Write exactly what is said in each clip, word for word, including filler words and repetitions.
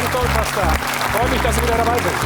Hansi Goldmaster. Freue mich, dass Sie wieder dabei sind.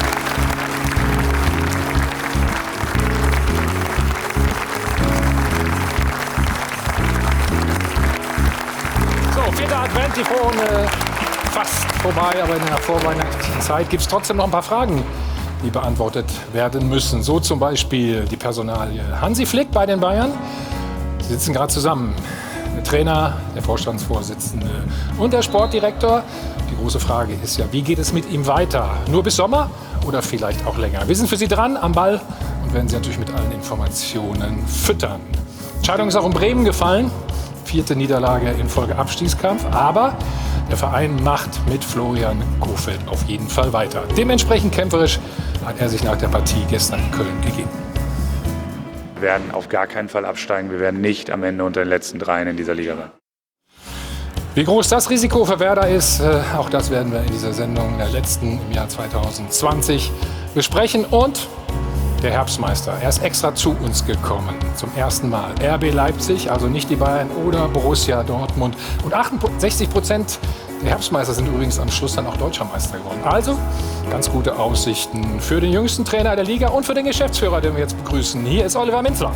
So, vierter Advent, die Vorrunde fast vorbei, aber in der vorweihnachtlichen Zeit gibt es trotzdem noch ein paar Fragen, die beantwortet werden müssen. So zum Beispiel die Personalie Hansi Flick bei den Bayern. Sie sitzen gerade zusammen. Der Trainer, der Vorstandsvorsitzende und der Sportdirektor. Die große Frage ist ja, wie geht es mit ihm weiter? Nur bis Sommer oder vielleicht auch länger? Wir sind für Sie dran am Ball und werden Sie natürlich mit allen Informationen füttern. Die Entscheidung ist auch in Bremen gefallen. Vierte Niederlage in Folge Abstiegskampf. Aber der Verein macht mit Florian Kohfeldt auf jeden Fall weiter. Dementsprechend kämpferisch hat er sich nach der Partie gestern in Köln gegeben. Wir werden auf gar keinen Fall absteigen. Wir werden nicht am Ende unter den letzten dreien in dieser Liga sein. Wie groß das Risiko für Werder ist, äh, auch das werden wir in dieser Sendung, der letzten im Jahr zwanzig zwanzig, besprechen. Und der Herbstmeister, er ist extra zu uns gekommen, zum ersten Mal. R B Leipzig, also nicht die Bayern oder Borussia Dortmund. Und achtundsechzig Prozent der Herbstmeister sind übrigens am Schluss dann auch Deutscher Meister geworden. Also ganz gute Aussichten für den jüngsten Trainer der Liga und für den Geschäftsführer, den wir jetzt begrüßen. Hier ist Oliver Minzlaff.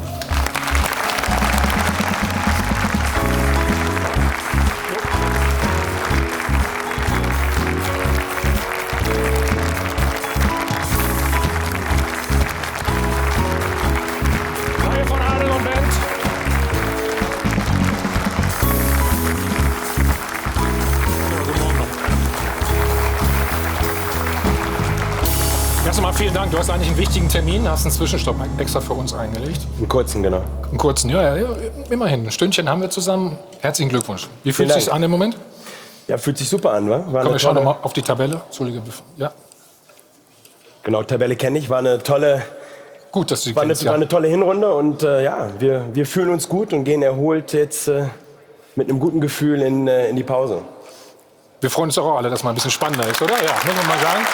Vielen Dank. Du hast eigentlich einen wichtigen Termin, hast einen Zwischenstopp extra für uns eingelegt. Einen kurzen, genau. Einen kurzen, ja, ja, immerhin. Ein Stündchen haben wir zusammen. Herzlichen Glückwunsch. Wie fühlt es sich an im Moment? Ja, fühlt sich super an, wa? War Komm, wir schauen nochmal auf die Tabelle. Entschuldige, ja. Genau, Tabelle kenne ich. War eine tolle, gut, dass du sie war, kennst, eine, ja. war eine tolle Hinrunde und äh, ja, wir, wir fühlen uns gut und gehen erholt jetzt äh, mit einem guten Gefühl in, äh, in die Pause. Wir freuen uns doch auch alle, dass es mal ein bisschen spannender ist, oder? Ja, muss man mal sagen.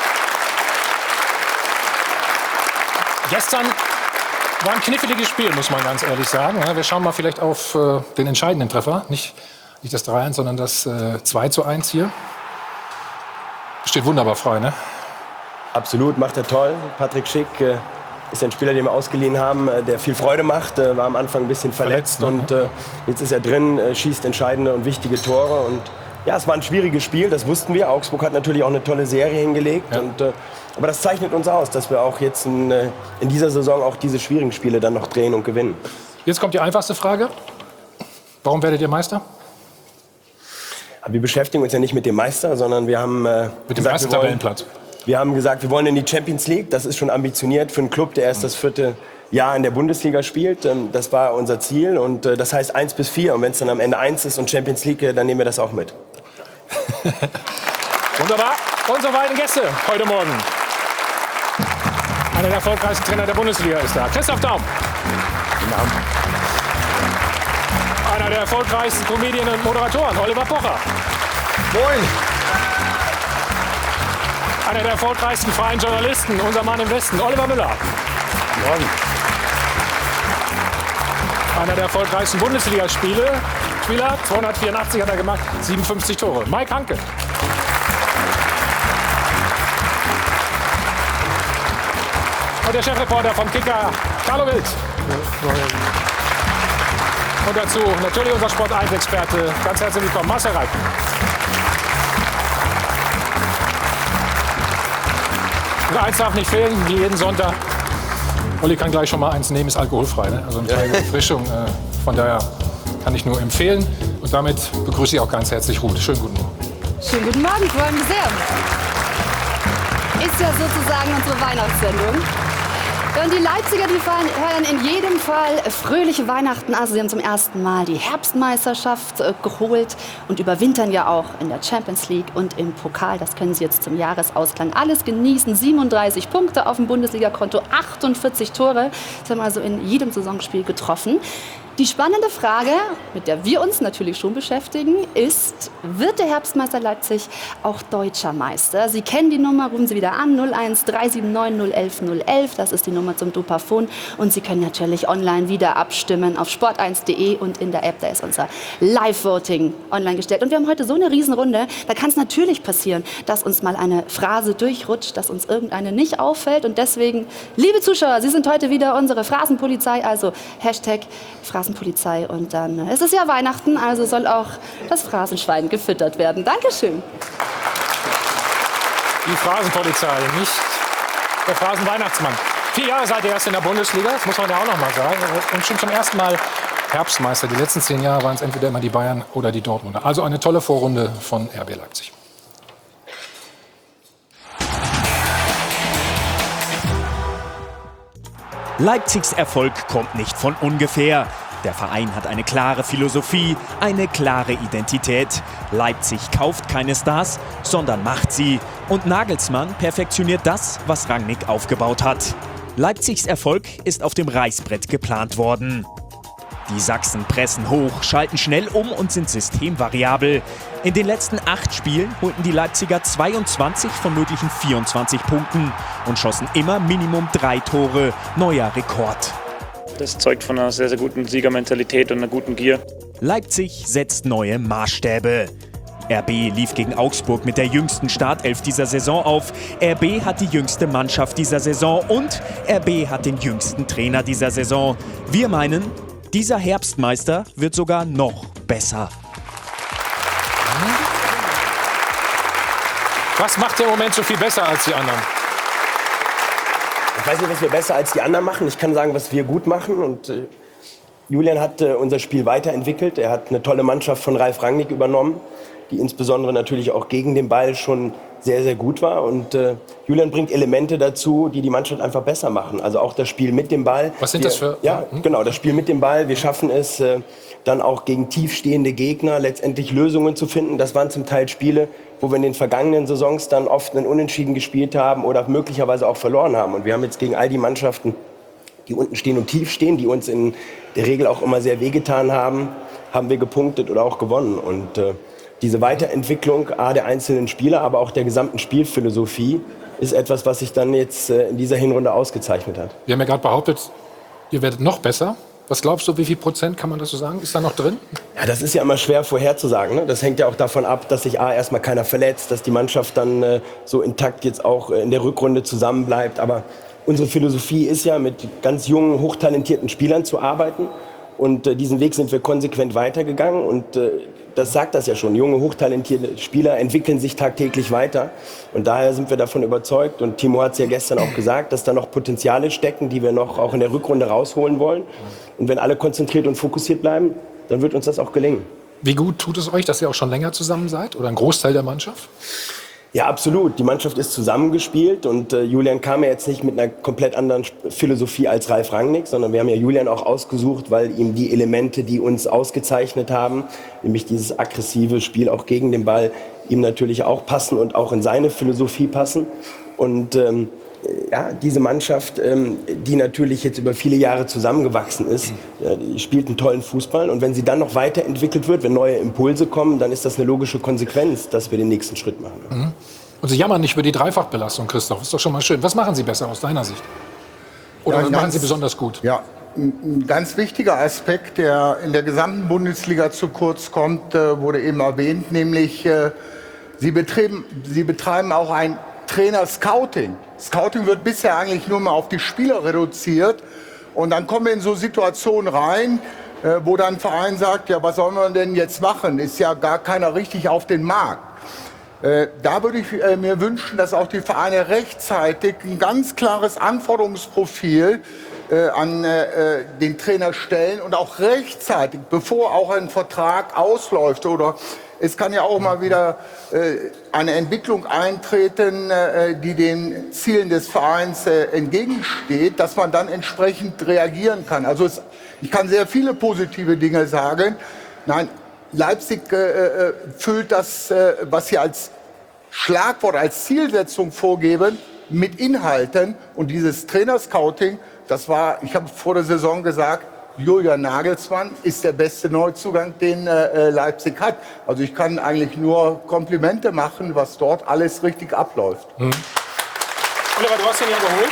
Gestern war ein kniffliges Spiel, muss man ganz ehrlich sagen. Ja, wir schauen mal vielleicht auf äh, den entscheidenden Treffer. Nicht, nicht das drei eins, sondern das äh, zwei zu eins hier. Steht wunderbar frei, ne? Absolut, macht er toll. Patrick Schick äh, ist ein Spieler, den wir ausgeliehen haben, äh, der viel Freude macht. Äh, war am Anfang ein bisschen verletzt, verletzt ne? und äh, jetzt ist er drin, äh, schießt entscheidende und wichtige Tore. Und ja, es war ein schwieriges Spiel, das wussten wir. Augsburg hat natürlich auch eine tolle Serie hingelegt. Ja. Und, äh, aber das zeichnet uns aus, dass wir auch jetzt in, äh, in dieser Saison auch diese schwierigen Spiele dann noch drehen und gewinnen. Jetzt kommt die einfachste Frage. Warum werdet ihr Meister? Wir beschäftigen uns ja nicht mit dem Meister, sondern wir haben äh, mit dem ersten Tabellenplatz. Wir haben gesagt, wir wollen in die Champions League. Das ist schon ambitioniert für einen Club, der erst das vierte Jahr in der Bundesliga spielt. Das war unser Ziel und das heißt eins bis vier. Und wenn es dann am Ende eins ist und Champions League, dann nehmen wir das auch mit. Wunderbar. Unsere beiden Gäste heute Morgen. Einer der erfolgreichsten Trainer der Bundesliga ist da. Christoph Daum. Guten Abend. Einer der erfolgreichsten Comedien und Moderatoren, Oliver Pocher. Moin. Einer der erfolgreichsten freien Journalisten, unser Mann im Westen, Oliver Müller. Morgen. Einer der erfolgreichsten Bundesligaspiele, Spieler, zweihundertvierundachtzig hat er gemacht, siebenundfünfzig Tore. Mike Hanke. Und der Chefreporter vom Kicker, Carlo Wild. Und dazu natürlich unser Sport eins Experte, ganz herzlich willkommen, Marcel Reif. Und eins darf nicht fehlen, wie jeden Sonntag. Olli kann gleich schon mal eins nehmen, ist alkoholfrei. Ne? Also eine kleine Erfrischung. Äh, von daher kann ich nur empfehlen. Und damit begrüße ich auch ganz herzlich Ruth. Schönen guten Morgen. Schönen guten Morgen, freuen mich sehr. Ist ja sozusagen unsere Weihnachtssendung. Ja, und die Leipziger, die feiern in jedem Fall fröhliche Weihnachten. Also sie haben zum ersten Mal die Herbstmeisterschaft äh, geholt und überwintern ja auch in der Champions League und im Pokal. Das können sie jetzt zum Jahresausklang alles genießen. siebenunddreißig Punkte auf dem Bundesliga-Konto, achtundvierzig Tore. Das haben wir also in jedem Saisonspiel getroffen. Die spannende Frage, mit der wir uns natürlich schon beschäftigen, ist, wird der Herbstmeister Leipzig auch deutscher Meister? Sie kennen die Nummer, rufen Sie wieder an, null eins drei sieben neun null eins null eins, das ist die Nummer zum Dopafon. Und Sie können natürlich online wieder abstimmen auf sport eins punkt de und in der App, da ist unser Live-Voting online gestellt. Und wir haben heute so eine Riesenrunde, da kann es natürlich passieren, dass uns mal eine Phrase durchrutscht, dass uns irgendeine nicht auffällt. Und deswegen, liebe Zuschauer, Sie sind heute wieder unsere Phrasenpolizei, also Hashtag Phrasenpolizei. Und dann äh, es ist ja Weihnachten, also soll auch das Phrasenschwein gefüttert werden. Dankeschön. Die Phrasenpolizei, nicht der Phrasenweihnachtsmann. Vier Jahre seid ihr erst in der Bundesliga, das muss man ja auch noch mal sagen. Und schon zum ersten Mal Herbstmeister. Die letzten zehn Jahre waren es entweder immer die Bayern oder die Dortmunder. Also eine tolle Vorrunde von R B Leipzig. Leipzigs Erfolg kommt nicht von ungefähr. Der Verein hat eine klare Philosophie, eine klare Identität. Leipzig kauft keine Stars, sondern macht sie. Und Nagelsmann perfektioniert das, was Rangnick aufgebaut hat. Leipzigs Erfolg ist auf dem Reißbrett geplant worden. Die Sachsen pressen hoch, schalten schnell um und sind systemvariabel. In den letzten acht Spielen holten die Leipziger zweiundzwanzig von möglichen vierundzwanzig Punkten und schossen immer Minimum drei Tore. Neuer Rekord. Das zeugt von einer sehr, sehr guten Siegermentalität und einer guten Gier. Leipzig setzt neue Maßstäbe. R B lief gegen Augsburg mit der jüngsten Startelf dieser Saison auf. R B hat die jüngste Mannschaft dieser Saison und R B hat den jüngsten Trainer dieser Saison. Wir meinen, dieser Herbstmeister wird sogar noch besser. Was macht ihr im Moment so viel besser als die anderen? Ich weiß nicht, was wir besser als die anderen machen. Ich kann sagen, was wir gut machen. Und äh, Julian hat äh, unser Spiel weiterentwickelt. Er hat eine tolle Mannschaft von Ralf Rangnick übernommen, die insbesondere natürlich auch gegen den Ball schon sehr, sehr gut war. Und äh, Julian bringt Elemente dazu, die die Mannschaft einfach besser machen. Also auch das Spiel mit dem Ball. Was sind wir, das für... Ja, hm? genau, das Spiel mit dem Ball. Wir schaffen es, äh, dann auch gegen tiefstehende Gegner letztendlich Lösungen zu finden. Das waren zum Teil Spiele, wo wir in den vergangenen Saisons dann oft einen Unentschieden gespielt haben oder möglicherweise auch verloren haben. Und wir haben jetzt gegen all die Mannschaften, die unten stehen und tief stehen, die uns in der Regel auch immer sehr wehgetan haben, haben wir gepunktet oder auch gewonnen. Und äh, diese Weiterentwicklung A, der einzelnen Spieler, aber auch der gesamten Spielphilosophie ist etwas, was sich dann jetzt äh, in dieser Hinrunde ausgezeichnet hat. Wir haben ja gerade behauptet, ihr werdet noch besser. Was glaubst du, wie viel Prozent kann man das so sagen? Ist da noch drin? Ja, das ist ja immer schwer vorherzusagen. Ne? Das hängt ja auch davon ab, dass sich A, erstmal keiner verletzt, dass die Mannschaft dann äh, so intakt jetzt auch äh, in der Rückrunde zusammenbleibt. Aber unsere Philosophie ist ja, mit ganz jungen, hochtalentierten Spielern zu arbeiten. Und äh, diesen Weg sind wir konsequent weitergegangen. Und äh, das sagt das ja schon. Junge, hochtalentierte Spieler entwickeln sich tagtäglich weiter. Und daher sind wir davon überzeugt. Und Timo hat es ja gestern auch gesagt, dass da noch Potenziale stecken, die wir noch auch in der Rückrunde rausholen wollen. Und wenn alle konzentriert und fokussiert bleiben, dann wird uns das auch gelingen. Wie gut tut es euch, dass ihr auch schon länger zusammen seid? Oder ein Großteil der Mannschaft? Ja, absolut. Die Mannschaft ist zusammengespielt und äh, Julian kam ja jetzt nicht mit einer komplett anderen Philosophie als Ralf Rangnick, sondern wir haben ja Julian auch ausgesucht, weil ihm die Elemente, die uns ausgezeichnet haben, nämlich dieses aggressive Spiel auch gegen den Ball, ihm natürlich auch passen und auch in seine Philosophie passen. Und ähm, ja, diese Mannschaft, ähm, die natürlich jetzt über viele Jahre zusammengewachsen ist, ja, die spielt einen tollen Fußball. Und wenn sie dann noch weiterentwickelt wird, wenn neue Impulse kommen, dann ist das eine logische Konsequenz, dass wir den nächsten Schritt machen. Mhm. Und Sie jammern nicht über die Dreifachbelastung, Christoph. Ist doch schon mal schön. Was machen Sie besser aus deiner Sicht? Oder Ja, was machen ganz- Sie besonders gut? Ja, ein ein ganz wichtiger Aspekt, der in der gesamten Bundesliga zu kurz kommt, äh, wurde eben erwähnt, nämlich äh, sie, betrieben, sie betreiben auch ein Trainer-Scouting. Scouting wird bisher eigentlich nur mal auf die Spieler reduziert. Und dann kommen wir in so Situationen rein, äh, wo dann ein Verein sagt, ja, was sollen wir denn jetzt machen? Ist ja gar keiner richtig auf den Markt. Äh, da würde ich äh, mir wünschen, dass auch die Vereine rechtzeitig ein ganz klares Anforderungsprofil äh, an äh, den Trainer stellen und auch rechtzeitig, bevor auch ein Vertrag ausläuft oder es kann ja auch mal wieder äh, eine Entwicklung eintreten, äh, die den Zielen des Vereins äh, entgegensteht, dass man dann entsprechend reagieren kann. Also es, ich kann sehr viele positive Dinge sagen. Nein, Leipzig äh, äh, füllt das, äh, was sie als Schlagwort, als Zielsetzung vorgeben, mit Inhalten. Und dieses Trainerscouting, das war, ich habe vor der Saison gesagt, Julian Nagelsmann ist der beste Neuzugang, den äh, Leipzig hat. Also ich kann eigentlich nur Komplimente machen, was dort alles richtig abläuft. Hm. Oliver, du hast ihn ja geholt.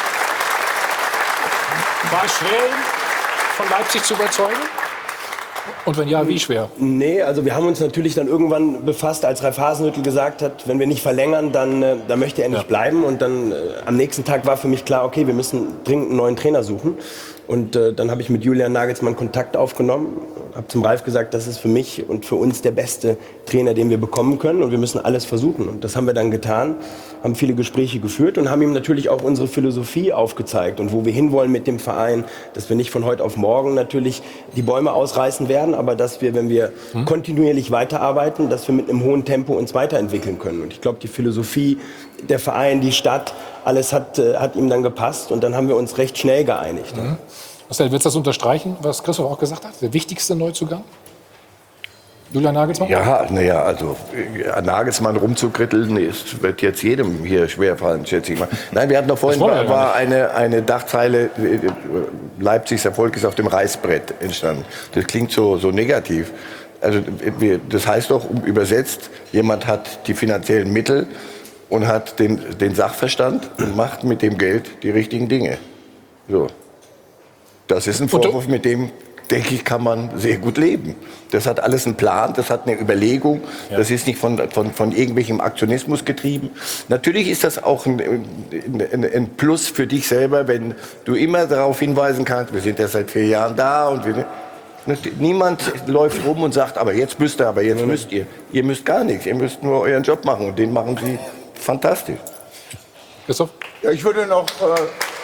War es schwer, ihn von Leipzig zu überzeugen? Und wenn ja, wie schwer? Nee, also wir haben uns natürlich dann irgendwann befasst, als Ralf Hasenhüttl gesagt hat, wenn wir nicht verlängern, dann, äh, dann möchte er nicht ja. bleiben. Und dann äh, am nächsten Tag war für mich klar, okay, wir müssen dringend einen neuen Trainer suchen. Und äh, dann habe ich mit Julian Nagelsmann Kontakt aufgenommen, habe zum Ralf gesagt, das ist für mich und für uns der beste Trainer, den wir bekommen können. Und wir müssen alles versuchen. Und das haben wir dann getan, haben viele Gespräche geführt und haben ihm natürlich auch unsere Philosophie aufgezeigt und wo wir hinwollen mit dem Verein, dass wir nicht von heute auf morgen natürlich die Bäume ausreißen werden, aber dass wir, wenn wir hm. kontinuierlich weiterarbeiten, dass wir mit einem hohen Tempo uns weiterentwickeln können. Und ich glaube, die Philosophie, der Verein, die Stadt, alles hat, äh, hat ihm dann gepasst und dann haben wir uns recht schnell geeinigt. Mhm. Marcel, willst du das unterstreichen, was Christoph auch gesagt hat? Der wichtigste Neuzugang? Julian Nagelsmann? Ja, naja, also äh, Nagelsmann rumzukritteln, ist, wird jetzt jedem hier schwerfallen, schätze ich mal. Nein, wir hatten doch vorhin, war, war eine, eine Dachzeile, äh, Leipzigs Erfolg ist auf dem Reißbrett entstanden. Das klingt so, so negativ. Also wir, das heißt doch, übersetzt, jemand hat die finanziellen Mittel und hat den, den Sachverstand und macht mit dem Geld die richtigen Dinge. So. Das ist ein Vorwurf, mit dem, denke ich, kann man sehr gut leben. Das hat alles einen Plan, das hat eine Überlegung, ja. das ist nicht von, von, von irgendwelchem Aktionismus getrieben. Natürlich ist das auch ein, ein, ein Plus für dich selber, wenn du immer darauf hinweisen kannst, wir sind ja seit vier Jahren da und wir... Niemand läuft rum und sagt, aber jetzt müsst ihr, aber jetzt müsst ihr. Ihr müsst gar nichts, ihr müsst nur euren Job machen und den machen sie fantastisch. Christoph? Ja, ich würde noch, äh,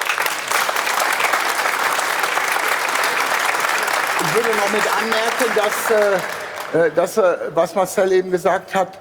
ich würde noch mit anmerken, dass, äh, dass äh, was Marcel eben gesagt hat,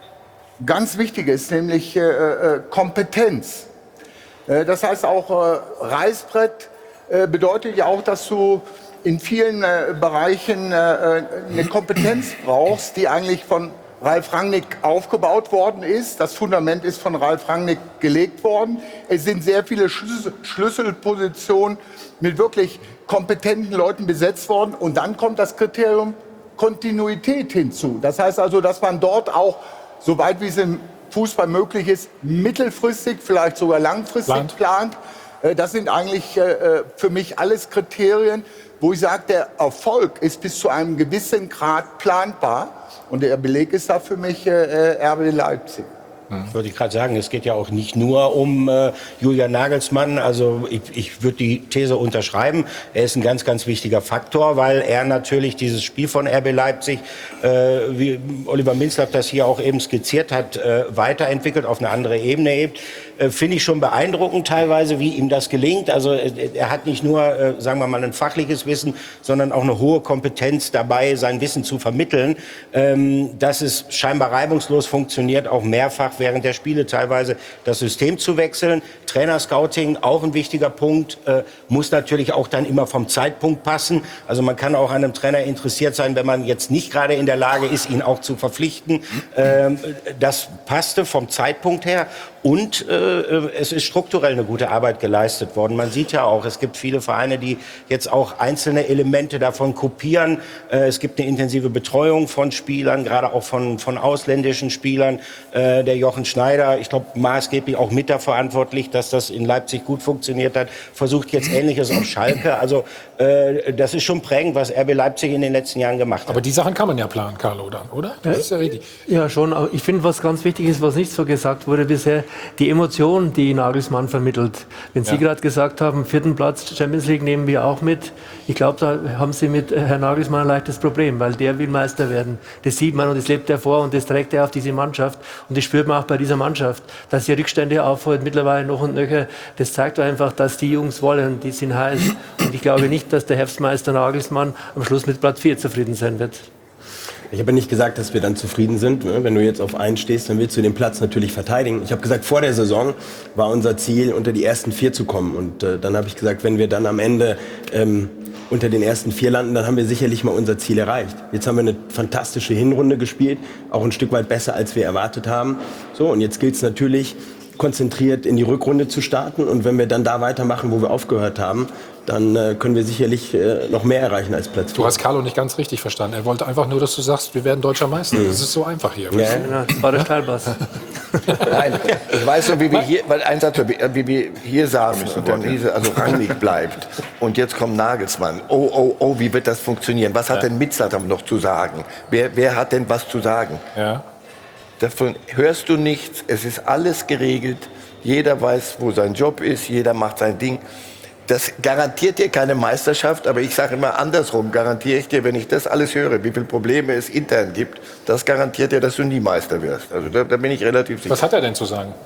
ganz wichtig ist, nämlich äh, äh, Kompetenz. Äh, das heißt auch, äh, Reißbrett äh, bedeutet ja auch, dass du in vielen äh, Bereichen äh, eine Kompetenz brauchst, die eigentlich von Ralf Rangnick aufgebaut worden ist. Das Fundament ist von Ralf Rangnick gelegt worden. Es sind sehr viele Schlüssel Schlüsselpositionen mit wirklich kompetenten Leuten besetzt worden. Und dann kommt das Kriterium Kontinuität hinzu. Das heißt also, dass man dort auch, soweit wie es im Fußball möglich ist, mittelfristig, vielleicht sogar langfristig plant. plant. Äh, das sind eigentlich äh, für mich alles Kriterien, wo ich sage, der Erfolg ist bis zu einem gewissen Grad planbar. Und der Beleg ist da für mich äh, R B Leipzig. Ich würde gerade sagen, es geht ja auch nicht nur um äh, Julian Nagelsmann. Also ich, ich würde die These unterschreiben. Er ist ein ganz, ganz wichtiger Faktor, weil er natürlich dieses Spiel von R B Leipzig, äh, wie Oliver Minzlaff das hier auch eben skizziert hat, äh, weiterentwickelt, auf eine andere Ebene hebt. Äh, Finde ich schon beeindruckend teilweise, wie ihm das gelingt. Also äh, er hat nicht nur, äh, sagen wir mal, ein fachliches Wissen, sondern auch eine hohe Kompetenz dabei, sein Wissen zu vermitteln. Ähm, dass es scheinbar reibungslos funktioniert, auch mehrfach während der Spiele teilweise das System zu wechseln. Trainerscouting, auch ein wichtiger Punkt, äh, muss natürlich auch dann immer vom Zeitpunkt passen. Also man kann auch an einem Trainer interessiert sein, wenn man jetzt nicht gerade in der Lage ist, ihn auch zu verpflichten. Ähm, das passte vom Zeitpunkt her. Und äh, es ist strukturell eine gute Arbeit geleistet worden. Man sieht ja auch, es gibt viele Vereine, die jetzt auch einzelne Elemente davon kopieren. Äh, es gibt eine intensive Betreuung von Spielern, gerade auch von, von ausländischen Spielern. Äh, der Jochen Schneider, ich glaube, maßgeblich auch mit dafür verantwortlich, dass das in Leipzig gut funktioniert hat, versucht jetzt Ähnliches auf Schalke. Also äh, das ist schon prägend, was R B Leipzig in den letzten Jahren gemacht hat. Aber die Sachen kann man ja planen, Carlo, dann, oder? Das ist ja richtig. Ja, schon. Aber ich finde, was ganz wichtig ist, was nicht so gesagt wurde bisher, die Emotion, die Nagelsmann vermittelt. Wenn Sie ja. gerade gesagt haben, vierten Platz Champions League nehmen wir auch mit. Ich glaube, da haben Sie mit Herrn Nagelsmann ein leichtes Problem, weil der will Meister werden. Das sieht man und das lebt er vor und das trägt er auf diese Mannschaft. Und das spürt man auch bei dieser Mannschaft, dass sie Rückstände aufholt, mittlerweile noch und nöcher. Das zeigt einfach, dass die Jungs wollen, die sind heiß. Und ich glaube nicht, dass der Herbstmeister Nagelsmann am Schluss mit Platz vier zufrieden sein wird. Ich habe nicht gesagt, dass wir dann zufrieden sind. Wenn du jetzt auf einen stehst, dann willst du den Platz natürlich verteidigen. Ich habe gesagt, vor der Saison war unser Ziel, unter die ersten vier zu kommen. Und äh, dann habe ich gesagt, wenn wir dann am Ende ähm, unter den ersten vier landen, dann haben wir sicherlich mal unser Ziel erreicht. Jetzt haben wir eine fantastische Hinrunde gespielt, auch ein Stück weit besser, als wir erwartet haben. So, und jetzt gilt es natürlich, konzentriert in die Rückrunde zu starten. Und wenn wir dann da weitermachen, wo wir aufgehört haben, dann äh, können wir sicherlich äh, noch mehr erreichen als Platz vier. Du hast Carlo nicht ganz richtig verstanden. Er wollte einfach nur, dass du sagst, wir werden deutscher Meister. Mhm. Das ist so einfach hier. Ja, ja, das war der Steilpass. Nein, ich weiß noch, wie wir hier, weil ein Satz, wie wir hier saßen und dann hieß, also Rangnick bleibt. Und jetzt kommt Nagelsmann. Oh, oh, oh, wie wird das funktionieren? Was hat ja. denn Mitzlatter noch zu sagen? Wer, wer hat denn was zu sagen? Ja. Davon hörst du nichts. Es ist alles geregelt. Jeder weiß, wo sein Job ist. Jeder macht sein Ding. Das garantiert dir keine Meisterschaft, aber ich sage immer andersrum, garantiere ich dir, wenn ich das alles höre, wie viele Probleme es intern gibt, das garantiert dir, dass du nie Meister wirst. Also da, da bin ich relativ sicher. Was hat er denn zu sagen?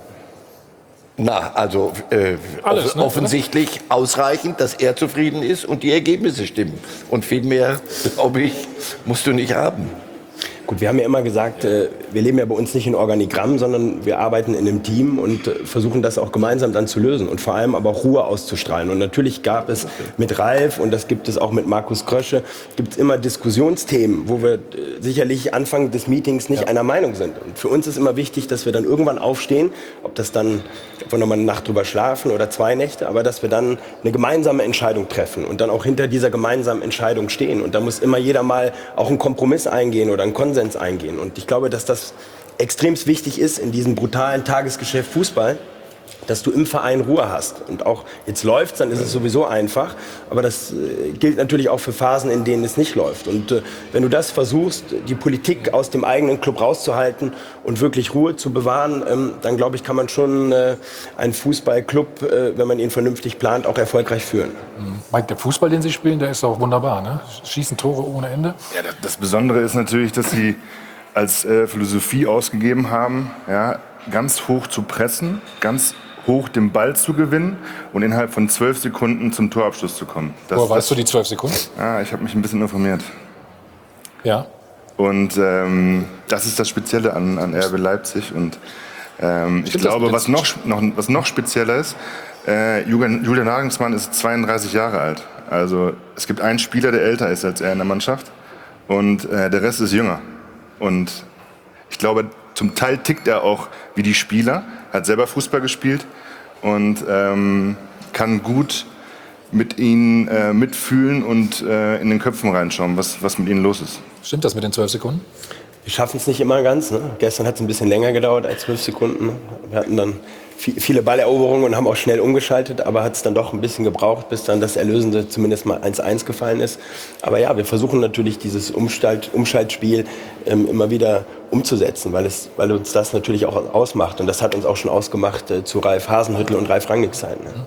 Na, also äh, alles, off- ne, offensichtlich oder? Ausreichend, dass er zufrieden ist und die Ergebnisse stimmen. Und viel mehr, glaube ich, musst du nicht haben. Gut, wir haben ja immer gesagt, äh, wir leben ja bei uns nicht in Organigramm, sondern wir arbeiten in einem Team und äh, versuchen das auch gemeinsam dann zu lösen und vor allem aber auch Ruhe auszustrahlen. Und natürlich gab es mit Ralf und das gibt es auch mit Markus Krösche, gibt es immer Diskussionsthemen, wo wir äh, sicherlich Anfang des Meetings nicht ja. einer Meinung sind. Und für uns ist immer wichtig, dass wir dann irgendwann aufstehen, ob das dann, ob wir nochmal eine Nacht drüber schlafen oder zwei Nächte, aber dass wir dann eine gemeinsame Entscheidung treffen und dann auch hinter dieser gemeinsamen Entscheidung stehen. Und da muss immer jeder mal auch einen Kompromiss eingehen oder einen Konsens eingehen. Und ich glaube, dass das extrem wichtig ist in diesem brutalen Tagesgeschäft Fußball, dass du im Verein Ruhe hast. Und auch jetzt läuft's, dann ist es sowieso einfach. Aber das äh, gilt natürlich auch für Phasen, in denen es nicht läuft. Und äh, wenn du das versuchst, die Politik aus dem eigenen Club rauszuhalten und wirklich Ruhe zu bewahren, ähm, dann glaube ich, kann man schon äh, einen Fußballclub, äh, wenn man ihn vernünftig plant, auch erfolgreich führen. Mike, der Fußball, den Sie spielen, der ist auch wunderbar, ne? Schießen Tore ohne Ende. Ja, das Besondere ist natürlich, dass Sie als äh, Philosophie ausgegeben haben, ja, ganz hoch zu pressen, ganz hoch den Ball zu gewinnen und innerhalb von zwölf Sekunden zum Torabschluss zu kommen. Das, Woher weißt das, du die zwölf Sekunden? Ah, ich habe mich ein bisschen informiert. Ja. Und ähm, das ist das Spezielle an, an R B Leipzig. Und ähm, ich glaube, was noch, noch, was noch spezieller ist, äh, Julian, Julian Nagelsmann ist zweiunddreißig Jahre alt. Also es gibt einen Spieler, der älter ist als er in der Mannschaft und äh, der Rest ist jünger. Und ich glaube, zum Teil tickt er auch wie die Spieler, hat selber Fußball gespielt und ähm, kann gut mit ihnen äh, mitfühlen und äh, in den Köpfen reinschauen, was, was mit ihnen los ist. Stimmt das mit den zwölf Sekunden? Wir schaffen es nicht immer ganz. Ne? Gestern hat es ein bisschen länger gedauert als zwölf Sekunden. Wir hatten dann viele Balleroberungen und haben auch schnell umgeschaltet, aber hat es dann doch ein bisschen gebraucht, bis dann das Erlösende zumindest mal eins eins gefallen ist. Aber ja, wir versuchen natürlich dieses Umschalt, Umschaltspiel ähm, immer wieder umzusetzen, weil, es, weil uns das natürlich auch ausmacht. Und das hat uns auch schon ausgemacht äh, zu Ralf Hasenhüttl und Ralf Rangnick Zeiten. Ne?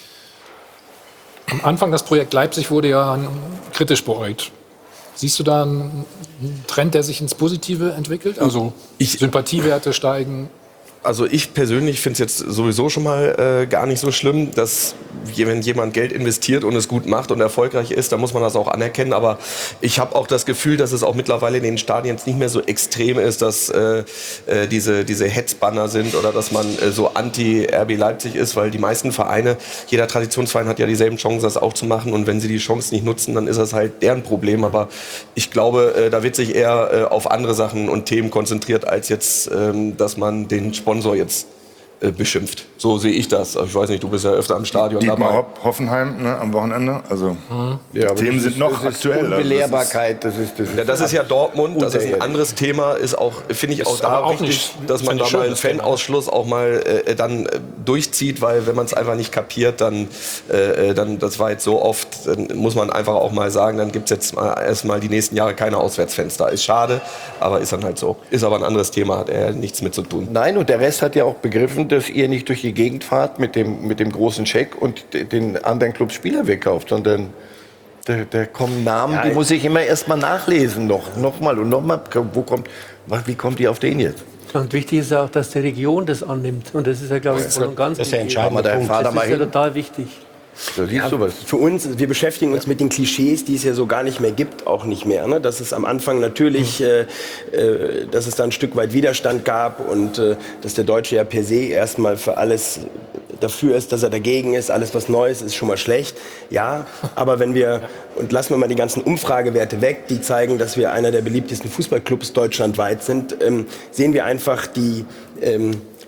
Am Anfang das Projekt Leipzig wurde ja kritisch beäugt. Siehst du da einen Trend, der sich ins Positive entwickelt? Also ich, Sympathiewerte steigen? Also ich persönlich finde es jetzt sowieso schon mal äh, gar nicht so schlimm, dass wenn jemand Geld investiert und es gut macht und erfolgreich ist, dann muss man das auch anerkennen. Aber ich habe auch das Gefühl, dass es auch mittlerweile in den Stadien jetzt nicht mehr so extrem ist, dass äh, äh, diese, diese Hetzbanner sind oder dass man äh, so anti-R B Leipzig ist, weil die meisten Vereine, jeder Traditionsverein hat ja dieselben Chancen, das auch zu machen. Und wenn sie die Chance nicht nutzen, dann ist das halt deren Problem. Aber ich glaube, äh, da wird sich eher äh, auf andere Sachen und Themen konzentriert, als jetzt, äh, dass man den Sponsor jetzt äh, beschimpft. So sehe ich das. Ich weiß nicht, du bist ja öfter im Stadion Dietmar dabei. Hopp, Hoffenheim, ne, am Wochenende. Also Mhm. die Ja, Themen sind noch aktuell. Unbelehrbarkeit, das ist das. Ist Ja, das ist ja Dortmund, das ist ein anderes Thema, ist auch, finde ich auch Ist da aber auch wichtig, nicht- dass man finde da ich schön, mal einen das Thema. Fanausschluss auch mal äh, dann äh, durchzieht, weil wenn man es einfach nicht kapiert, dann, äh, dann, das war jetzt so oft, dann muss man einfach auch mal sagen, dann gibt es jetzt mal, erstmal die nächsten Jahre keine Auswärtsfenster. Ist schade, aber ist dann halt so. Ist aber ein anderes Thema, hat er nichts mit zu tun. Nein, und der Rest hat ja auch begriffen, dass ihr nicht durch die Gegend fahrt mit dem, mit dem großen Scheck und de- den anderen Clubs Spieler wegkauft, sondern da, da kommen Namen, Ja, die muss ich immer erst mal nachlesen, noch, noch mal und noch mal. Wo kommt, wie kommt die auf den jetzt? Und wichtig ist auch, dass die Region das annimmt. Und das ist ja, glaube ich, voll und ganz Das ist der wichtig. entscheidende Punkt. Das Fahr da mal ist ja hin. total wichtig. Da siehst du was. Für uns, wir beschäftigen uns mit den Klischees, die es ja so gar nicht mehr gibt, auch nicht mehr. Ne? Dass es am Anfang natürlich, äh, äh, dass es da ein Stück weit Widerstand gab und äh, dass der Deutsche ja per se erstmal für alles dafür ist, dass er dagegen ist. Alles, was Neues ist, schon mal schlecht. Ja, aber wenn wir, und lassen wir mal die ganzen Umfragewerte weg, die zeigen, dass wir einer der beliebtesten Fußballclubs deutschlandweit sind, ähm, sehen wir einfach die... Ähm,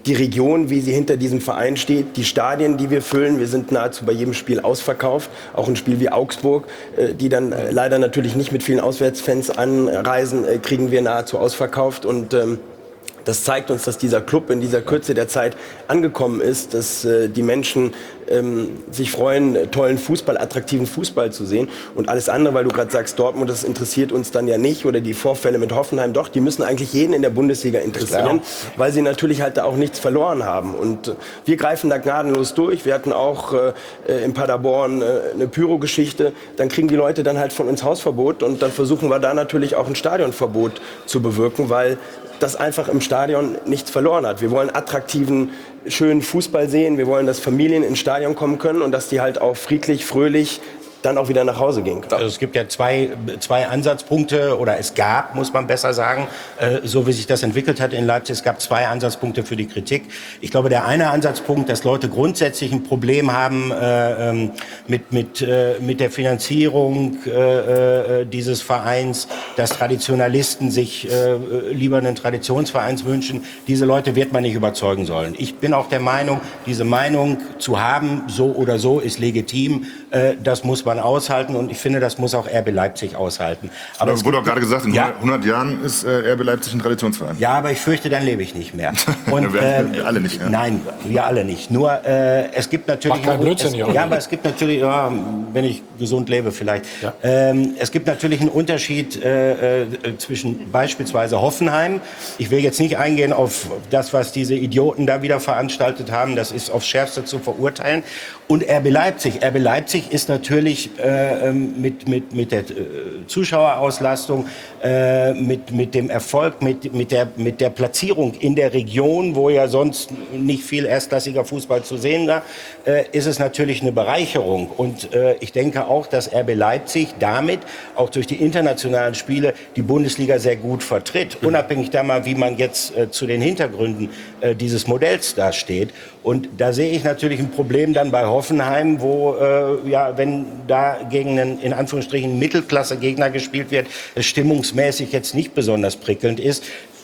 die Region, wie sie hinter diesem Verein steht, die Stadien, die wir füllen. Wir sind nahezu bei jedem Spiel ausverkauft. Auch ein Spiel wie Augsburg, äh, die dann äh, leider natürlich nicht mit vielen Auswärtsfans anreisen, äh, kriegen wir nahezu ausverkauft. Und ähm, das zeigt uns, dass dieser Club in dieser Kürze der Zeit angekommen ist, dass äh, die Menschen ähm, sich freuen, tollen Fußball, attraktiven Fußball zu sehen. Und alles andere, weil du gerade sagst, Dortmund, das interessiert uns dann ja nicht. Oder die Vorfälle mit Hoffenheim, doch, die müssen eigentlich jeden in der Bundesliga interessieren, weil sie natürlich halt da auch nichts verloren haben. Und äh, wir greifen da gnadenlos durch. Wir hatten auch äh, in Paderborn äh, eine Pyro-Geschichte. Dann kriegen die Leute dann halt von uns Hausverbot. Und dann versuchen wir da natürlich auch ein Stadionverbot zu bewirken, weil das einfach im Stadion nichts verloren hat. Wir wollen attraktiven, schönen Fußball sehen. Wir wollen, dass Familien ins Stadion kommen können und dass die halt auch friedlich, fröhlich dann auch wieder nach Hause gehen können. Also es gibt ja zwei, zwei Ansatzpunkte, oder es gab, muss man besser sagen, äh, so wie sich das entwickelt hat in Leipzig, es gab zwei Ansatzpunkte für die Kritik. Ich glaube, der eine Ansatzpunkt, dass Leute grundsätzlich ein Problem haben äh, ähm, mit, mit, äh, mit der Finanzierung äh, äh, dieses Vereins, dass Traditionalisten sich äh, lieber einen Traditionsverein wünschen, diese Leute wird man nicht überzeugen sollen. Ich bin auch der Meinung, diese Meinung zu haben, so oder so, ist legitim, äh, das muss man aushalten, und ich finde, das muss auch R B Leipzig aushalten. Aber es wurde auch gerade gesagt, in ja, hundert Jahren ist äh, R B Leipzig ein Traditionsverein. Ja, aber ich fürchte, dann lebe ich nicht mehr. Und, wir, äh, wir alle nicht. Ja. Nein, wir alle nicht. Nur äh, es gibt natürlich... Mach keinen Blödsinn, es, ja. ja, aber es gibt natürlich, ja, wenn ich gesund lebe vielleicht, ja. ähm, es gibt natürlich einen Unterschied äh, äh, zwischen beispielsweise Hoffenheim. Ich will jetzt nicht eingehen auf das, was diese Idioten da wieder veranstaltet haben. Das ist aufs Schärfste zu verurteilen. Und R B Leipzig. R B Leipzig ist natürlich äh, mit, mit, mit der äh, Zuschauerauslastung, äh, mit, mit dem Erfolg, mit, mit, der, mit der Platzierung in der Region, wo ja sonst nicht viel erstklassiger Fußball zu sehen war, äh, ist es natürlich eine Bereicherung. Und äh, ich denke auch, dass R B Leipzig damit, auch durch die internationalen Spiele, die Bundesliga sehr gut vertritt. Mhm. Unabhängig da mal, wie man jetzt äh, zu den Hintergründen äh, dieses Modells da steht. Und da sehe ich natürlich ein Problem dann bei Hoffenheim, wo, äh, ja, wenn da gegen einen, in Anführungsstrichen, Mittelklasse-Gegner gespielt wird, es stimmungsmäßig jetzt nicht besonders prickelnd ist.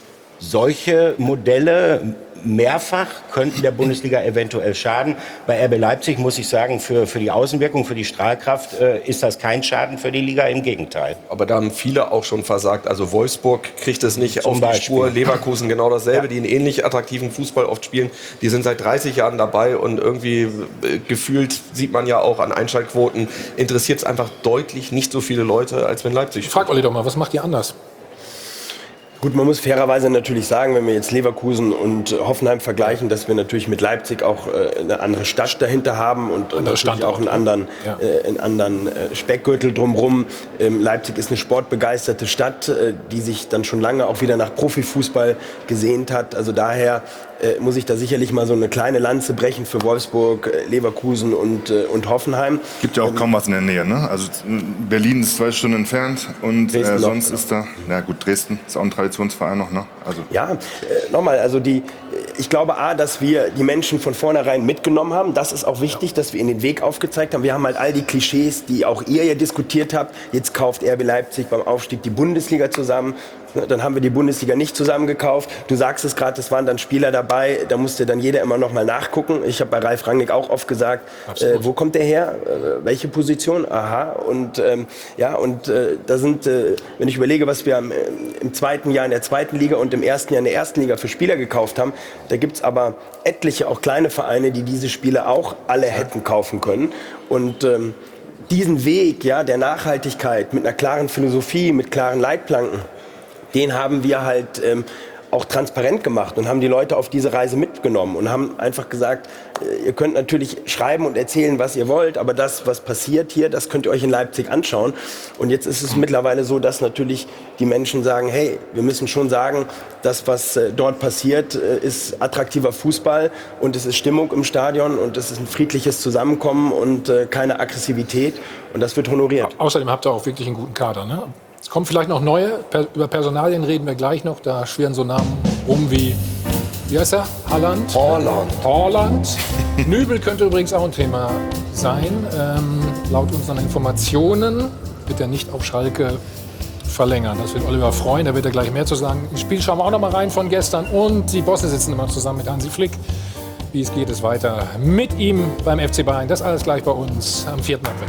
Solche Modelle mehrfach könnten der Bundesliga eventuell schaden. Bei R B Leipzig muss ich sagen, für, für die Außenwirkung, für die Strahlkraft äh, ist das kein Schaden für die Liga, im Gegenteil. Aber da haben viele auch schon versagt. Also Wolfsburg kriegt es nicht Zum auf Beispiel. die Spur, Leverkusen genau dasselbe, Ja. die einen ähnlich attraktiven Fußball oft spielen. Die sind seit dreißig Jahren dabei, und irgendwie äh, gefühlt sieht man ja auch an Einschaltquoten, interessiert es einfach deutlich nicht so viele Leute, als wenn Leipzig. Frag Olli doch mal, was macht ihr anders? Gut, man muss fairerweise natürlich sagen, wenn wir jetzt Leverkusen und Hoffenheim vergleichen, dass wir natürlich mit Leipzig auch äh, eine andere Stadt dahinter haben und, und natürlich Standort, auch einen anderen, ja. äh, einen anderen äh, Speckgürtel drumherum. Ähm, Leipzig ist eine sportbegeisterte Stadt, äh, die sich dann schon lange auch wieder nach Profifußball gesehnt hat. Also daher äh, muss ich da sicherlich mal so eine kleine Lanze brechen für Wolfsburg, äh, Leverkusen und, äh, und Hoffenheim. Gibt ja auch ähm, kaum was in der Nähe, ne? Also Berlin ist zwei Stunden entfernt, und äh, sonst ist da, na gut, Dresden ist auch ein Traditionsverein noch, ne? Also. Ja, äh, nochmal, also die, ich glaube A, dass wir die Menschen von vornherein mitgenommen haben. Das ist auch wichtig, ja. dass wir ihnen den Weg aufgezeigt haben. Wir haben halt all die Klischees, die auch ihr ja diskutiert habt. Jetzt kauft R B Leipzig beim Aufstieg die Bundesliga zusammen. Dann haben wir die Bundesliga nicht zusammengekauft. Du sagst es gerade, es waren dann Spieler dabei, da musste dann jeder immer noch mal nachgucken. Ich habe bei Ralf Rangnick auch oft gesagt, äh, wo kommt der her, äh, welche Position, aha. Und ähm, ja, und äh, da sind, äh, wenn ich überlege, was wir im, im zweiten Jahr in der zweiten Liga und im ersten Jahr in der ersten Liga für Spieler gekauft haben, da gibt es aber etliche auch kleine Vereine, die diese Spieler auch alle hätten kaufen können. Und ähm, diesen Weg, ja, der Nachhaltigkeit mit einer klaren Philosophie, mit klaren Leitplanken, den haben wir halt ähm, auch transparent gemacht und haben die Leute auf diese Reise mitgenommen und haben einfach gesagt, äh, ihr könnt natürlich schreiben und erzählen, was ihr wollt, aber das, was passiert hier, das könnt ihr euch in Leipzig anschauen. Und jetzt ist es mittlerweile so, dass natürlich die Menschen sagen, hey, wir müssen schon sagen, das, was äh, dort passiert, äh, ist attraktiver Fußball, und es ist Stimmung im Stadion, und es ist ein friedliches Zusammenkommen und äh, keine Aggressivität, und das wird honoriert. Außerdem habt ihr auch wirklich einen guten Kader, ne? Es kommen vielleicht noch neue, per, über Personalien reden wir gleich noch. Da schwirren so Namen rum wie, wie heißt er? Haaland? Haaland. Haaland. Nübel könnte übrigens auch ein Thema sein. Ähm, laut unseren Informationen wird er nicht auf Schalke verlängern. Das wird Oliver freuen, da wird er gleich mehr zu sagen. Im Spiel schauen wir auch noch mal rein von gestern. Und die Bosse sitzen immer zusammen mit Hansi Flick. Wie es geht es weiter mit ihm beim F C Bayern. Das alles gleich bei uns am vierten Advent.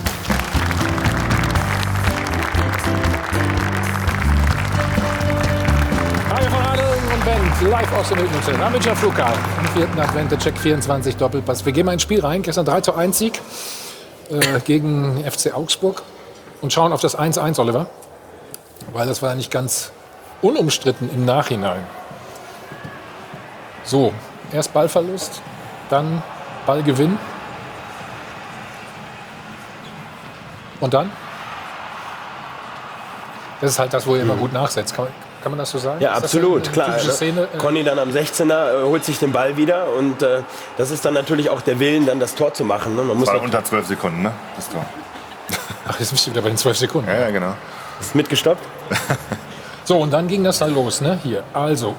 Mario von Adel und Bent, live aus dem Hüttenhotel. Namenscher Flughafen am vierten Advent, der Check vierundzwanzig Doppelpass. Wir gehen mal ins Spiel rein. Gestern drei zu eins Sieg äh, gegen F C Augsburg. Und schauen auf das eins eins, Oliver. Weil das war ja nicht ganz unumstritten im Nachhinein. So, erst Ballverlust, dann Ballgewinn. Und dann? Das ist halt das, wo ihr immer gut nachsetzt. Kann, kann man das so sagen? Ja, ist absolut, das klar. typische Szene? Conny dann am sechzehner äh, holt sich den Ball wieder und äh, das ist dann natürlich auch der Willen, dann das Tor zu machen. Ne? Man muss war unter zwölf Sekunden, ne? Das Tor. Ach, jetzt bist du wieder bei den zwölf Sekunden. Ja, ja, genau. Ist mitgestoppt? So, und dann ging das dann los, ne? Hier, also.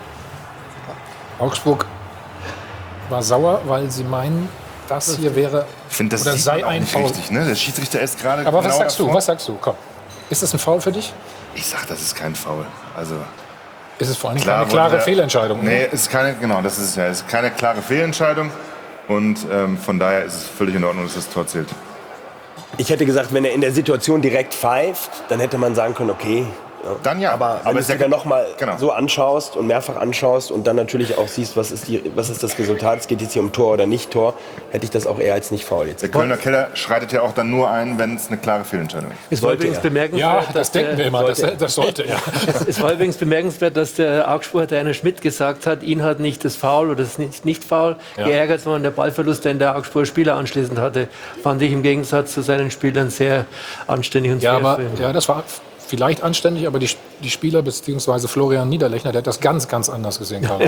Augsburg war sauer, weil sie meinen, das hier wäre ich finde, das oder sieht sei man auch ein nicht Foul. richtig, ne? Der Schiedsrichter ist gerade. Aber genau was sagst davor. du? Was sagst du? Komm. Ist das ein Foul für dich? Ich sag, das ist kein Foul. Also ist es vor allem klar, keine klare der, Fehlentscheidung? Nee, ist keine, genau, das ist ja, ist keine klare Fehlentscheidung und ähm, von daher ist es völlig in Ordnung, dass das Tor zählt. Ich hätte gesagt, wenn er in der Situation direkt pfeift, dann hätte man sagen können, okay. Ja. Dann ja. Aber wenn aber du es dir dann nochmal genau. so anschaust und mehrfach anschaust und dann natürlich auch siehst, was ist, die, was ist das Resultat, es geht jetzt hier um Tor oder nicht Tor, hätte ich das auch eher als nicht faul jetzt. Der Kölner Keller schreitet ja auch dann nur ein, wenn es eine klare Fehlentscheidung ist. Es war übrigens bemerkenswert, ja, das denken wir immer, das, das sollte, ja. es, es war übrigens bemerkenswert, dass der Augsburger Trainer Schmidt gesagt hat, ihn hat nicht das Foul oder das nicht, nicht Foul ja. geärgert, sondern der Ballverlust, den der Augsburger Spieler anschließend hatte, fand ich im Gegensatz zu seinen Spielern sehr anständig und ja, fair. aber, ja, das war vielleicht anständig, aber die, die Spieler bzw. Florian Niederlechner, der hat das ganz, ganz anders gesehen, Karl.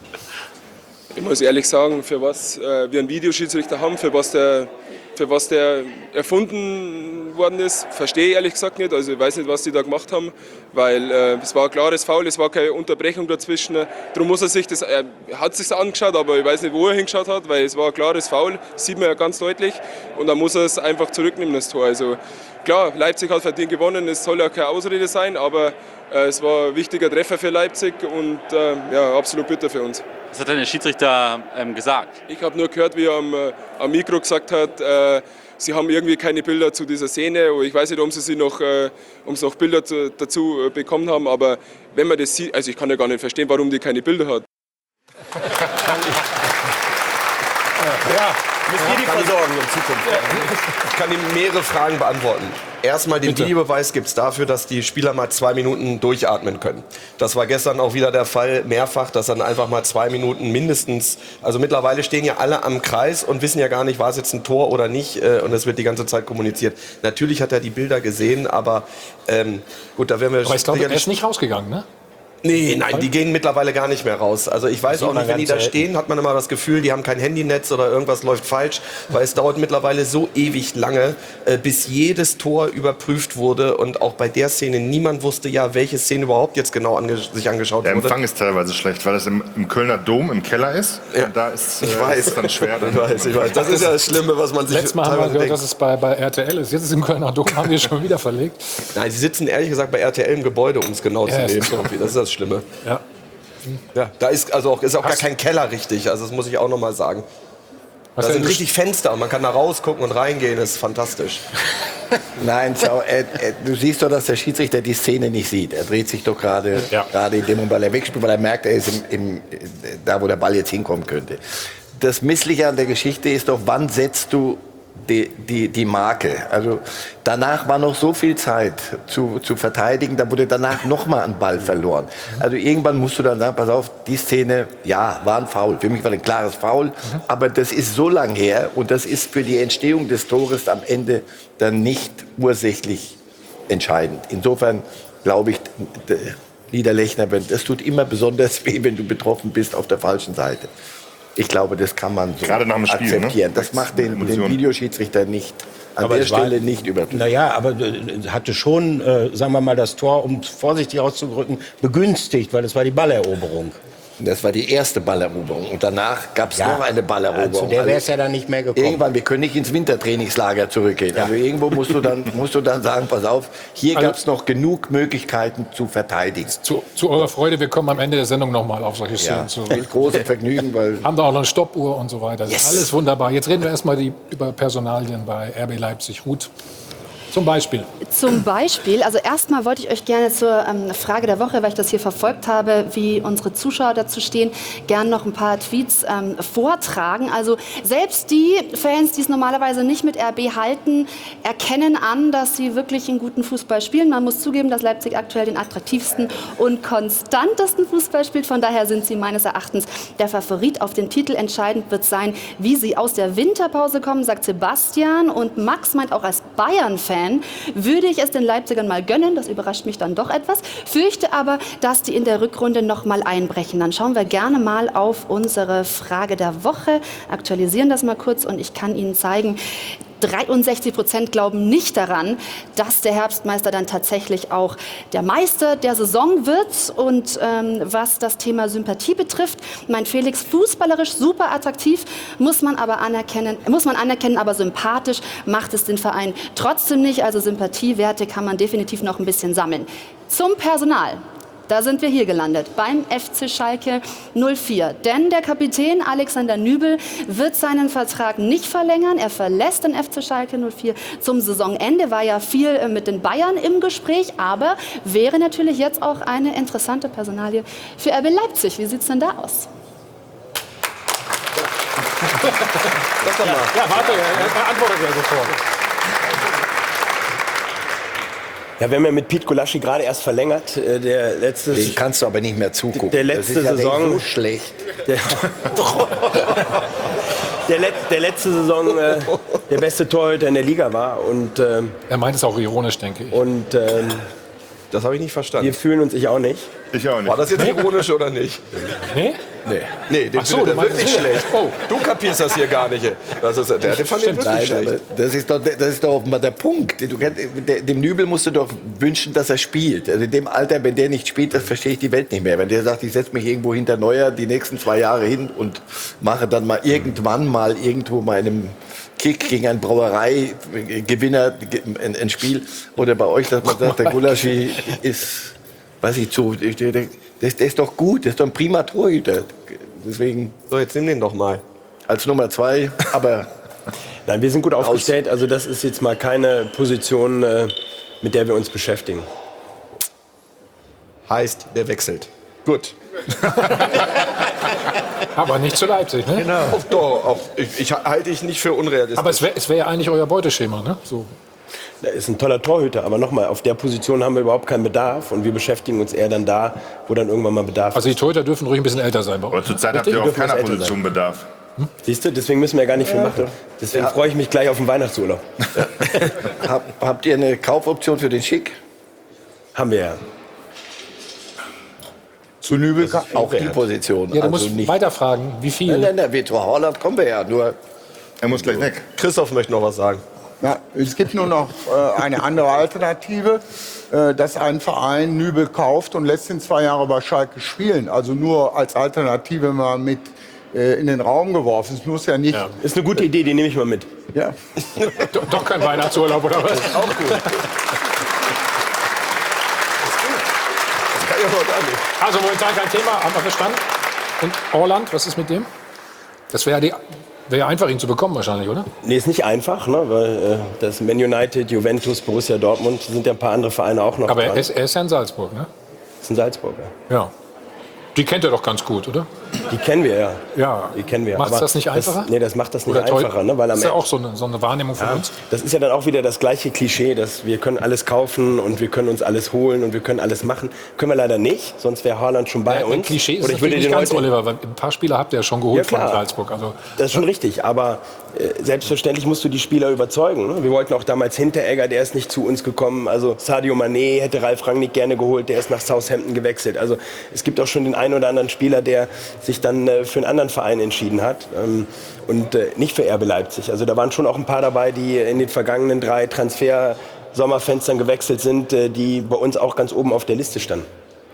Ich muss ehrlich sagen, für was äh, wir einen Videoschiedsrichter haben, für was der, für was der erfunden worden ist, verstehe ich ehrlich gesagt nicht. Also ich weiß nicht, was die da gemacht haben, weil äh, es war ein klares Foul, es war keine Unterbrechung dazwischen. Darum muss er sich das, er hat sich angeschaut, aber ich weiß nicht, wo er hingeschaut hat, weil es war ein klares Foul, das sieht man ja ganz deutlich. Und dann muss er es einfach zurücknehmen, das Tor. Also klar, Leipzig hat verdient gewonnen, es soll ja keine Ausrede sein, aber äh, es war ein wichtiger Treffer für Leipzig und äh, ja, absolut bitter für uns. Was hat denn der Schiedsrichter ähm, gesagt? Ich habe nur gehört, wie er am, äh, am Mikro gesagt hat, äh, sie haben irgendwie keine Bilder zu dieser Szene. Ich weiß nicht, ob sie noch, äh, ob sie noch Bilder zu, dazu äh, bekommen haben, aber wenn man das sieht, also ich kann ja gar nicht verstehen, warum die keine Bilder hat. Ja, müssen wir die versorgen in Zukunft. Ich kann Ihnen mehrere Fragen beantworten. Erstmal, den Bitte. Videobeweis gibt es dafür, dass die Spieler mal zwei Minuten durchatmen können. Das war gestern auch wieder der Fall, mehrfach, dass dann einfach mal zwei Minuten mindestens, also mittlerweile stehen ja alle am Kreis und wissen ja gar nicht, war es jetzt ein Tor oder nicht, äh, und es wird die ganze Zeit kommuniziert. Natürlich hat er die Bilder gesehen, aber ähm, gut, da werden wir... Aber ich glaube, er ist nicht rausgegangen, ne? Nee, nein, die gehen mittlerweile gar nicht mehr raus. Also ich weiß Sieht auch man nicht, wenn die ganz da selten. stehen, hat man immer das Gefühl, die haben kein Handynetz oder irgendwas läuft falsch, weil es dauert mittlerweile so ewig lange, äh, bis jedes Tor überprüft wurde und auch bei der Szene niemand wusste ja, welche Szene überhaupt jetzt genau ange sich angeschaut Der wurde. Empfang ist teilweise schlecht, weil es im, im Kölner Dom im Keller ist. Ja. Und da ist äh, Ich weiß. ist dann schwer. Dann Ich weiß, ich weiß. Das ist ja das Schlimme, was man sich Letztes Mal haben wir teilweise gehört, denkt. dass es bei, bei R T L ist. Jetzt ist es im Kölner Dom, haben wir schon wieder verlegt. Nein, sie sitzen ehrlich gesagt bei R T L im Gebäude, um es genau Ja, zu ist nehmen. so. Das ist das Schlimme. Ja. Ja, da ist also auch, ist auch gar Hast- kein Keller richtig, also das muss ich auch noch mal sagen. Was Da denn? sind richtig Fenster, man kann da rausgucken und reingehen, das ist fantastisch. Nein, schau, er, er, du siehst doch, dass der Schiedsrichter die Szene nicht sieht. Er dreht sich doch gerade Ja. gerade in dem Moment, weil er wegspielt, weil er merkt, er ist im, im, da, wo der Ball jetzt hinkommen könnte. Das Missliche an der Geschichte ist doch, wann setzt du die, die, die Marke? Also danach war noch so viel Zeit zu, zu verteidigen, da wurde danach noch mal ein Ball verloren. Also irgendwann musst du dann sagen, pass auf, die Szene, ja, war ein Foul. Für mich war ein klares Foul, aber das ist so lang her und das ist für die Entstehung des Tores am Ende dann nicht ursächlich entscheidend. Insofern glaube ich, d- Niederlechner, wenn- das tut immer besonders weh, wenn du betroffen bist auf der falschen Seite. Ich glaube, das kann man so Gerade nach dem Spiel, ne? akzeptieren. Das macht den, den Emotionen. Videoschiedsrichter nicht an Aber der es war- Stelle nicht überprüft. Naja, aber äh, hatte schon, äh, sagen wir mal, das Tor, um vorsichtig auszudrücken, begünstigt, weil es war die Balleroberung. Das war die erste Balleroberung. Und danach gab es Ja, noch eine Balleroberung. zu der wär's ja dann nicht mehr gekommen. Irgendwann, wir können nicht ins Wintertrainingslager zurückgehen. Also irgendwo musst du dann, musst du dann sagen, pass auf, hier Also- gab es noch genug Möglichkeiten zu verteidigen. Zu, zu eurer Freude, wir kommen am Ende der Sendung nochmal auf solche Szenen Ja, zurück. mit großem Vergnügen, weil Haben da auch noch eine Stoppuhr und so weiter. Das Yes. ist alles wunderbar. Jetzt reden wir erstmal die, über Personalien bei R B Leipzig. Ruth, zum Beispiel. Zum Beispiel, also erstmal wollte ich euch gerne zur ähm, Frage der Woche, weil ich das hier verfolgt habe, wie unsere Zuschauer dazu stehen, gerne noch ein paar Tweets ähm, vortragen. Also selbst die Fans, die es normalerweise nicht mit R B halten, erkennen an, dass sie wirklich einen guten Fußball spielen. Man muss zugeben, dass Leipzig aktuell den attraktivsten und konstantesten Fußball spielt. Von daher sind sie meines Erachtens der Favorit auf den Titel. Entscheidend wird sein, wie sie aus der Winterpause kommen, sagt Sebastian. Und Max meint auch als Bayern-Fan, würde ich es den Leipzigern mal gönnen. Das überrascht mich dann doch etwas. Fürchte aber, dass die in der Rückrunde noch mal einbrechen. Dann schauen wir gerne mal auf unsere Frage der Woche, aktualisieren das mal kurz und ich kann Ihnen zeigen, dreiundsechzig Prozent glauben nicht daran, dass der Herbstmeister dann tatsächlich auch der Meister der Saison wird. Und ähm, was das Thema Sympathie betrifft, meint Felix, fußballerisch super attraktiv, muss man aber anerkennen, muss man anerkennen, aber sympathisch macht es den Verein trotzdem nicht. Also Sympathiewerte kann man definitiv noch ein bisschen sammeln. Zum Personal. Da sind wir hier gelandet, beim F C Schalke null vier. Denn der Kapitän Alexander Nübel wird seinen Vertrag nicht verlängern. Er verlässt den F C Schalke null vier zum Saisonende. War ja viel mit den Bayern im Gespräch, aber wäre natürlich jetzt auch eine interessante Personalie für R B Leipzig. Wie sieht es denn da aus? Sag doch mal. Ja, warte, er antwortet ja sofort. Ja, wir haben ja mit Pete Gulaschi gerade erst verlängert. Äh, Der letzte, den kannst du aber nicht mehr zugucken. Der letzte das ist ja Saison so schlecht. Der, der, Let, der letzte Saison äh, der beste Torhüter in der Liga war. Und, ähm, er meint es auch ironisch, denke ich. Und ähm, das habe ich nicht verstanden. Wir fühlen uns ich auch nicht. Ich auch nicht. War das jetzt ironisch oder nicht? Nee? Nee. Nee, den Ach so, findet du er meinst wirklich es schlecht. Oh, du kapierst das hier gar nicht. Das ist, der, der fand den wirklich Nein, schlecht. aber das ist doch, das ist doch offenbar der Punkt. Du, kannst- der- dem Nübel musst du doch wünschen, dass er spielt. Also in dem Alter, wenn der nicht spielt, das verstehe ich die Welt nicht mehr. Wenn der sagt, ich setze mich irgendwo hinter Neuer die nächsten zwei Jahre hin und mache dann mal irgendwann mal irgendwo meinem Kick gegen einen Brauereigewinner ein, ein Spiel. Oder bei euch, dass man sagt, der Gulaschi ist, weiß ich, zu, der, der, der ist doch gut, der ist doch ein prima Torhüter. Deswegen. So, jetzt nimm den doch mal. Als Nummer zwei, aber. Nein, wir sind gut aufgestellt. Also das ist jetzt mal keine Position, äh, mit der wir uns beschäftigen. Heißt, der wechselt. Gut. Aber nicht zu Leipzig, ne? Genau. Auf, doch, auf, ich, ich halte ich nicht für unrealistisch. Aber es wäre es wär ja eigentlich euer Beuteschema, ne? So. Er ist ein toller Torhüter, aber nochmal, auf der Position haben wir überhaupt keinen Bedarf und wir beschäftigen uns eher dann da, wo dann irgendwann mal Bedarf Also die Torhüter dürfen ruhig ein bisschen älter sein bei euch. Aber zurzeit habt ihr auf keiner Position Bedarf. Hm? Siehst du, deswegen müssen wir gar nicht viel machen. Deswegen Ja. freue ich mich gleich auf den Weihnachtsurlaub. Hab, habt ihr eine Kaufoption für den Schick? Haben wir ja. Zu Nübel Auch die Position. Ja, du also musst nicht. weiterfragen, wie viel. Nein, nein, nein, wir- zu Holland kommen wir ja. Nur Er muss gleich weg. Christoph möchte noch was sagen. Ja, es gibt nur noch äh, eine andere Alternative, äh, dass ein Verein Nübel kauft und lässt ihn zwei Jahre bei Schalke spielen. Also nur als Alternative mal mit äh, in den Raum geworfen. Es muss ja nicht. Ja. Ist eine gute Idee, die nehme ich mal mit. Ja. Do- Doch kein Weihnachtsurlaub, oder was? Auch gut. Das kann ja wohl gar nicht. Also momentan kein Thema, haben wir verstanden. Und Orland, was ist mit dem? Das wäre ja wär einfach, ihn zu bekommen wahrscheinlich, oder? Nee, ist nicht einfach, ne? Weil äh, das Man United, Juventus, Borussia Dortmund sind ja ein paar andere Vereine auch noch Aber dran. er ist, er ist ja in Salzburg, ne? Das ist ein Salzburger. Ja. Die kennt er doch ganz gut, oder? Die kennen wir ja. Ja. Die kennen wir. Macht's Aber das nicht einfacher? nee, das macht das nicht Oder toll? einfacher, ne? Weil am Das ist ja Ende- auch so eine, so eine Wahrnehmung von Ja, uns. das ist ja dann auch wieder das gleiche Klischee, dass wir können alles kaufen und wir können uns alles holen und wir können alles machen. Können wir leider nicht, sonst wäre Haaland schon bei Ja, uns. ein Klischee ist Oder ich würde natürlich den nicht ganz, heute, Oliver, weil ein paar Spieler habt ihr ja schon geholt Ja, klar. von Salzburg. Also Das ist schon richtig, aber äh, selbstverständlich musst du die Spieler überzeugen. Ne? Wir wollten auch damals Hinteregger, der ist nicht zu uns gekommen. Also Sadio Mané hätte Ralf Rangnick gerne geholt, der ist nach Southampton gewechselt. Also es gibt auch schon den einen oder anderen Spieler, der sich dann äh, für einen anderen Verein entschieden hat ähm, und äh, nicht für R B Leipzig. Also da waren schon auch ein paar dabei, die in den vergangenen drei Transfer-Sommerfenstern gewechselt sind, äh, die bei uns auch ganz oben auf der Liste standen.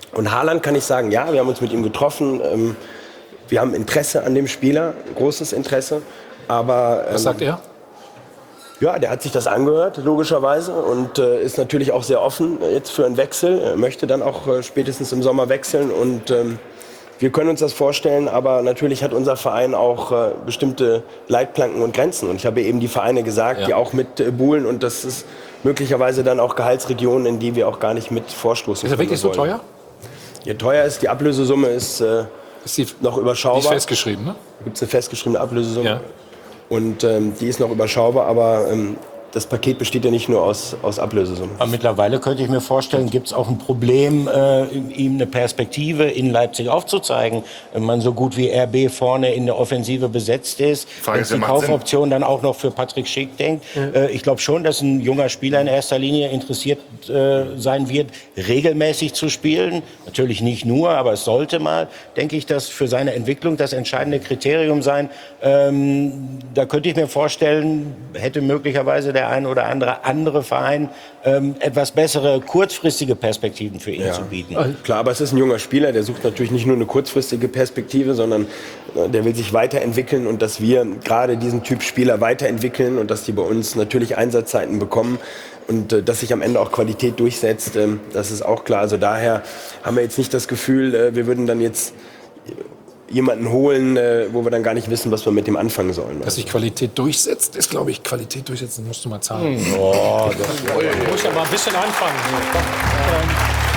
Und Haaland kann ich sagen, ja, wir haben uns mit ihm getroffen. Ähm, wir haben Interesse an dem Spieler, großes Interesse. Aber, ähm, Was sagt er? Ja, der hat sich das angehört, logischerweise. Und äh, ist natürlich auch sehr offen jetzt für einen Wechsel. Er möchte dann auch äh, spätestens im Sommer wechseln. Und ähm, wir können uns das vorstellen. Aber natürlich hat unser Verein auch äh, bestimmte Leitplanken und Grenzen. Und ich habe eben die Vereine gesagt, Ja. die auch mit äh, buhlen. Und das ist möglicherweise dann auch Gehaltsregionen, in die wir auch gar nicht mit vorstoßen. Ist er wirklich so teuer? Ja, teuer ist, die Ablösesumme ist, äh, ist die, noch überschaubar. Die ist festgeschrieben, ne? Da gibt es eine festgeschriebene Ablösesumme. Ja. Und ähm, die ist noch überschaubar, aber ähm, das Paket besteht ja nicht nur aus, aus Ablösesummen. Aber mittlerweile könnte ich mir vorstellen, gibt es auch ein Problem, äh, ihm eine Perspektive in Leipzig aufzuzeigen, wenn man so gut wie R B vorne in der Offensive besetzt ist. Frage Wenn ist, die macht Kaufoption dann auch noch für Patrick Schick denkt. Ja. Äh, ich glaube schon, dass ein junger Spieler in erster Linie interessiert äh, sein wird, regelmäßig zu spielen. Natürlich nicht nur, aber es sollte mal, denke ich, das für seine Entwicklung das entscheidende Kriterium sein. Ähm, da könnte ich mir vorstellen, hätte möglicherweise der ein oder andere andere Verein ähm, etwas bessere kurzfristige Perspektiven für ihn Ja. zu bieten. Klar, aber es ist ein junger Spieler, der sucht natürlich nicht nur eine kurzfristige Perspektive, sondern äh, der will sich weiterentwickeln und dass wir gerade diesen Typ Spieler weiterentwickeln und dass die bei uns natürlich Einsatzzeiten bekommen und äh, dass sich am Ende auch Qualität durchsetzt, äh, das ist auch klar. Also daher haben wir jetzt nicht das Gefühl, äh, wir würden dann jetzt jemanden holen, äh, wo wir dann gar nicht wissen, was wir mit dem anfangen sollen. Dass sich Qualität durchsetzt, ist, glaube ich, Qualität durchsetzen, musst du mal zahlen. Hm. Oh, das ich muss ja mal ein bisschen anfangen. Ähm,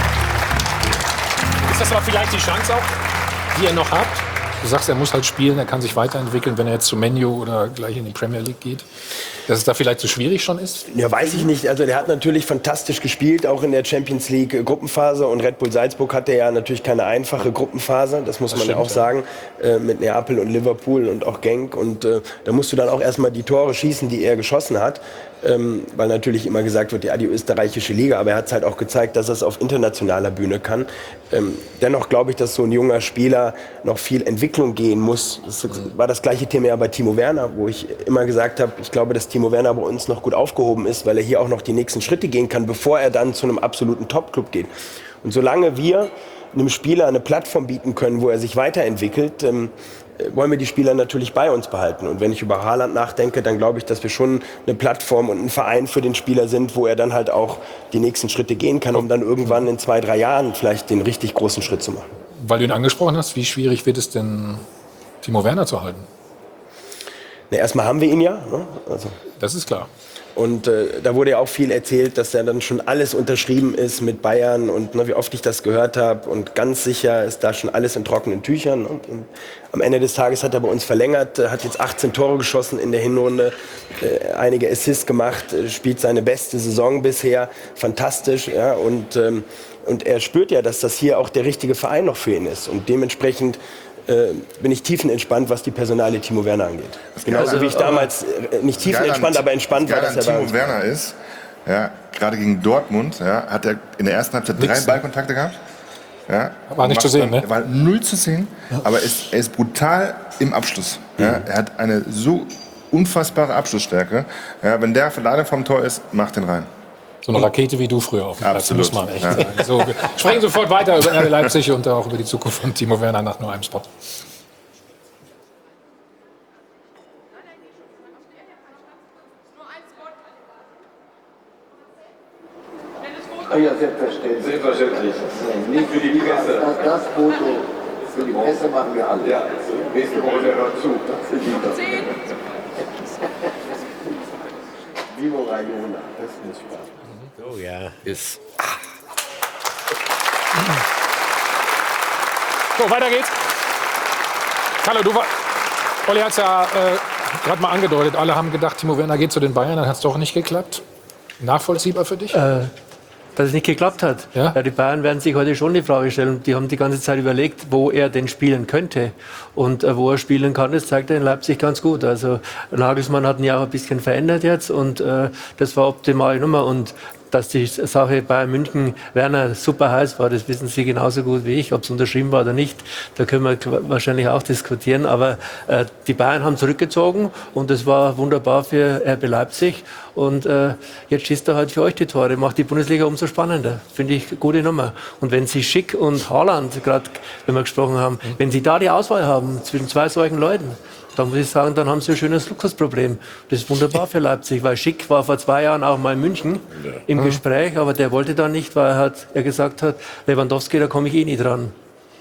ist das aber vielleicht die Chance auch, die ihr noch habt? Du sagst, er muss halt spielen, er kann sich weiterentwickeln, wenn er jetzt zu Man U oder gleich in die Premier League geht. Dass es da vielleicht so schwierig schon ist? Ja, weiß ich nicht. Also der hat natürlich fantastisch gespielt, auch in der Champions League äh, Gruppenphase. Und Red Bull Salzburg hatte ja natürlich keine einfache Gruppenphase, das muss Das man ja stimmt, auch sagen, äh, mit Neapel und Liverpool und auch Genk. Und äh, da musst du dann auch erstmal die Tore schießen, die er geschossen hat. Ähm, weil natürlich immer gesagt wird, ja, die österreichische Liga. Aber er hat es halt auch gezeigt, dass er es auf internationaler Bühne kann. Ähm, dennoch glaube ich, dass so ein junger Spieler noch viel Entwicklung gehen muss. Das war das gleiche Thema ja bei Timo Werner, wo ich immer gesagt habe, ich glaube, dass Timo Werner bei uns noch gut aufgehoben ist, weil er hier auch noch die nächsten Schritte gehen kann, bevor er dann zu einem absoluten Top-Club geht. Und solange wir einem Spieler eine Plattform bieten können, wo er sich weiterentwickelt, ähm, wollen wir die Spieler natürlich bei uns behalten. Und wenn ich über Haaland nachdenke, dann glaube ich, dass wir schon eine Plattform und ein Verein für den Spieler sind, wo er dann halt auch die nächsten Schritte gehen kann, um dann irgendwann in zwei, drei Jahren vielleicht den richtig großen Schritt zu machen. Weil du ihn angesprochen hast, wie schwierig wird es denn, Timo Werner zu halten? Na, erstmal haben wir ihn ja. Ne? Also. Das ist klar. Und äh, da wurde ja auch viel erzählt, dass ja dann schon alles unterschrieben ist mit Bayern und ne, wie oft ich das gehört habe. Und ganz sicher ist da schon alles in trockenen Tüchern. Und, und am Ende des Tages hat er bei uns verlängert, äh, hat jetzt achtzehn Tore geschossen in der Hinrunde, äh, einige Assists gemacht, äh, spielt seine beste Saison bisher, fantastisch. Ja, und, ähm, und er spürt ja, dass das hier auch der richtige Verein noch für ihn ist. Und dementsprechend äh, bin ich tiefenentspannt, was die Personalie Timo Werner angeht. Genauso also, wie ich damals, äh, nicht tiefenentspannt, aber entspannt war, dass er bei Timo uns Werner ist, ja, gerade gegen Dortmund, ja, hat er in der ersten Halbzeit drei Ballkontakte gehabt. Ja, war nicht zu sehen, ne? War null zu sehen, ja. Aber ist, er ist brutal im Abschluss. Mhm. Ja, er hat eine so unfassbare Abschlussstärke. Ja, wenn der leider vom Tor ist, macht den rein. So eine Rakete wie du früher auf dem Platz, Absolut. muss man echt Ja. sagen. So, wir sprechen sofort weiter über R B Leipzig und auch über die Zukunft von Timo Werner nach nur einem Spot. Ah ja, selbstverständlich. Selbstverständlich. Nicht für die Presse. Das, das Foto für die Presse machen wir alle. Ja. Nächste Woche der noch zu. Vivo Rayona. Das muss Spaß machen. Oh ja. Ist. So, weiter geht's. Carlo, du war, Olli hat es ja äh, gerade mal angedeutet. Alle haben gedacht, Timo Werner geht zu den Bayern, dann hat es doch nicht geklappt. Nachvollziehbar für dich? Äh, dass es nicht geklappt hat. Ja? Ja, die Bayern werden sich heute schon die Frage stellen. Die haben die ganze Zeit überlegt, wo er denn spielen könnte. Und äh, wo er spielen kann, das zeigt er in Leipzig ganz gut. Also Nagelsmann hat ihn ja auch ein bisschen verändert jetzt und äh, das war optimale Nummer. Und dass die Sache Bayern München, Werner, super heiß war, das wissen Sie genauso gut wie ich. Ob es unterschrieben war oder nicht, da können wir wahrscheinlich auch diskutieren. Aber äh, die Bayern haben zurückgezogen und das war wunderbar für R B Leipzig. Und äh, jetzt schießt er halt für euch die Tore, macht die Bundesliga umso spannender. Finde ich gute Nummer. Und wenn Sie Schick und Haaland, gerade wenn wir gesprochen haben, mhm. wenn Sie da die Auswahl haben zwischen zwei solchen Leuten, dann muss ich sagen, dann haben Sie ein schönes Luxusproblem. Das ist wunderbar für Leipzig, weil Schick war vor zwei Jahren auch mal in München ja. im mhm. Gespräch, aber der wollte da nicht, weil er, hat, er gesagt hat, Lewandowski, da komme ich eh nie dran.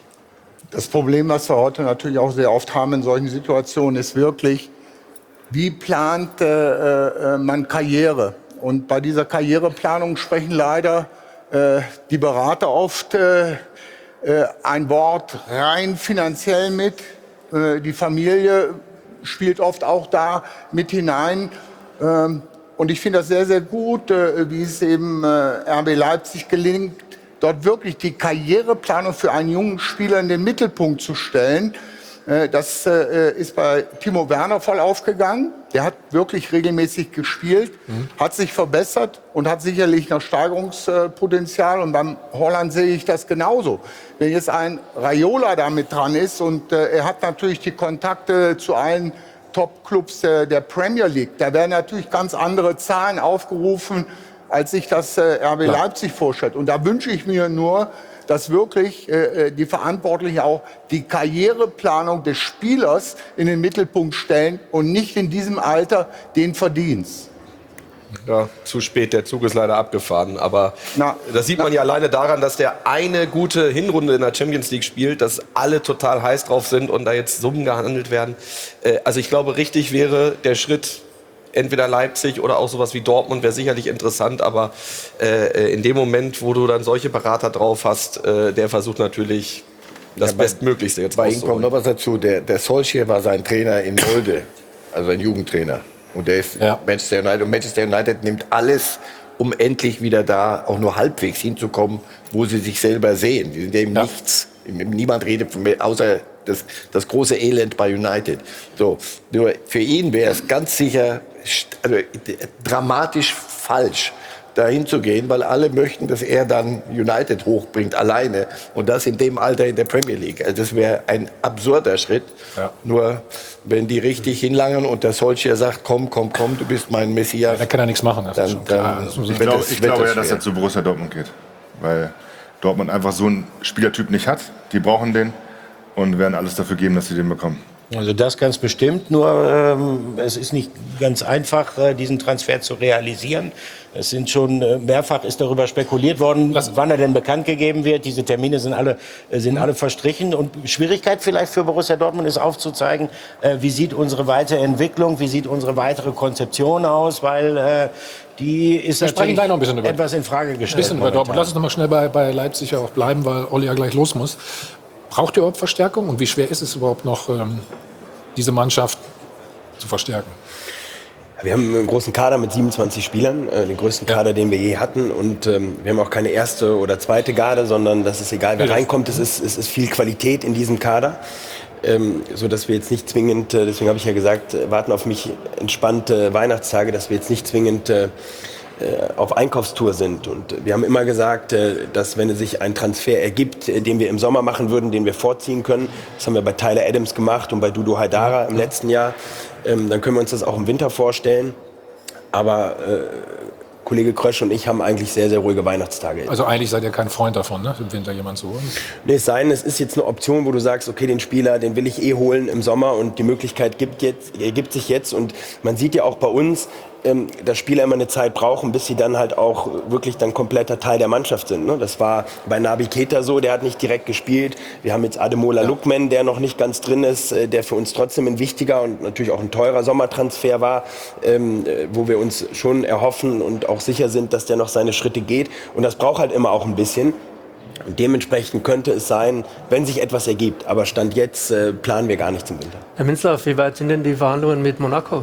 Das Problem, was wir heute natürlich auch sehr oft haben in solchen Situationen, ist wirklich, wie plant äh, äh, man Karriere? Und bei dieser Karriereplanung sprechen leider äh, die Berater oft äh, äh, ein Wort rein finanziell mit. Äh, die Familie spielt oft auch da mit hinein. Ähm, und ich finde das sehr, sehr gut, äh, wie es eben äh, R B Leipzig gelingt, dort wirklich die Karriereplanung für einen jungen Spieler in den Mittelpunkt zu stellen. Das äh, ist bei Timo Werner voll aufgegangen. Der hat wirklich regelmäßig gespielt, mhm. hat sich verbessert und hat sicherlich noch Steigerungspotenzial. Und beim Haaland sehe ich das genauso. Wenn jetzt ein Raiola da mit dran ist und äh, er hat natürlich die Kontakte zu allen Top-Clubs äh, der Premier League, da werden natürlich ganz andere Zahlen aufgerufen, als sich das äh, R B Leipzig vorstellt. Und da wünsche ich mir nur, dass wirklich äh, die Verantwortlichen auch die Karriereplanung des Spielers in den Mittelpunkt stellen und nicht in diesem Alter den Verdienst. Ja, zu spät, der Zug ist leider abgefahren. Aber na, das sieht man na, ja alleine daran, dass der eine gute Hinrunde in der Champions League spielt, dass alle total heiß drauf sind und da jetzt Summen gehandelt werden. Äh, also ich glaube, richtig wäre der Schritt, entweder Leipzig oder auch sowas wie Dortmund wäre sicherlich interessant, aber äh, in dem Moment, wo du dann solche Berater drauf hast, äh, der versucht natürlich das ja, Bestmöglichste jetzt bei ihm kommt noch was dazu. Der, der Solskjaer war sein Trainer in Molde, also ein Jugendtrainer. Und der ist ja. Manchester United. Und Manchester United nimmt alles, um endlich wieder da auch nur halbwegs hinzukommen, wo sie sich selber sehen. Die sind eben ja. nichts. Niemand redet von mir, außer das, das große Elend bei United. So, nur für ihn wäre es ganz sicher also, dramatisch falsch, dahin zu gehen, weil alle möchten, dass er dann United hochbringt, alleine. Und das in dem Alter in der Premier League. Also das wäre ein absurder Schritt. Ja. Nur wenn die richtig hinlangen und der Solskjaer sagt, komm, komm, komm, du bist mein Messias. Da kann er nichts machen. Dann, dann ich glaube glaub ja, dass er zu Borussia Dortmund geht. Weil Dortmund einfach so einen Spielertyp nicht hat. Die brauchen den und werden alles dafür geben, dass sie den bekommen. Also das ganz bestimmt, nur ähm, es ist nicht ganz einfach, äh, diesen Transfer zu realisieren. Es sind schon äh, mehrfach ist darüber spekuliert worden, Was? wann er denn bekannt gegeben wird. Diese Termine sind alle äh, sind alle verstrichen und Schwierigkeit vielleicht für Borussia Dortmund ist aufzuzeigen, äh, wie sieht unsere Weiterentwicklung, wie sieht unsere weitere Konzeption aus, weil äh, die ist natürlich noch ein bisschen über, etwas in Frage gestellt. Ein bisschen über Dortmund. Lass uns noch mal schnell bei, bei Leipzig auch bleiben, weil Olli ja gleich los muss. Braucht ihr überhaupt Verstärkung? Und wie schwer ist es überhaupt noch, ähm, diese Mannschaft zu verstärken? Wir haben einen großen Kader mit siebenundzwanzig Spielern, äh, den größten Kader, ja. den wir je hatten. Und ähm, wir haben auch keine erste oder zweite Garde, sondern das ist egal, wer ja, reinkommt. Es ist, es ist viel Qualität in diesem Kader. Ähm, so dass wir jetzt nicht zwingend, äh, deswegen habe ich ja gesagt, äh, warten auf mich entspannte Weihnachtstage, dass wir jetzt nicht zwingend äh, auf Einkaufstour sind. Und wir haben immer gesagt, dass wenn sich ein Transfer ergibt, den wir im Sommer machen würden, den wir vorziehen können, das haben wir bei Tyler Adams gemacht und bei Dudu Haidara im letzten Jahr, dann können wir uns das auch im Winter vorstellen. Aber äh, Kollege Krösch und ich haben eigentlich sehr, sehr ruhige Weihnachtstage. Also eigentlich seid ihr kein Freund davon, ne? im Winter jemand zu holen? Nee, es sei denn, es ist jetzt eine Option, wo du sagst, okay, den Spieler, den will ich eh holen im Sommer und die Möglichkeit gibt, jetzt, ergibt sich jetzt. Und man sieht ja auch bei uns, ähm, dass Spieler immer eine Zeit brauchen, bis sie dann halt auch wirklich dann kompletter Teil der Mannschaft sind. Ne? Das war bei Naby Keita so, der hat nicht direkt gespielt. Wir haben jetzt Ademola ja. Lookman, der noch nicht ganz drin ist, äh, der für uns trotzdem ein wichtiger und natürlich auch ein teurer Sommertransfer war, ähm, äh, wo wir uns schon erhoffen und auch sicher sind, dass der noch seine Schritte geht. Und das braucht halt immer auch ein bisschen. Und dementsprechend könnte es sein, wenn sich etwas ergibt. Aber Stand jetzt äh, planen wir gar nichts im Winter. Herr Minzlaff, wie weit sind denn die Verhandlungen mit Monaco?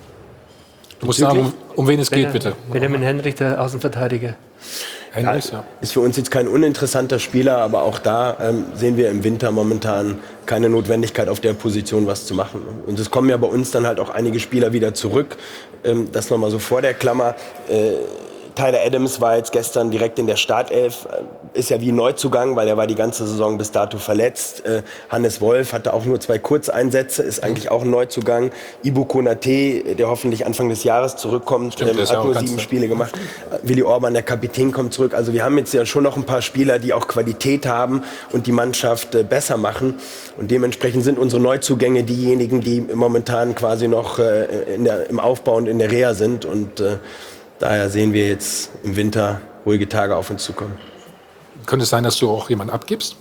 Du musst sagen, um, um wen es geht, Benjamin, bitte. Benjamin Henrich, der Außenverteidiger. Henrich, ja. Ist für uns jetzt kein uninteressanter Spieler, aber auch da ähm, sehen wir im Winter momentan keine Notwendigkeit, auf der Position was zu machen. Und es kommen ja bei uns dann halt auch einige Spieler wieder zurück. Ähm, das nochmal so vor der Klammer. Äh, Tyler Adams war jetzt gestern direkt in der Startelf, ist ja wie ein Neuzugang, weil er war die ganze Saison bis dato verletzt. Äh, Hannes Wolf hatte auch nur zwei Kurzeinsätze, ist eigentlich auch ein Neuzugang. Ibu Konate, der hoffentlich Anfang des Jahres zurückkommt, Stimmt, ähm, hat nur sieben Spiele gemacht. Willi Orban, der Kapitän, kommt zurück. Also wir haben jetzt ja schon noch ein paar Spieler, die auch Qualität haben und die Mannschaft äh, besser machen. Und dementsprechend sind unsere Neuzugänge diejenigen, die momentan quasi noch äh, in der, im Aufbau und in der Reha sind. Und äh, daher sehen wir jetzt im Winter ruhige Tage auf uns zukommen. Könnte es sein, dass du auch jemanden abgibst?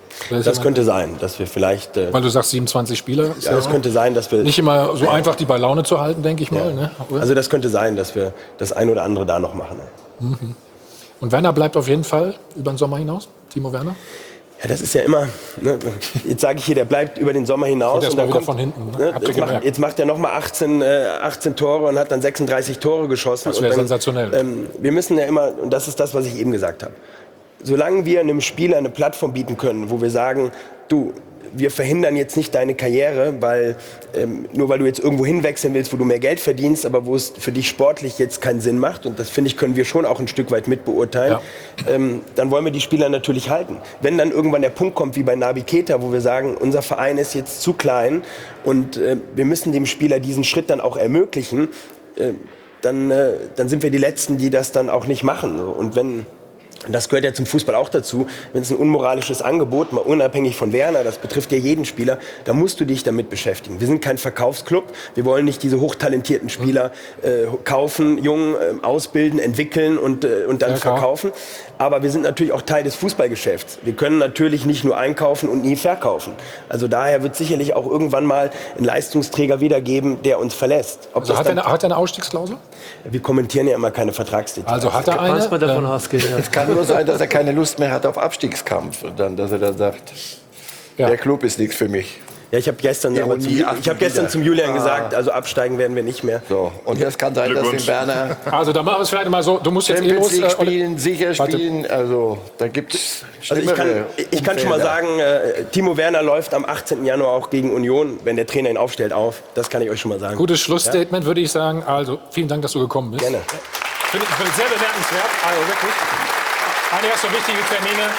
Das könnte sein, dass wir vielleicht... Äh, Weil du sagst siebenundzwanzig Spieler. Ja, das könnte sein, dass wir... Nicht immer so einfach, die bei Laune zu halten, denke ich mal. Ja. Ne? Also das könnte sein, dass wir das ein oder andere da noch machen. Mhm. Und Werner bleibt auf jeden Fall über den Sommer hinaus? Timo Werner? Ja, das ist ja immer, ne, jetzt sage ich hier, der bleibt über den Sommer hinaus. Und, und dann kommt, von hinten. Ne? Ne, jetzt, macht, jetzt macht er nochmal achtzehn, äh, achtzehn Tore und hat dann sechsunddreißig Tore geschossen. Das wäre dann, sensationell. Ähm, wir müssen ja immer, und das ist das, was ich eben gesagt habe, solange wir einem Spieler eine Plattform bieten können, wo wir sagen, du, wir verhindern jetzt nicht deine Karriere, weil ähm, nur weil du jetzt irgendwo hinwechseln willst, wo du mehr Geld verdienst, aber wo es für dich sportlich jetzt keinen Sinn macht, und das finde ich, können wir schon auch ein Stück weit mitbeurteilen, ja. ähm, dann wollen wir die Spieler natürlich halten. Wenn dann irgendwann der Punkt kommt, wie bei Naby Keita, wo wir sagen, unser Verein ist jetzt zu klein und äh, wir müssen dem Spieler diesen Schritt dann auch ermöglichen, äh, dann, äh, dann sind wir die Letzten, die das dann auch nicht machen. Und wenn Und das gehört ja zum Fußball auch dazu. Wenn es ein unmoralisches Angebot, mal unabhängig von Werner, das betrifft ja jeden Spieler, da musst du dich damit beschäftigen. Wir sind kein Verkaufsclub. Wir wollen nicht diese hochtalentierten Spieler äh, kaufen, jung äh, ausbilden, entwickeln und, äh, und dann ja, verkaufen. Aber wir sind natürlich auch Teil des Fußballgeschäfts. Wir können natürlich nicht nur einkaufen und nie verkaufen. Also daher wird sicherlich auch irgendwann mal ein Leistungsträger wieder geben, der uns verlässt. Ob also das hat, er eine, hat er eine Ausstiegsklausel? Wir kommentieren ja immer keine Vertragsdetails. Also hat er eine? Davon ausgehen, ja. Es kann nur sein, dass er keine Lust mehr hat auf Abstiegskampf und dann, dass er dann sagt, ja. der Club ist nichts für mich. Ja, ich habe gestern, ja, zum, ich hab gestern zum Julian ah. gesagt, also absteigen werden wir nicht mehr. So, und das kann sein, dass den Werner... Also da machen wir es vielleicht mal so, du musst jetzt eh los... Äh, spielen, sicher warte. spielen, also da gibt es also ich kann, ich kann schon mal sagen, äh, Timo Werner läuft am achtzehnten Januar auch gegen Union, wenn der Trainer ihn aufstellt, auf. Das kann ich euch schon mal sagen. Gutes Schlussstatement, ja? würde ich sagen. Also vielen Dank, dass du gekommen bist. Gerne. Finde ich find sehr bemerkenswert, also wirklich. Einige so wichtige Termine.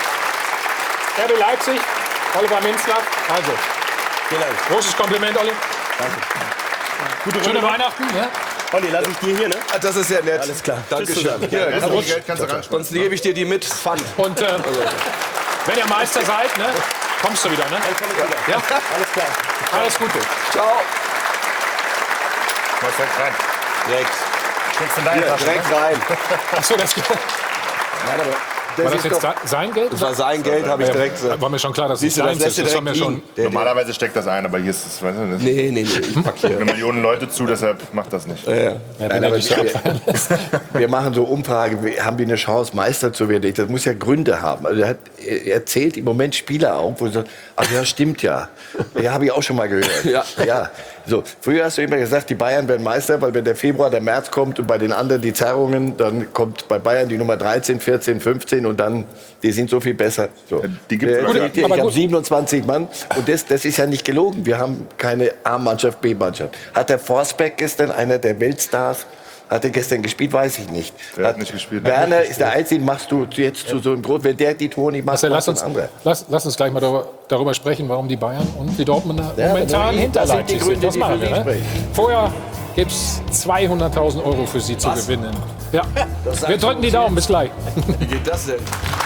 R B Leipzig, Oliver Minzlaff. Also, vielen Dank. Großes Kompliment, Olli. Danke. Gute Schöne Weihnachten. Ja? Olli, lass ich dir hier, ne? Das ist sehr nett. Alles klar. Dankeschön. Ja, ja, also Geld kannst du ran. Sonst gebe ich dir die mit. Pfand. Und äh, wenn ihr Meister seid, ne, kommst du wieder, ne? Dann komm ich wieder. Ja? Alles klar. Alles Gute. Ciao. Was direkt rein? Direkt. Steckst du deine Tasche, direkt rein. Achso, das geht. Nein, aber Das war das jetzt doch, sein Geld? Das war sein Geld, habe ich direkt gesagt. War mir schon klar, dass es sein ist. Das war mir schon Normalerweise steckt das ein, aber hier ist es, weißt du, das nee, nee, nee, ich pack hier eine Million Leute zu, deshalb macht das nicht. Ja, ja. Nein, aber wir, wir machen so Umfragen, haben wir eine Chance, Meister zu werden? Das muss ja Gründe haben. Also er, hat, er erzählt im Moment Spieler auf, wo er sagt, ach ja, stimmt ja. Ja, habe ich auch schon mal gehört. Ja. Ja. So, früher hast du immer gesagt, die Bayern werden Meister, weil wenn der Februar, der März kommt und bei den anderen die Zerrungen, dann kommt bei Bayern die Nummer dreizehn, vierzehn, fünfzehn und dann, die sind so viel besser. So. Die gibt's äh, gut, ich ich habe siebenundzwanzig Mann und das, das ist ja nicht gelogen. Wir haben keine A-Mannschaft, B-Mannschaft. Hat der Forsberg gestern, einer der Weltstars, hat er gestern gespielt, weiß ich nicht. Der hat nicht gespielt. Werner nicht ist der Einzige, machst du jetzt zu so einem Grund, wenn der die Tore nicht macht, also, lass, uns, andere. lass, lass uns gleich mal darüber, darüber sprechen, warum die Bayern und die Dortmunder Ja, momentan hinter Leipzig sind. Das machen wir. Ne? sprechen. Vorher gibt es zweihunderttausend Euro für Sie zu Was? gewinnen. Ja. Wir drücken die Daumen. Bis gleich. Wie geht das denn?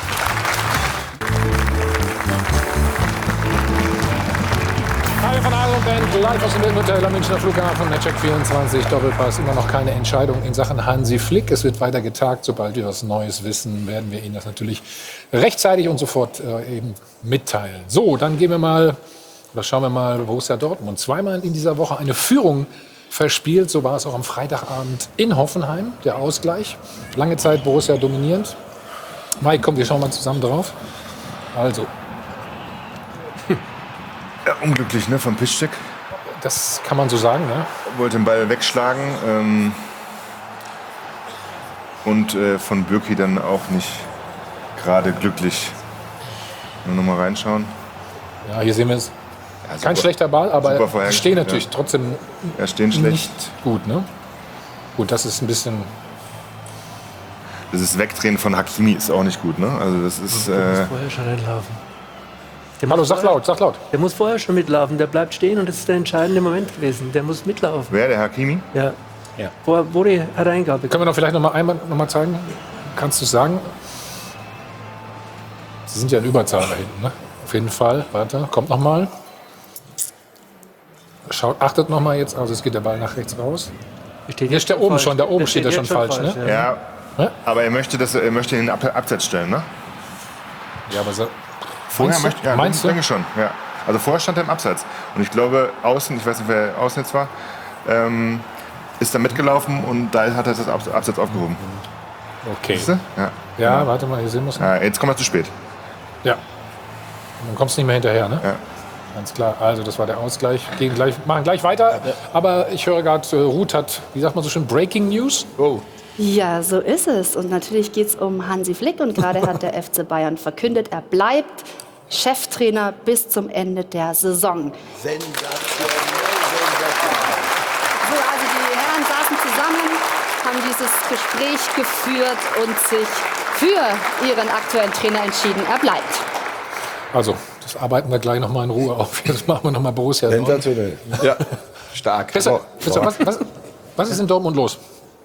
Teil von Adel und Band, live aus dem Hilton Hotel am Münchner Flughafen, der Check vierundzwanzig, Doppelpass, immer noch keine Entscheidung in Sachen Hansi Flick. Es wird weiter getagt. Sobald wir was Neues wissen, werden wir Ihnen das natürlich rechtzeitig und sofort äh, eben mitteilen. So, dann gehen wir mal, oder schauen wir mal, Borussia Dortmund. Zweimal in dieser Woche eine Führung verspielt. So war es auch am Freitagabend in Hoffenheim, der Ausgleich. Lange Zeit Borussia dominierend. Mike, komm, wir schauen mal zusammen drauf. Also, Ja, unglücklich, ne, von Piszczek. das kann man so sagen, ne? Wollte den Ball wegschlagen. Ähm, und äh, von Bürki dann auch nicht gerade glücklich. Nur noch mal reinschauen. Ja, hier sehen wir es. Ja, Kein super- schlechter Ball, aber super die vorhergesagt, stehen natürlich ja. trotzdem Ja, stehen schlecht. nicht gut, ne? Gut, das ist ein bisschen dieses Wegdrehen von Hakimi ist auch nicht gut. Ne? Also das ist. Der muss Äh, vorher schon entlaufen. Der Hallo, muss sag vorher- laut, sag laut. Der muss vorher schon mitlaufen. Der bleibt stehen und das ist der entscheidende Moment gewesen. Der muss mitlaufen. wer, der Hakimi? Ja. ja. Wo, wo die Hereingabe. Können wir noch vielleicht noch mal einmal noch mal zeigen? Kannst du sagen? Sie sind ja in Überzahl da hinten, ne? Auf jeden Fall. Warte, kommt noch mal. Schaut, achtet noch mal jetzt. Also es geht der Ball nach rechts raus. Steht Hier steht der oben falsch. schon. Da oben Der steht er steht schon jetzt falsch, schon ne? Ja. Ja. Aber er möchte, das, er möchte ihn in den Ab Abseits stellen, ne? Ja, aber so, Vorher meinst du? möchte ja, Meinst ich du? denke schon, ja. Also vorher stand er im Abseits. Und ich glaube, außen, ich weiß nicht, wer außen jetzt war, ähm, ist da mitgelaufen und da hat er das Abs- Abseits aufgehoben. Okay. Siehst du? Ja. Ja, warte mal, hier sehen wir es. Ja, jetzt kommt er zu spät. Ja. Dann kommst du nicht mehr hinterher, ne? Ja. Ganz klar. Also das war der Ausgleich. Gehen gleich, machen gleich weiter. Aber ich höre gerade, äh, Ruth hat, wie sagt man so schön, Breaking News. Oh. Ja, so ist es. Und natürlich geht es um Hansi Flick. Und gerade hat der F C Bayern verkündet, er bleibt Cheftrainer bis zum Ende der Saison. Sensationell, So, also die Herren saßen zusammen, haben dieses Gespräch geführt und sich für ihren aktuellen Trainer entschieden. Er bleibt. Also, das arbeiten wir gleich noch mal in Ruhe auf. Jetzt machen wir noch mal Borussia Dortmund. sensationell. Ja, stark. Christian, Christian, was, was, was ist in Dortmund los?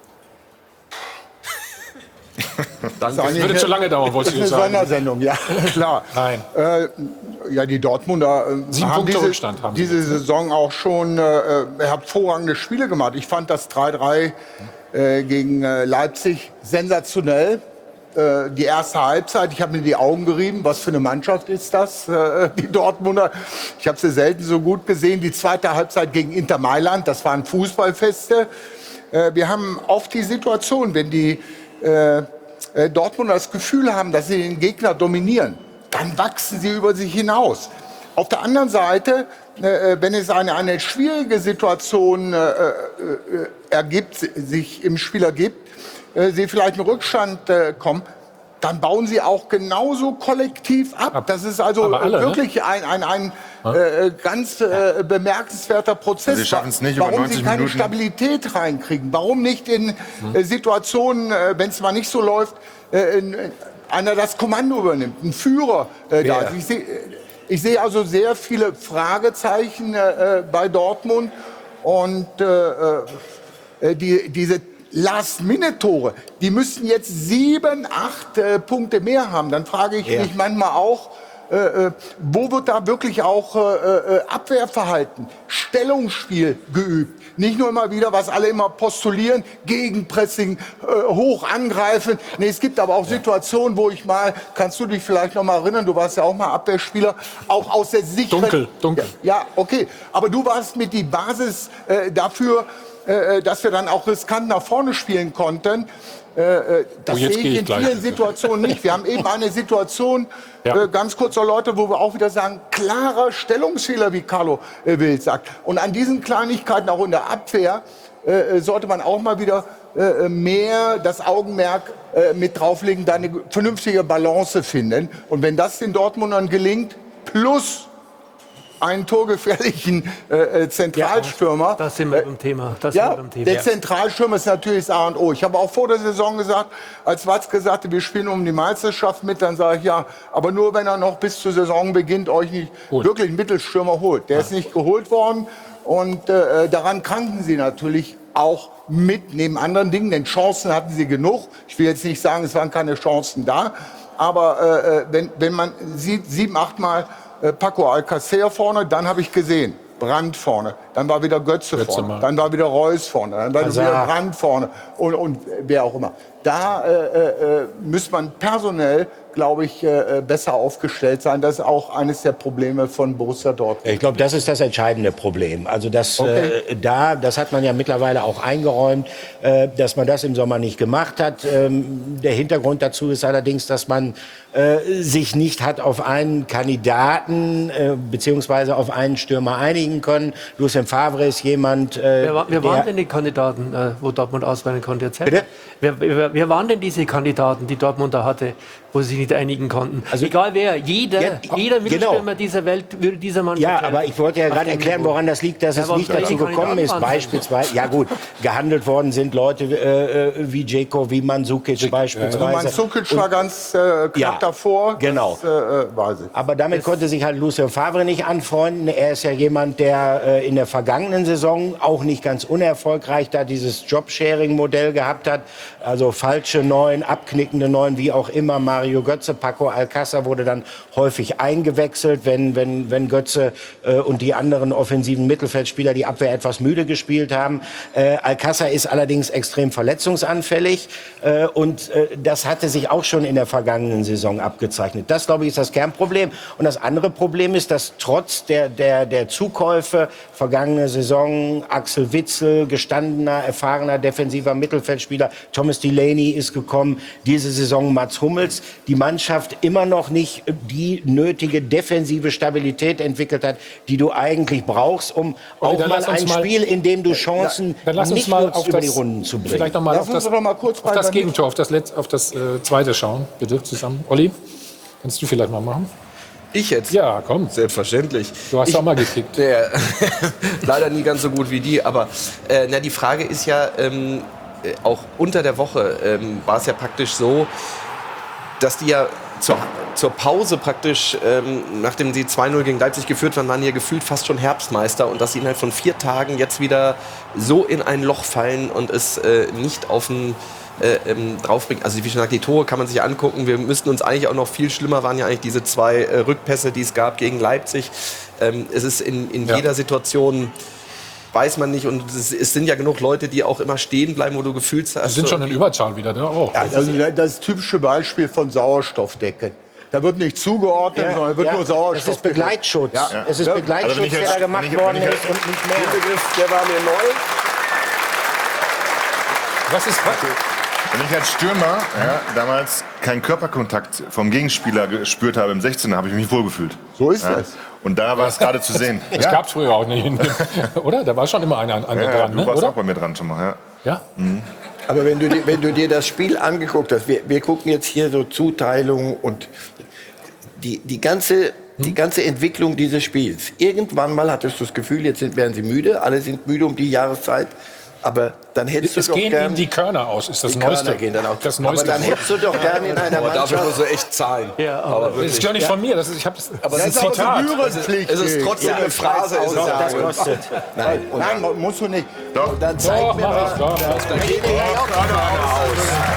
Das Das würde zu lange dauern, wollte Das ich ist nur eine sagen. Sondersendung, ja, klar. Nein. Äh, ja, die Dortmunder äh, Sieben haben Punkte diese, Rückstand haben sie diese jetzt, ne? Saison auch schon äh, hervorragende Spiele gemacht. Ich fand das drei drei äh, gegen äh, Leipzig sensationell. Äh, die erste Halbzeit, ich habe mir die Augen gerieben. Was für eine Mannschaft ist das, äh, die Dortmunder? Ich habe sie selten so gut gesehen. Die zweite Halbzeit gegen Inter Mailand, das waren Fußballfeste. Äh, wir haben oft die Situation, wenn die äh, äh, Dortmunder das Gefühl haben, dass sie den Gegner dominieren, dann wachsen sie über sich hinaus. Auf der anderen Seite, äh, wenn es eine, eine schwierige Situation äh, äh, ergibt, sich im Spiel ergibt, äh, sie vielleicht in Rückstand äh, kommen, dann bauen sie auch genauso kollektiv ab. Das ist also Aber alle, äh, wirklich ne? ein, ein, ein äh, ganz äh, bemerkenswerter Prozess. Sie schaffen es nicht über Warum neunzig sie keine Minuten. Stabilität reinkriegen. Warum nicht in äh, Situationen, äh, wenn es mal nicht so läuft, äh, in, äh, einer das Kommando übernimmt, ein Führer äh, da. Wer? Ich sehe ich seh also sehr viele Fragezeichen äh, bei Dortmund und äh, äh, die, diese Last-Minute-Tore, die müssten jetzt sieben, acht äh, Punkte mehr haben. Dann frage ich Ja. mich manchmal auch, äh, äh, wo wird da wirklich auch äh, äh, Abwehrverhalten, Stellungsspiel geübt? Nicht nur immer wieder, was alle immer postulieren, Gegenpressing, äh, hoch angreifen. Nee, es gibt aber auch Situationen, wo ich mal, kannst du dich vielleicht noch mal erinnern, du warst ja auch mal Abwehrspieler, auch aus der Sicht... Dunkel, dunkel. Ja, ja, okay. Aber du warst mit die Basis äh, dafür, äh, dass wir dann auch riskant nach vorne spielen konnten. Äh, äh, das Oh, jetzt sehe gehe ich ich in gleich. vielen Situationen nicht. Wir haben eben eine Situation, Ja. äh, ganz kurz Leute, wo wir auch wieder sagen, klarer Stellungsfehler, wie Carlo äh, Wild sagt. Und an diesen Kleinigkeiten, auch in der Abwehr, äh, sollte man auch mal wieder äh, mehr das Augenmerk äh, mit drauflegen, da eine vernünftige Balance finden. Und wenn das den Dortmundern gelingt, plus einen torgefährlichen äh, äh, Zentralstürmer. Da sind wir beim Thema. Da sind Ja, wir beim Thema. der Zentralstürmer ist natürlich das A und O. Ich habe auch vor der Saison gesagt, als Watzke sagte, wir spielen um die Meisterschaft mit, dann sage ich ja, aber nur wenn er noch bis zur Saison beginnt, euch nicht Gut. wirklich einen Mittelstürmer holt. Der ist nicht geholt worden und äh, daran kranken sie natürlich auch mit, neben anderen Dingen, denn Chancen hatten sie genug. Ich will jetzt nicht sagen, es waren keine Chancen da, aber äh, wenn, wenn man sieht, sieben, achtmal äh, Paco Alcacer vorne, dann habe ich gesehen, Brandt vorne, dann war wieder Götze, Götze vorne, mal. dann war wieder Reus vorne, dann war Hazard. wieder Brandt vorne und, und wer auch immer. Da äh, äh, muss man personell, glaube ich, äh, besser aufgestellt sein. Das ist auch eines der Probleme von Borussia Dortmund. Ich glaube, das ist das entscheidende Problem. Also das, Okay. äh, da, das hat man ja mittlerweile auch eingeräumt, äh, dass man das im Sommer nicht gemacht hat. Ähm, der Hintergrund dazu ist allerdings, dass man äh, sich nicht hat auf einen Kandidaten äh, beziehungsweise auf einen Stürmer einigen können. Lucien Favre ist jemand, äh, Wer, wa- wer der, waren denn die Kandidaten, äh, wo Dortmund auswählen konnte? Erzähl. Bitte? Wer, wer, wer waren denn diese Kandidaten, die Dortmund da hatte, wo sie sich nicht einigen konnten. Also egal wer, jeder, ja, jeder Mittelstürmer genau. dieser Welt würde dieser Mann Ja, aber ich wollte ja gerade erklären, woran das liegt, dass Ja, es warum nicht soll dazu ich nicht gekommen ist. anfangen? Beispielsweise, ja gut, gehandelt worden sind Leute äh, wie Dzeko, wie Mandzukic beispielsweise. Also Mandzukic war ganz äh, knapp Ja, davor. genau. Das, äh, weiß ich. Aber damit konnte sich halt Lucien Favre nicht anfreunden. Er ist ja jemand, der äh, in der vergangenen Saison auch nicht ganz unerfolgreich da dieses Jobsharing-Modell gehabt hat. Also falsche Neun, abknickende Neun, wie auch immer. Mario Götze, Paco Alcácer wurde dann häufig eingewechselt, wenn, wenn, wenn Götze äh, und die anderen offensiven Mittelfeldspieler die Abwehr etwas müde gespielt haben. Äh, Alcácer ist allerdings extrem verletzungsanfällig äh, und äh, das hatte sich auch schon in der vergangenen Saison abgezeichnet. Das, glaube ich, ist das Kernproblem. Und das andere Problem ist, dass trotz der, der, der Zukäufe vergangene Saison Axel Witsel, gestandener, erfahrener defensiver Mittelfeldspieler, Thomas Delaney ist gekommen, diese Saison Mats Hummels, die Mannschaft immer noch nicht die nötige defensive Stabilität entwickelt hat, die du eigentlich brauchst, um Okay, auch mal ein mal, Spiel, in dem du Chancen dann lass uns nicht mal nutzt, auf über das, die Runden zu bringen. Vielleicht noch mal Lass auf uns das, doch mal kurz auf das bei- Gegentor, auf das, Letz-, auf das äh, zweite schauen, bitte zusammen. Olli, kannst du vielleicht mal machen? Ich jetzt? Ja, komm. Selbstverständlich. Du hast ich, auch mal gekickt. Der, leider nie ganz so gut wie die, aber äh, na, die Frage ist ja, ähm, äh, auch unter der Woche ähm, war es ja praktisch so, dass die ja zur, zur Pause praktisch, ähm, nachdem sie zwei null gegen Leipzig geführt waren, waren ja gefühlt fast schon Herbstmeister und dass sie innerhalb von vier Tagen jetzt wieder so in ein Loch fallen und es äh, nicht auf den Äh, ähm, draufbringen. Also wie schon gesagt, die Tore kann man sich angucken. Wir müssten uns eigentlich auch noch viel schlimmer waren ja eigentlich diese zwei äh, Rückpässe, die es gab gegen Leipzig. Ähm, es ist in, in Ja. jeder Situation, weiß man nicht. Und es, es sind ja genug Leute, die auch immer stehen bleiben, wo du gefühlt hast. Die sind schon in Überzahl wieder, ne? Auch. Ja, also das typische Beispiel von Sauerstoffdecken. Da wird nicht zugeordnet, Ja, sondern wird ja. nur Sauerstoff. Es ist Begleitschutz. Ja. Es ist Ja. Begleitschutz, Also wenn ich der jetzt- da gemacht wenn ich- worden wenn ich ist jetzt- und nicht mehr. Der Begriff, der war mir neu. Was ist Wenn ich als Stürmer ja, damals keinen Körperkontakt vom Gegenspieler gespürt habe im sechzehner, habe ich mich wohlgefühlt. So ist ja. das. Und da war es gerade zu sehen. Das ja. gab es früher auch nicht. Oder? Da war schon immer einer an mir Ja, dran, du ne? warst Oder? auch bei mir dran schon mal. Ja. Ja? Mhm. Aber wenn du, dir- wenn du dir das Spiel angeguckt hast, wir, wir gucken jetzt hier so Zuteilung und die, die, ganze, die ganze Entwicklung dieses Spiels. Irgendwann mal hattest du das Gefühl, jetzt sind, werden sie müde, alle sind müde um die Jahreszeit. Aber dann hättest Es du doch gehen gern... ihnen die Körner aus, ist das die Neueste. Körner gehen dann auch. Das Aber Neueste. dann hättest du doch gern in einer Aber dafür Mannschaft... musst du echt zahlen. Ja, aber aber Das wirklich. ist ja nicht von mir, das ist, ich habe das, Aber das es ist ein ist Zitat. Gebührenpflichtig. Es ist trotzdem eine Phrase. Ist es Das auch. kostet. Nein, und Nein, musst du nicht. Doch. dann zeig Doch, mir mach mal... ich, doch. Da geht er ja auch Körner aus.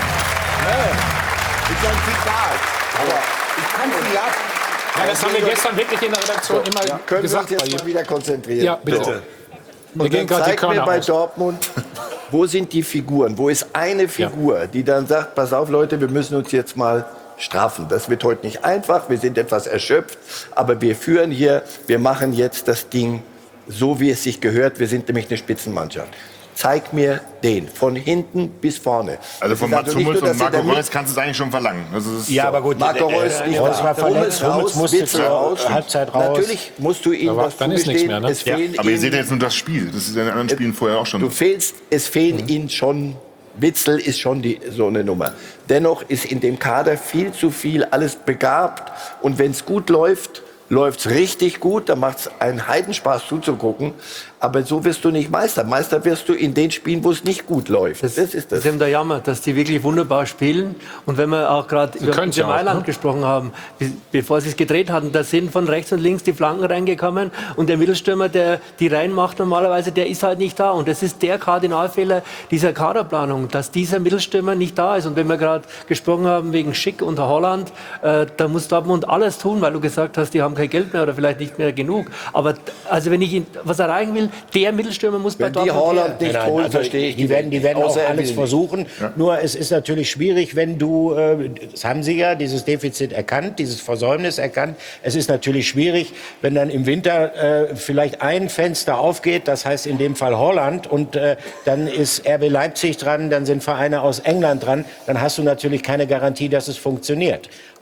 Ist ja ein Zitat. Aber ich kann sie ab. Ja, das haben wir gestern wirklich in der Redaktion immer Können wir uns gesagt. bei jetzt jedem. mal wieder konzentrieren? Ja, bitte. Wir Und gehen dann gerade die zeig mir Körner bei aus. Dortmund, wo sind die Figuren? Wo ist eine Figur, die dann sagt, pass auf Leute, wir müssen uns jetzt mal strafen. Das wird heute nicht einfach, wir sind etwas erschöpft, aber wir führen hier, wir machen jetzt das Ding so, wie es sich gehört. Wir sind nämlich eine Spitzenmannschaft. Zeig mir den, von hinten bis vorne. Also Es von ist Mats nicht Hummels nur, und dass sie Marco damit- Reus kannst du es eigentlich schon verlangen. Das ist Ja, so. aber gut, Marco äh, Reus äh, nicht Reus da. war verletzt, Hummels Hummels raus, musste Witzel zur raus. Halbzeit raus. Natürlich musst du ihm Da war- was dann ist nichts zugestehen. mehr, ne? Es fehlen Aber ihr ihm- seht ja jetzt nur das Spiel. Das ist in den anderen Spielen vorher auch schon. Du fehlst, es fehlen ihnen schon, Witzel ist schon die, so eine Nummer. Dennoch ist in dem Kader viel zu viel alles begabt. Und wenn es gut läuft, läuft es richtig gut. Da macht es einen Heidenspaß zuzugucken. Aber so wirst du nicht Meister. Meister wirst du in den Spielen, wo es nicht gut läuft. Das, ist Das das. ist eben der Jammer, dass die wirklich wunderbar spielen. Und wenn wir auch gerade über, können's über ja auch, Mailand ne? gesprochen haben, be- bevor sie es gedreht hatten, da sind von rechts und links die Flanken reingekommen. Und der Mittelstürmer, der die reinmacht normalerweise, der ist halt nicht da. Und das ist der Kardinalfehler dieser Kaderplanung, dass dieser Mittelstürmer nicht da ist. Und wenn wir gerade gesprochen haben wegen Schick und Holland, äh, da muss Dortmund alles tun, weil du gesagt hast, die haben kein Geld mehr oder vielleicht nicht mehr genug. Aber also wenn ich ihn, was erreichen will, der Mittelstürmer muss bei Wenn die Dortmund Holland her. nicht Nein, holen, also verstehe ich die werden, die werden auch Außer er alles will versuchen. Nur es ist natürlich schwierig, wenn du, äh, das haben sie ja, dieses Defizit erkannt, dieses Versäumnis erkannt. Es ist natürlich schwierig, wenn dann im Winter äh, vielleicht ein Fenster aufgeht, das heißt in dem Fall Holland, und äh, dann ist R B Leipzig dran, dann sind Vereine aus England dran, dann hast du natürlich keine Garantie, dass es funktioniert.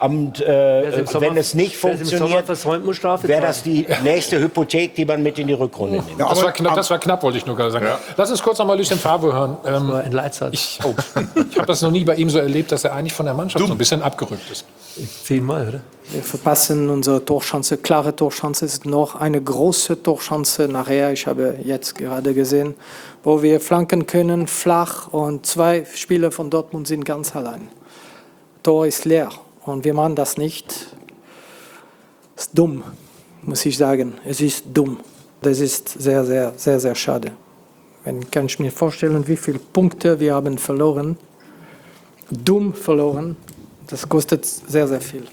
Und äh, wenn es nicht funktioniert, wäre das die nächste Hypothek, die man mit in die Rückrunde nimmt. Ja, das, war knapp, das war knapp, wollte ich nur gerade sagen. Ja. Lass uns kurz noch mal Lucien Favre hören. Ähm, ein Leitsatz. Ich, oh, ich habe das noch nie bei ihm so erlebt, dass er eigentlich von der Mannschaft so ein bisschen abgerückt ist. Zehnmal, oder? Wir verpassen unsere Torchance. Klare Torchance ist noch eine große Torchance nachher. Ich habe jetzt gerade gesehen, wo wir flanken können, flach, und zwei Spieler von Dortmund sind ganz allein. Tor ist leer und wir machen das nicht. Das ist dumm, muss ich sagen. Es ist dumm. Das ist sehr, sehr, sehr, sehr schade. Wenn kann ich mir vorstellen, wie viele Punkte wir haben verloren. Dumm verloren. Das kostet sehr, sehr viel.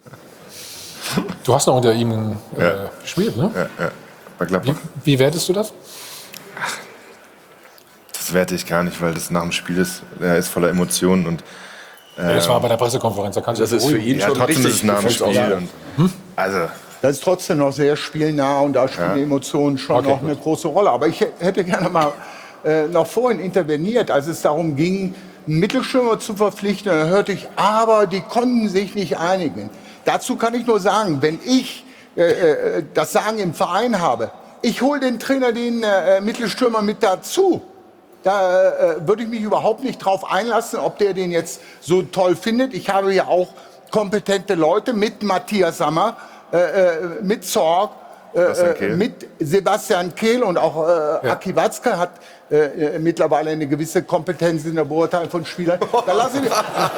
Du hast noch unter ihm äh, ja. gespielt, ne? Ja, ja. Bei Gladbach. Wie, wie wertest du das? Ach, das werte ich gar nicht, weil das nach dem Spiel ist. Er ist voller Emotionen und ähm, ja, das war bei der Pressekonferenz. Da kannst du das ist für ihn ja, schon trotzdem ist es nach dem Spiel. Und, hm? Also das ist trotzdem noch sehr spielnah und da spielen ja. Emotionen schon okay, noch gut. eine große Rolle. Aber ich hätte gerne mal äh, noch vorhin interveniert, als es darum ging, einen Mittelstürmer zu verpflichten. Da hörte ich, aber die konnten sich nicht einigen. Dazu kann ich nur sagen, wenn ich äh, äh, das Sagen im Verein habe, ich hole den Trainer, den äh, Mittelstürmer mit dazu. Da äh, würde ich mich überhaupt nicht drauf einlassen, ob der den jetzt so toll findet. Ich habe ja auch kompetente Leute mit Matthias Sammer, äh, mit Zorg, äh, mit Sebastian Kehl und auch äh, ja. Aki Watzke hat äh, mittlerweile eine gewisse Kompetenz in der Beurteilung von Spielern. Da lasse ich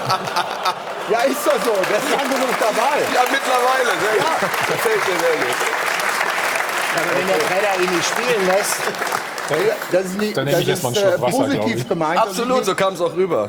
ja, ist doch so. Das ist lang genug dabei. Ja, mittlerweile. Sehr ja. gut. Das fällt mir sehr gut. Aber wenn der Trainer ihn nicht spielen lässt, das ist, nicht, das ist äh, positiv gemeint. Absolut, so kam es auch rüber.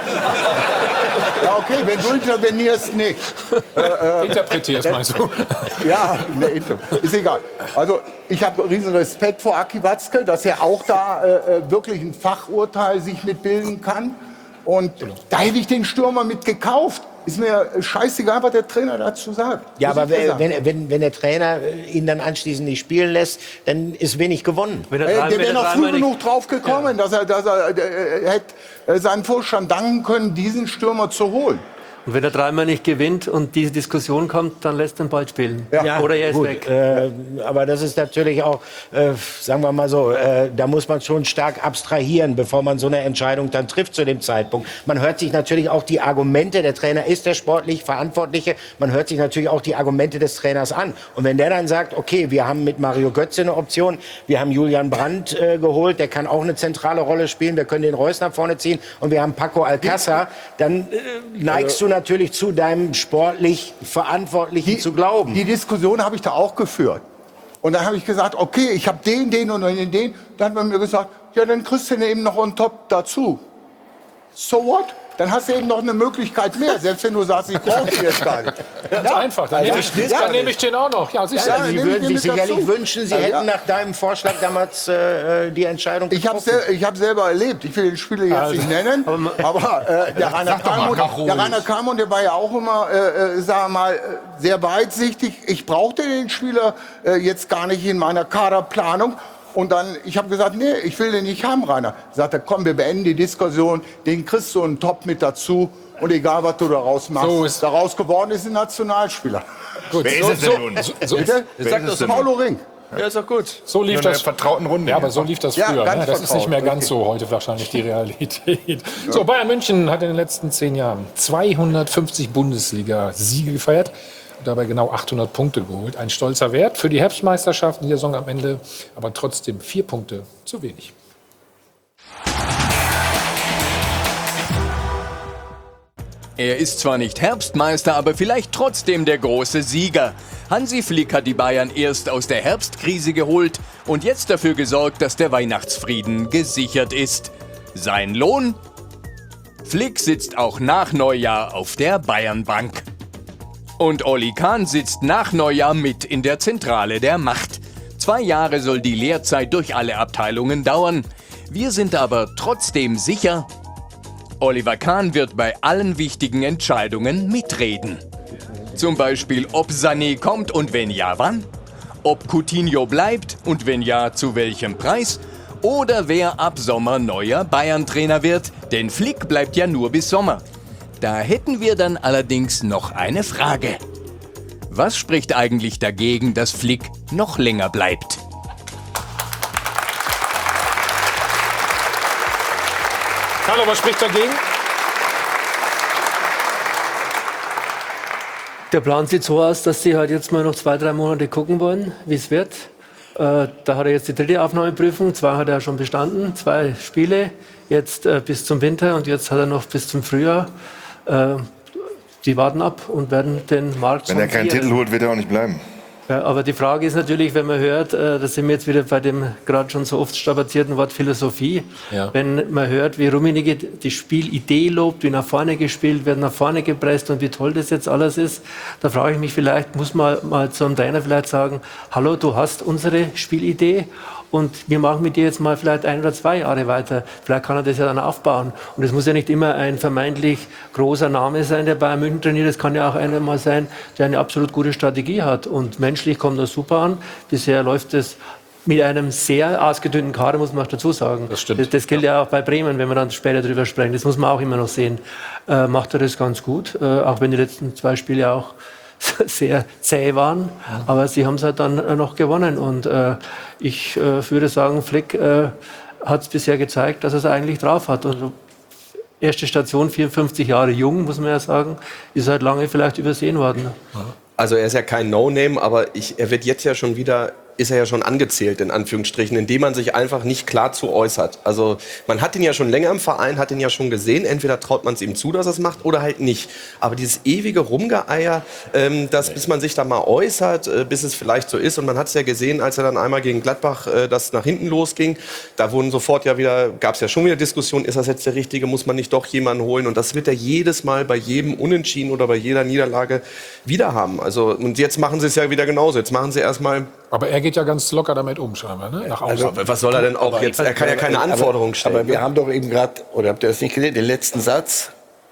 Ja, okay, wenn du intervenierst, nicht. Äh, äh, Interpretierst, meinst du? Ja, ne, ist egal. Also, ich habe riesen Respekt vor Aki Watzke, dass er auch da äh, wirklich ein Fachurteil sich mitbilden kann. Und da hätte ich den Stürmer mit gekauft. Ist mir scheißegal, was der Trainer dazu sagt. Ja, aber wenn, wenn, wenn der Trainer ihn dann anschließend nicht spielen lässt, dann ist wenig gewonnen. Wenn er, der wäre noch früh genug drauf gekommen, ja. dass er, dass er, er hätte seinen Vorstand danken können, diesen Stürmer zu holen. Und wenn er dreimal nicht gewinnt und diese Diskussion kommt, dann lässt er den Ball spielen. Ja. Oder er ist Gut, weg. Äh, aber das ist natürlich auch, äh, sagen wir mal so, äh, da muss man schon stark abstrahieren, bevor man so eine Entscheidung dann trifft zu dem Zeitpunkt. Man hört sich natürlich auch die Argumente, der Trainer ist der sportlich Verantwortliche, man hört sich natürlich auch die Argumente des Trainers an. Und wenn der dann sagt, okay, wir haben mit Mario Götze eine Option, wir haben Julian Brandt äh, geholt, der kann auch eine zentrale Rolle spielen, wir können den Reus nach vorne ziehen und wir haben Paco Alcázar, dann äh, neigst du natürlich zu deinem sportlich Verantwortlichen die, zu glauben. Die Diskussion habe ich da auch geführt. Und dann habe ich gesagt, okay, ich habe den, den und den, den. Dann hat man mir gesagt, ja, dann kriegst du den eben noch on top dazu. So what? Dann hast du eben noch eine Möglichkeit mehr, selbst wenn du sagst, ich brauche den jetzt gar nicht. Ganz ja. einfach, dann, nehme ich, ja, dann nehme ich den auch noch. Ja, sicher. Ja, Sie würden sich sicherlich dazu. wünschen, Sie ja, hätten ja. nach deinem Vorschlag damals äh, die Entscheidung getroffen. Ich habe sel hab selber erlebt, ich will den Spieler jetzt also. nicht nennen, aber äh, der Rainer Kalmund, der Rainer Kalmund, der war ja auch immer, äh, sagen wir mal, sehr weitsichtig. Ich brauchte den Spieler äh, jetzt gar nicht in meiner Kaderplanung. Und dann, ich habe gesagt, nee, ich will den nicht haben, Rainer. Sagt er, komm, wir beenden die Diskussion, den kriegst du einen Top mit dazu. Und egal, was du daraus machst, so ist daraus geworden ist ein Nationalspieler. Gut, wer so, ist es denn nun? So, so, bitte? Sag das Paulo Ring. Ja, ist doch gut. So lief das. Vertrauten Runde. Ja, aber so lief das früher. Ja, ne? Das ist nicht mehr ganz so heute wahrscheinlich die Realität. So, Bayern München hat in den letzten zehn Jahren zweihundertfünfzig Bundesliga-Siege gefeiert. Dabei genau achthundert Punkte geholt. Ein stolzer Wert für die Herbstmeisterschaft in der Saison am Ende, aber trotzdem vier Punkte zu wenig. Er ist zwar nicht Herbstmeister, aber vielleicht trotzdem der große Sieger. Hansi Flick hat die Bayern erst aus der Herbstkrise geholt und jetzt dafür gesorgt, dass der Weihnachtsfrieden gesichert ist. Sein Lohn? Flick sitzt auch nach Neujahr auf der Bayernbank. Und Oli Kahn sitzt nach Neujahr mit in der Zentrale der Macht. Zwei Jahre soll die Lehrzeit durch alle Abteilungen dauern. Wir sind aber trotzdem sicher, Oliver Kahn wird bei allen wichtigen Entscheidungen mitreden. Zum Beispiel, ob Sané kommt und wenn ja, wann? Ob Coutinho bleibt und wenn ja, zu welchem Preis? Oder wer ab Sommer neuer Bayern-Trainer wird, denn Flick bleibt ja nur bis Sommer. Da hätten wir dann allerdings noch eine Frage. Was spricht eigentlich dagegen, dass Flick noch länger bleibt? Carlo, was spricht dagegen? Der Plan sieht so aus, dass sie halt jetzt mal noch zwei, drei Monate gucken wollen, wie es wird. Äh, da hat er jetzt die dritte Aufnahmeprüfung, zwei hat er schon bestanden, zwei Spiele, jetzt äh, bis zum Winter und jetzt hat er noch bis zum Frühjahr. Äh, die warten ab und werden den Markt Wenn er keinen Titel holt, wird er auch nicht bleiben. Ja, aber die Frage ist natürlich, wenn man hört, äh, da sind wir jetzt wieder bei dem gerade schon so oft strapazierten Wort Philosophie, Ja. wenn man hört, wie Rummenigge die Spielidee lobt, wie nach vorne gespielt wird, nach vorne gepresst und wie toll das jetzt alles ist, da frage ich mich vielleicht, muss man mal zum Trainer vielleicht sagen, hallo, du hast unsere Spielidee und wir machen mit dir jetzt mal vielleicht ein oder zwei Jahre weiter. Vielleicht kann er das ja dann aufbauen. Und es muss ja nicht immer ein vermeintlich großer Name sein, der Bayern München trainiert. Es kann ja auch einer mal sein, der eine absolut gute Strategie hat. Und menschlich kommt das super an. Bisher läuft es mit einem sehr ausgedünnten Kader, muss man auch dazu sagen. Das stimmt. Das, das gilt ja. ja auch bei Bremen, wenn wir dann später drüber sprechen. Das muss man auch immer noch sehen. Äh, macht er das ganz gut, äh, auch wenn die letzten zwei Spiele auch sehr zäh waren, aber sie haben es halt dann äh, noch gewonnen und äh, ich äh, würde sagen, Flick äh, hat es bisher gezeigt, dass er es eigentlich drauf hat. Und erste Station, vierundfünfzig Jahre jung, muss man ja sagen, ist halt lange vielleicht übersehen worden. Also er ist ja kein No-Name, aber ich, er wird jetzt ja schon wieder, ist er ja schon angezählt, in Anführungsstrichen, indem man sich einfach nicht klar zu äußert. Also man hat ihn ja schon länger im Verein, hat ihn ja schon gesehen, entweder traut man es ihm zu, dass er es macht, oder halt nicht. Aber dieses ewige Rumgeeier, ähm, dass, bis man sich da mal äußert, äh, bis es vielleicht so ist, und man hat es ja gesehen, als er dann einmal gegen Gladbach äh, das nach hinten losging, da wurden sofort ja wieder, gab es ja schon wieder Diskussionen, ist das jetzt der Richtige, muss man nicht doch jemanden holen, und das wird er jedes Mal bei jedem Unentschieden oder bei jeder Niederlage wieder haben. Also, und jetzt machen sie es ja wieder genauso, jetzt machen sie erstmal... Aber er geht ja ganz locker damit um, scheinbar, ne? Nach außen. Also, was soll er denn auch aber jetzt? Er kann ja keine Anforderungen stellen. Aber wir haben doch eben gerade, oder habt ihr das nicht gesehen, den letzten Satz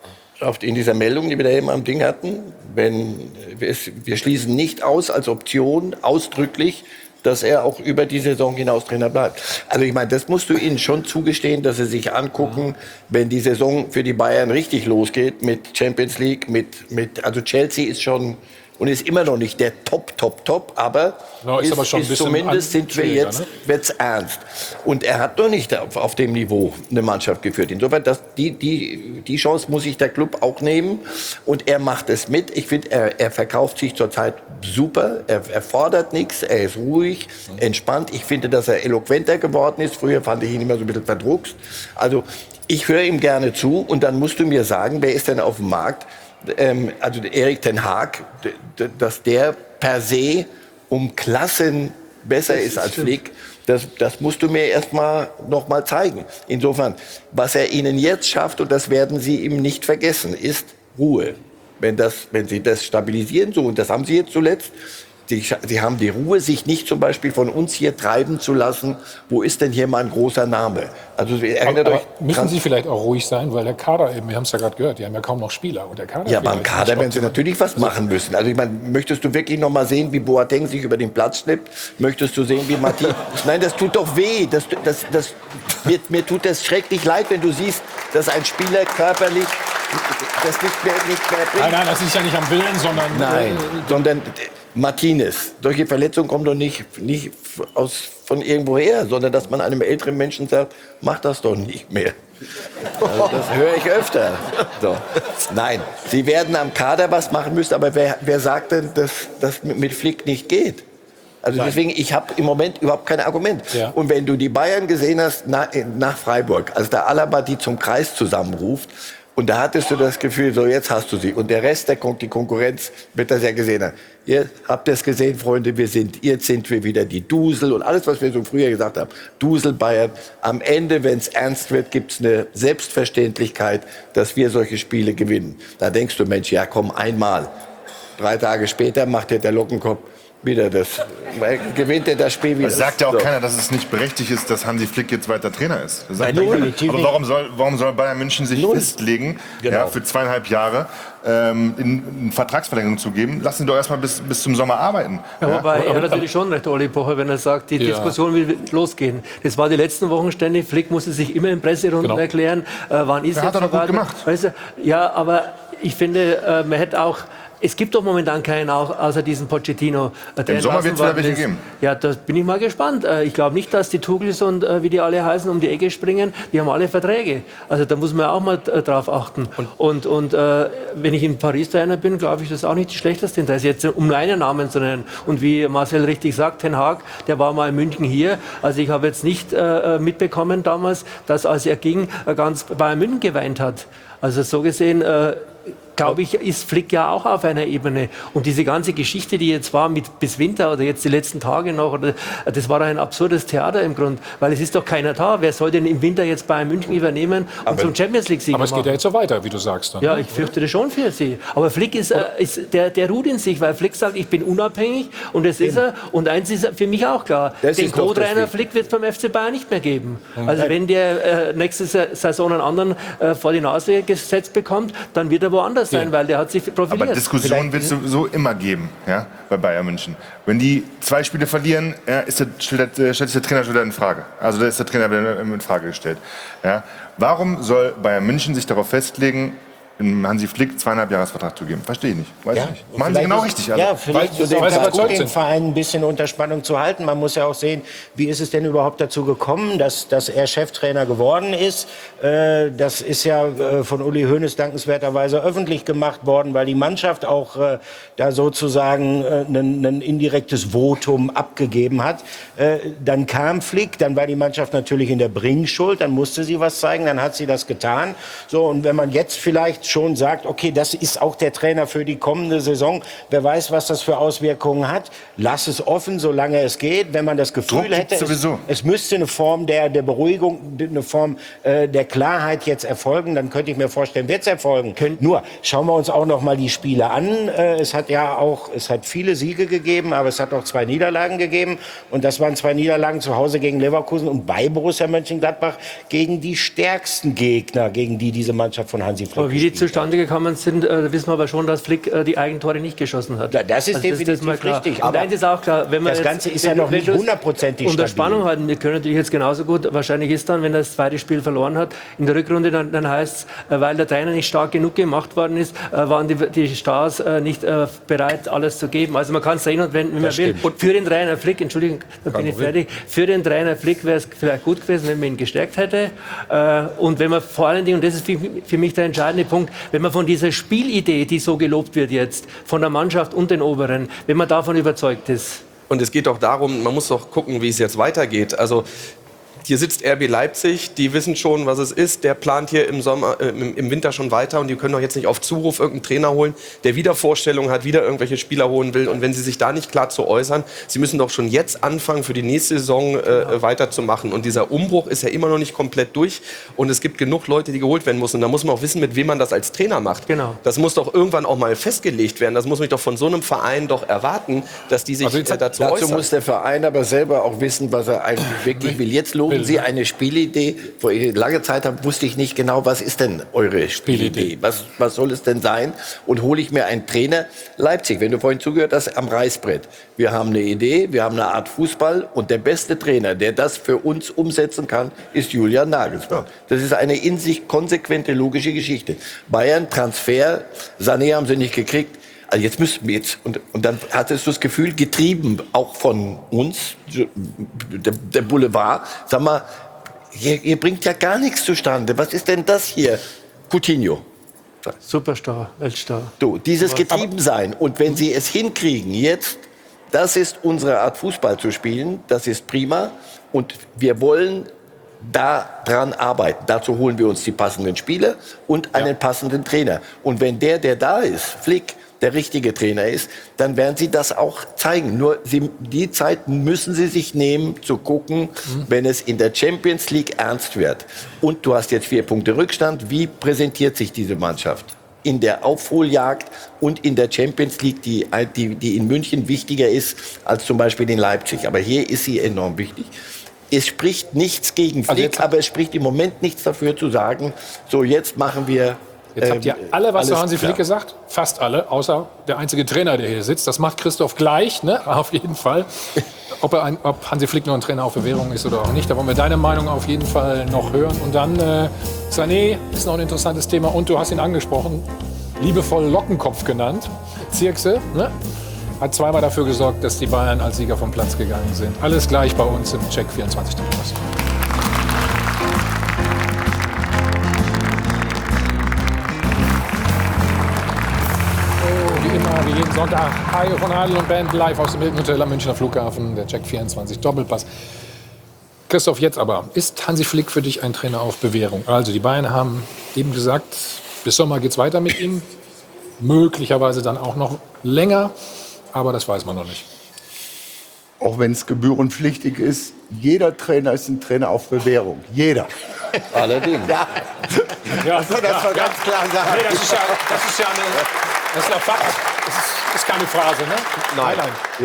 in dieser Meldung, die wir da eben am Ding hatten, wenn wir, wir schließen nicht aus als Option ausdrücklich, dass er auch über die Saison hinaus Trainer bleibt. Also ich meine, das musst du ihnen schon zugestehen, dass sie sich angucken, wenn die Saison für die Bayern richtig losgeht mit Champions League, mit, mit also Chelsea ist schon und ist immer noch nicht der Top, Top, Top, aber, no, ist, ist, aber schon ist ein bisschen zumindest sind wir jetzt, ne? wird's ernst. Und er hat noch nicht auf, auf dem Niveau eine Mannschaft geführt. Insofern, das, die, die, die Chance muss sich der Club auch nehmen. Und er macht es mit. Ich finde, er, er verkauft sich zurzeit super. Er, er fordert nichts. Er ist ruhig, entspannt. Ich finde, dass er eloquenter geworden ist. Früher fand ich ihn immer so ein bisschen verdruckst. Also, ich höre ihm gerne zu. Und dann musst du mir sagen, wer ist denn auf dem Markt? Ähm, also Erik ten Hag, dass der per se um Klassen besser ist als Flick, das, das musst du mir erst mal noch mal zeigen. Insofern, was er ihnen jetzt schafft, und das werden sie ihm nicht vergessen, ist Ruhe. Wenn, das, wenn sie das stabilisieren, so, und das haben sie jetzt zuletzt, Sie, sie haben die Ruhe, sich nicht zum Beispiel von uns hier treiben zu lassen, wo ist denn hier mal ein großer Name? Also erinnert aber, euch, aber müssen Sie vielleicht auch ruhig sein, weil der Kader eben, wir haben es ja gerade gehört, die haben ja kaum noch Spieler. Und der Kader ja, beim Kader werden sie natürlich was machen müssen. Also ich meine, möchtest du wirklich noch mal sehen, wie Boateng sich über den Platz schleppt? Möchtest du sehen, wie Matti... Nein, das tut doch weh. Das, das, das, mir, mir tut das schrecklich leid, wenn du siehst, dass ein Spieler körperlich das nicht mehr, nicht mehr bringt. Nein, nein, das ist ja nicht am Willen, sondern... Nein, äh, sondern... Martinez, solche Verletzungen kommen doch nicht, nicht aus, von irgendwoher, sondern dass man einem älteren Menschen sagt, mach das doch nicht mehr. Also das höre ich öfter. So. Nein, sie werden am Kader was machen müssen, aber wer, wer sagt denn, dass das mit Flick nicht geht? Also Nein. deswegen, ich habe im Moment überhaupt kein Argument. Ja. Und wenn du die Bayern gesehen hast nach, nach Freiburg, als der Alaba die zum Kreis zusammenruft, und da hattest du das Gefühl, so jetzt hast du sie. Und der Rest, der die Konkurrenz, wird das ja gesehen haben. Ihr habt das gesehen, Freunde, wir sind, jetzt sind wir wieder die Dusel und alles, was wir so früher gesagt haben. Dusel Bayern. Am Ende, wenn es ernst wird, gibt es eine Selbstverständlichkeit, dass wir solche Spiele gewinnen. Da denkst du, Mensch, ja komm, einmal. Drei Tage später macht dir der Lockenkopf wieder das, gewinnt er das Spiel wieder. Es sagt ja auch so. keiner, dass es nicht berechtigt ist, dass Hansi Flick jetzt weiter Trainer ist. Das sagt Nein, keiner. definitiv Aber warum soll, warum soll Bayern München sich Null. festlegen, Genau. ja, für zweieinhalb Jahre ähm, in, in Vertragsverlängerung zu geben? Lassen Sie doch erstmal bis, bis zum Sommer arbeiten. Ja, ja? wobei er hat natürlich schon recht, Olli Pocher, wenn er sagt, die ja. Diskussion will losgehen. Das war die letzten Wochen ständig. Flick musste sich immer in Presserunden genau. erklären, äh, wann ist er hat er doch gut gemacht. Weißt du, ja, aber ich finde, äh, man hätte auch, es gibt doch momentan keinen auch, außer diesen Pochettino. Äh, Im Sommer wird es wieder welche geben. Ja, da bin ich mal gespannt. Äh, ich glaube nicht, dass die Tugels und äh, wie die alle heißen, um die Ecke springen. Die haben alle Verträge. Also da muss man auch mal äh, drauf achten. Und, und, und äh, wenn ich in Paris Trainer bin, glaube ich, das ist auch nicht die schlechteste. Da ist jetzt, um einen Namen zu nennen. Und wie Marcel richtig sagt, Ten Hag, der war mal in München hier. Also ich habe jetzt nicht äh, mitbekommen damals, dass als er ging, äh, ganz Bayern München geweint hat. Also so gesehen, äh, glaube ich, ist Flick ja auch auf einer Ebene. Und diese ganze Geschichte, die jetzt war mit bis Winter oder jetzt die letzten Tage noch, oder, das war doch ein absurdes Theater im Grund, weil es ist doch keiner da. Wer soll denn im Winter jetzt Bayern München übernehmen und aber, zum Champions League-Sieger Aber es geht ja jetzt so weiter, wie du sagst. Dann, ja, ne? ich fürchte das schon für sie. Aber Flick ist, äh, ist der, der ruht in sich, weil Flick sagt, ich bin unabhängig und das ist er. Und eins ist für mich auch klar, das den Co-Trainer Flick wird es beim F C Bayern nicht mehr geben. Mhm. Also wenn der äh, nächste Saison einen anderen äh, vor die Nase gesetzt bekommt, dann wird er woanders sein, ja. weil der hat sich profiliert. Aber Diskussionen wird es sowieso immer geben, ja, bei Bayern München. Wenn die zwei Spiele verlieren, ja, ist der, stellt, stellt sich der Trainer schon wieder in Frage. Also da ist der Trainer wieder in Frage gestellt. Ja. Warum soll Bayern München sich darauf festlegen, Hansi Flick zweieinhalb Jahresvertrag zu geben? Verstehe ich nicht. Weiß ja, ich nicht. Machen Sie genau ist, richtig. Also, ja, vielleicht ist es gut, den Verein ein bisschen unter Spannung zu halten. Man muss ja auch sehen, wie ist es denn überhaupt dazu gekommen, dass, dass er Cheftrainer geworden ist. Äh, das ist ja äh, von Uli Hoeneß dankenswerterweise öffentlich gemacht worden, weil die Mannschaft auch äh, da sozusagen äh, ein, ein indirektes Votum abgegeben hat. Äh, dann kam Flick, dann war die Mannschaft natürlich in der Bringschuld, dann musste sie was zeigen, dann hat sie das getan. So, und wenn man jetzt vielleicht schon sagt, okay, das ist auch der Trainer für die kommende Saison. Wer weiß, was das für Auswirkungen hat. Lass es offen, solange es geht. Wenn man das Gefühl Druck hätte, es, es müsste eine Form der, der Beruhigung, eine Form äh, der Klarheit jetzt erfolgen, dann könnte ich mir vorstellen, wird es erfolgen. Könnt, nur, schauen wir uns auch noch mal die Spiele an. Äh, es hat ja auch, es hat viele Siege gegeben, aber es hat auch zwei Niederlagen gegeben. Und das waren zwei Niederlagen zu Hause gegen Leverkusen und bei Borussia Mönchengladbach gegen die stärksten Gegner, gegen die diese Mannschaft von Hansi Flick gespielt hat. Zustande gekommen sind, äh, wissen wir aber schon, dass Flick äh, die Eigentore nicht geschossen hat. Ja, das ist also definitiv das ist richtig. Aber und eins ist auch klar, wenn man das jetzt, Ganze ist ja noch nicht hundertprozentig unter stabil. Spannung halten. Wir können natürlich jetzt genauso gut, wahrscheinlich ist dann, wenn er das zweite Spiel verloren hat, in der Rückrunde, dann, dann heißt es, äh, weil der Trainer nicht stark genug gemacht worden ist, äh, waren die, die Stars äh, nicht äh, bereit, alles zu geben. Also man kann es drehen und wenden, wie man will. Und für den Trainer Flick, Entschuldigung, dann bin ich fertig, für den Trainer Flick wäre es vielleicht gut gewesen, wenn man ihn gestärkt hätte. Äh, und wenn man vor allen Dingen, und das ist für, für mich der entscheidende Punkt, wenn man von dieser Spielidee, die so gelobt wird jetzt, von der Mannschaft und den Oberen, wenn man davon überzeugt ist. Und es geht auch darum, man muss doch gucken, wie es jetzt weitergeht. Also hier sitzt R B Leipzig, die wissen schon, was es ist. Der plant hier im, Sommer, äh, im, im Winter schon weiter und die können doch jetzt nicht auf Zuruf irgendeinen Trainer holen, der wieder Vorstellungen hat, wieder irgendwelche Spieler holen will. Und wenn sie sich da nicht klar zu äußern, sie müssen doch schon jetzt anfangen, für die nächste Saison äh, weiterzumachen. Und dieser Umbruch ist ja immer noch nicht komplett durch. Und es gibt genug Leute, die geholt werden müssen. Und da muss man auch wissen, mit wem man das als Trainer macht. Genau. Das muss doch irgendwann auch mal festgelegt werden. Das muss man doch von so einem Verein doch erwarten, dass die sich also äh, dazu äußern. Dazu muss der Verein aber selber auch wissen, was er eigentlich wirklich will. Jetzt loben Sie eine Spielidee, wo ich lange Zeit habe, wusste ich nicht genau, was ist denn eure Spielidee? Was, was soll es denn sein? Und hole ich mir einen Trainer? Leipzig, wenn du vorhin zugehört hast, am Reißbrett. Wir haben eine Idee, wir haben eine Art Fußball und der beste Trainer, der das für uns umsetzen kann, ist Julian Nagelsmann. Das ist eine in sich konsequente, logische Geschichte. Bayern, Transfer, Sané haben sie nicht gekriegt. Also jetzt müssen wir jetzt, und, und dann hattest du das Gefühl, getrieben auch von uns, der, der Boulevard, sag mal, ihr, ihr bringt ja gar nichts zustande. Was ist denn das hier? Coutinho. Superstar, Weltstar. Du, dieses Getriebensein. Und wenn sie es hinkriegen, jetzt, das ist unsere Art Fußball zu spielen, das ist prima. Und wir wollen daran arbeiten. Dazu holen wir uns die passenden Spieler und einen ja. passenden Trainer. Und wenn der, der da ist, Flick, der richtige Trainer ist, dann werden sie das auch zeigen. Nur sie, die Zeit müssen sie sich nehmen, zu gucken, mhm. wenn es in der Champions League ernst wird. Und du hast jetzt vier Punkte Rückstand. Wie präsentiert sich diese Mannschaft? In der Aufholjagd und in der Champions League, die, die, die in München wichtiger ist als zum Beispiel in Leipzig. Aber hier ist sie enorm wichtig. Es spricht nichts gegen Flick, also aber es spricht im Moment nichts dafür zu sagen, so jetzt machen wir... Jetzt habt ihr alle was zu Hansi Flick gesagt, fast alle, außer der einzige Trainer, der hier sitzt. Das macht Christoph gleich, ne? Auf jeden Fall. Ob, er ein, ob Hansi Flick nur ein Trainer auf Bewährung ist oder auch nicht, da wollen wir deine Meinung auf jeden Fall noch hören. Und dann, äh, Sané ist noch ein interessantes Thema und du hast ihn angesprochen. liebevoll Lockenkopf genannt. Zirkse, ne? Hat zweimal dafür gesorgt, dass die Bayern als Sieger vom Platz gegangen sind. Alles gleich bei uns im Check vierundzwanzig Doppelpass. Wie immer, wie jeden Sonntag, Hajo von Adel und Band live aus dem Hilton Hotel am Münchner Flughafen, der Check vierundzwanzig Doppelpass. Christoph, jetzt aber, ist Hansi Flick für dich ein Trainer auf Bewährung? Also die Bayern haben eben gesagt, bis Sommer geht's weiter mit ihm, möglicherweise dann auch noch länger, aber das weiß man noch nicht. Auch wenn es gebührenpflichtig ist, jeder Trainer ist ein Trainer auf Bewährung. Jeder. Allerdings. Ja. Ja, das soll das ja, ganz ja. klar sagen. Nee, das ist ja, das ist ja eine, das ist ja Fakt. Das ist, ist keine Phrase, ne? Nein. nein.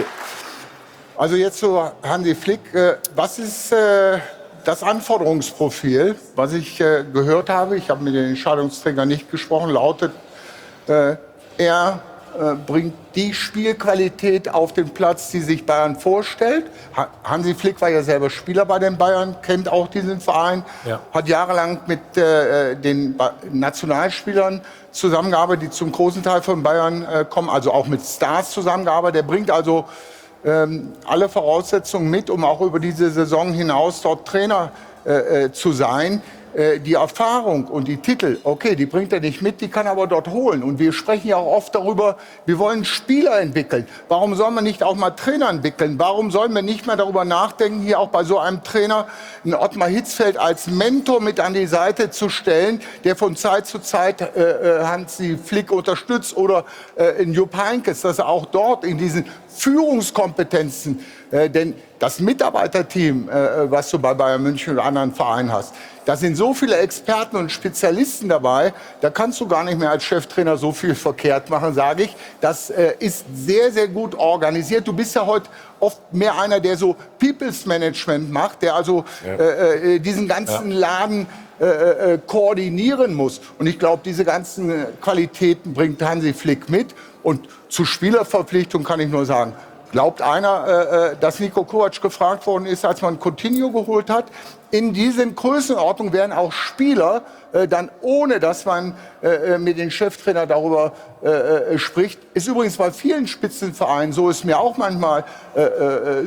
Also jetzt zu Hansi Flick. Was ist äh, das Anforderungsprofil, was ich äh, gehört habe? Ich habe mit den Entscheidungsträgern nicht gesprochen. Lautet, äh, er äh, bringt die Spielqualität auf den Platz, die sich Bayern vorstellt. Ha- Hansi Flick war ja selber Spieler bei den Bayern, kennt auch diesen Verein, Ja. hat jahrelang mit äh, den ba- Nationalspielern zusammengearbeitet, die zum großen Teil von Bayern äh, kommen, also auch mit Stars zusammengearbeitet. Er bringt also ähm, alle Voraussetzungen mit, um auch über diese Saison hinaus dort Trainer äh, äh, zu sein. Äh, die Erfahrung und die Titel, okay, die bringt er nicht mit, die kann er aber dort holen. Und wir sprechen ja auch oft darüber, wir wollen Spieler entwickeln. Warum soll man nicht auch mal Trainer entwickeln? Warum sollen wir nicht mehr darüber nachdenken, hier auch bei so einem Trainer einen Ottmar Hitzfeld als Mentor mit an die Seite zu stellen, der von Zeit zu Zeit äh, Hansi Flick unterstützt, oder äh, in Jupp Heynckes, dass er auch dort in diesen Führungskompetenzen, äh, denn das Mitarbeiterteam, äh, was du bei Bayern München und anderen Vereinen hast, da sind so viele Experten und Spezialisten dabei, da kannst du gar nicht mehr als Cheftrainer so viel verkehrt machen, sage ich. Das äh, ist sehr, sehr gut organisiert. Du bist ja heute oft mehr einer, der so People's Management macht, der also Ja. äh, äh, diesen ganzen Ja. Laden äh, äh, koordinieren muss. Und ich glaube, diese ganzen äh, Qualitäten bringt Hansi Flick mit. Und zu Spielerverpflichtung kann ich nur sagen, glaubt einer, äh, dass Niko Kovac gefragt worden ist, als man Coutinho geholt hat? In diesen Größenordnungen werden auch Spieler äh, dann, ohne dass man äh, mit den Cheftrainer darüber äh, äh, spricht. Ist übrigens bei vielen Spitzenvereinen so, ist mir auch manchmal äh, äh,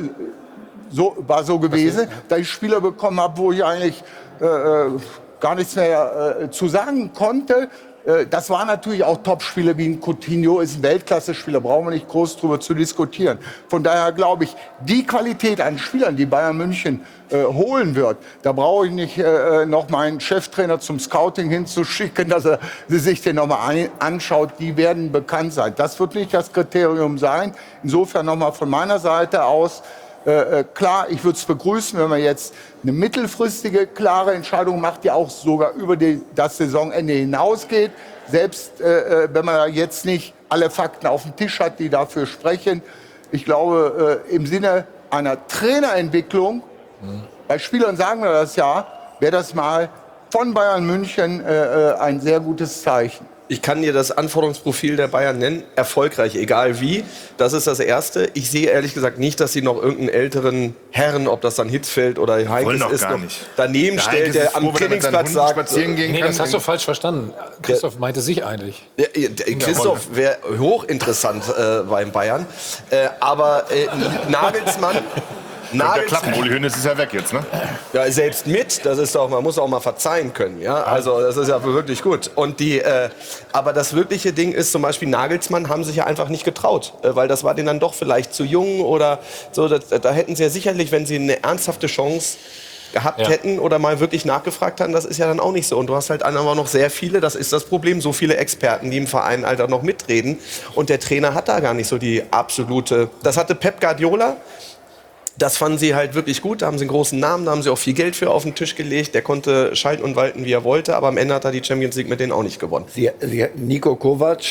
so, war so gewesen, dass ich Spieler bekommen habe, wo ich eigentlich äh, äh, gar nichts mehr äh, zu sagen konnte. Äh, Das waren natürlich auch Top-Spieler wie ein Coutinho, ist ein Weltklasse-Spieler, brauchen wir nicht groß drüber zu diskutieren. Von daher glaube ich, die Qualität an Spielern, die Bayern München äh, holen wird, da brauche ich nicht äh, noch meinen Cheftrainer zum Scouting hinzuschicken, dass er sich den nochmal anschaut. Die werden bekannt sein. Das wird nicht das Kriterium sein. Insofern nochmal von meiner Seite aus, Äh, klar, ich würde es begrüßen, wenn man jetzt eine mittelfristige, klare Entscheidung macht, die auch sogar über die, das Saisonende hinausgeht. Selbst äh, wenn man da jetzt nicht alle Fakten auf dem Tisch hat, die dafür sprechen. Ich glaube, äh, im Sinne einer Trainerentwicklung, mhm. bei Spielern sagen wir das ja, wäre das mal von Bayern München äh, ein sehr gutes Zeichen. Ich kann dir das Anforderungsprofil der Bayern nennen, erfolgreich, egal wie. Das ist das Erste. Ich sehe ehrlich gesagt nicht, dass sie noch irgendeinen älteren Herrn, ob das dann Hitzfeld oder Heynckes ist, noch daneben Der stellt, Heynckes der ist am froh, wenn er mit Trainingsplatz seinen Hunden sagt... spazieren gehen Nee, kann. das hast du falsch verstanden. Christoph meinte sich eigentlich. Ja, ja, der Christoph wäre hochinteressant äh, beim Bayern. Äh, aber äh, Nagelsmann... Der Klappen, Uli Hoeneß ist ja weg jetzt, ne? Ja, selbst mit, das ist doch, man muss auch mal verzeihen können, ja. Also das ist ja wirklich gut. Und die, äh, aber das wirkliche Ding ist zum Beispiel Nagelsmann haben sich ja einfach nicht getraut, äh, weil das war denen dann doch vielleicht zu jung oder so. Das, da hätten sie ja sicherlich, wenn sie eine ernsthafte Chance gehabt Ja. hätten oder mal wirklich nachgefragt hatten, das ist ja dann auch nicht so. Und du hast halt aber noch sehr viele, das ist das Problem, so viele Experten, die im Verein halt auch noch mitreden. Und der Trainer hat da gar nicht so die absolute, das hatte Pep Guardiola. Das fanden sie halt wirklich gut, da haben sie einen großen Namen, da haben sie auch viel Geld für auf den Tisch gelegt. Der konnte schalten und walten, wie er wollte, aber am Ende hat er die Champions League mit denen auch nicht gewonnen. Sie, Sie, Niko Kovac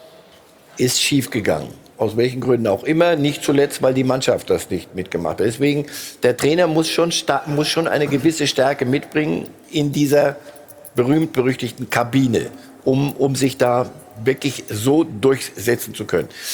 ist schiefgegangen. Aus welchen Gründen auch immer. Nicht zuletzt, weil die Mannschaft das nicht mitgemacht hat. Deswegen, der Trainer muss schon, sta- muss schon eine gewisse Stärke mitbringen in dieser berühmt-berüchtigten Kabine, um, um sich da wirklich so durchsetzen zu können.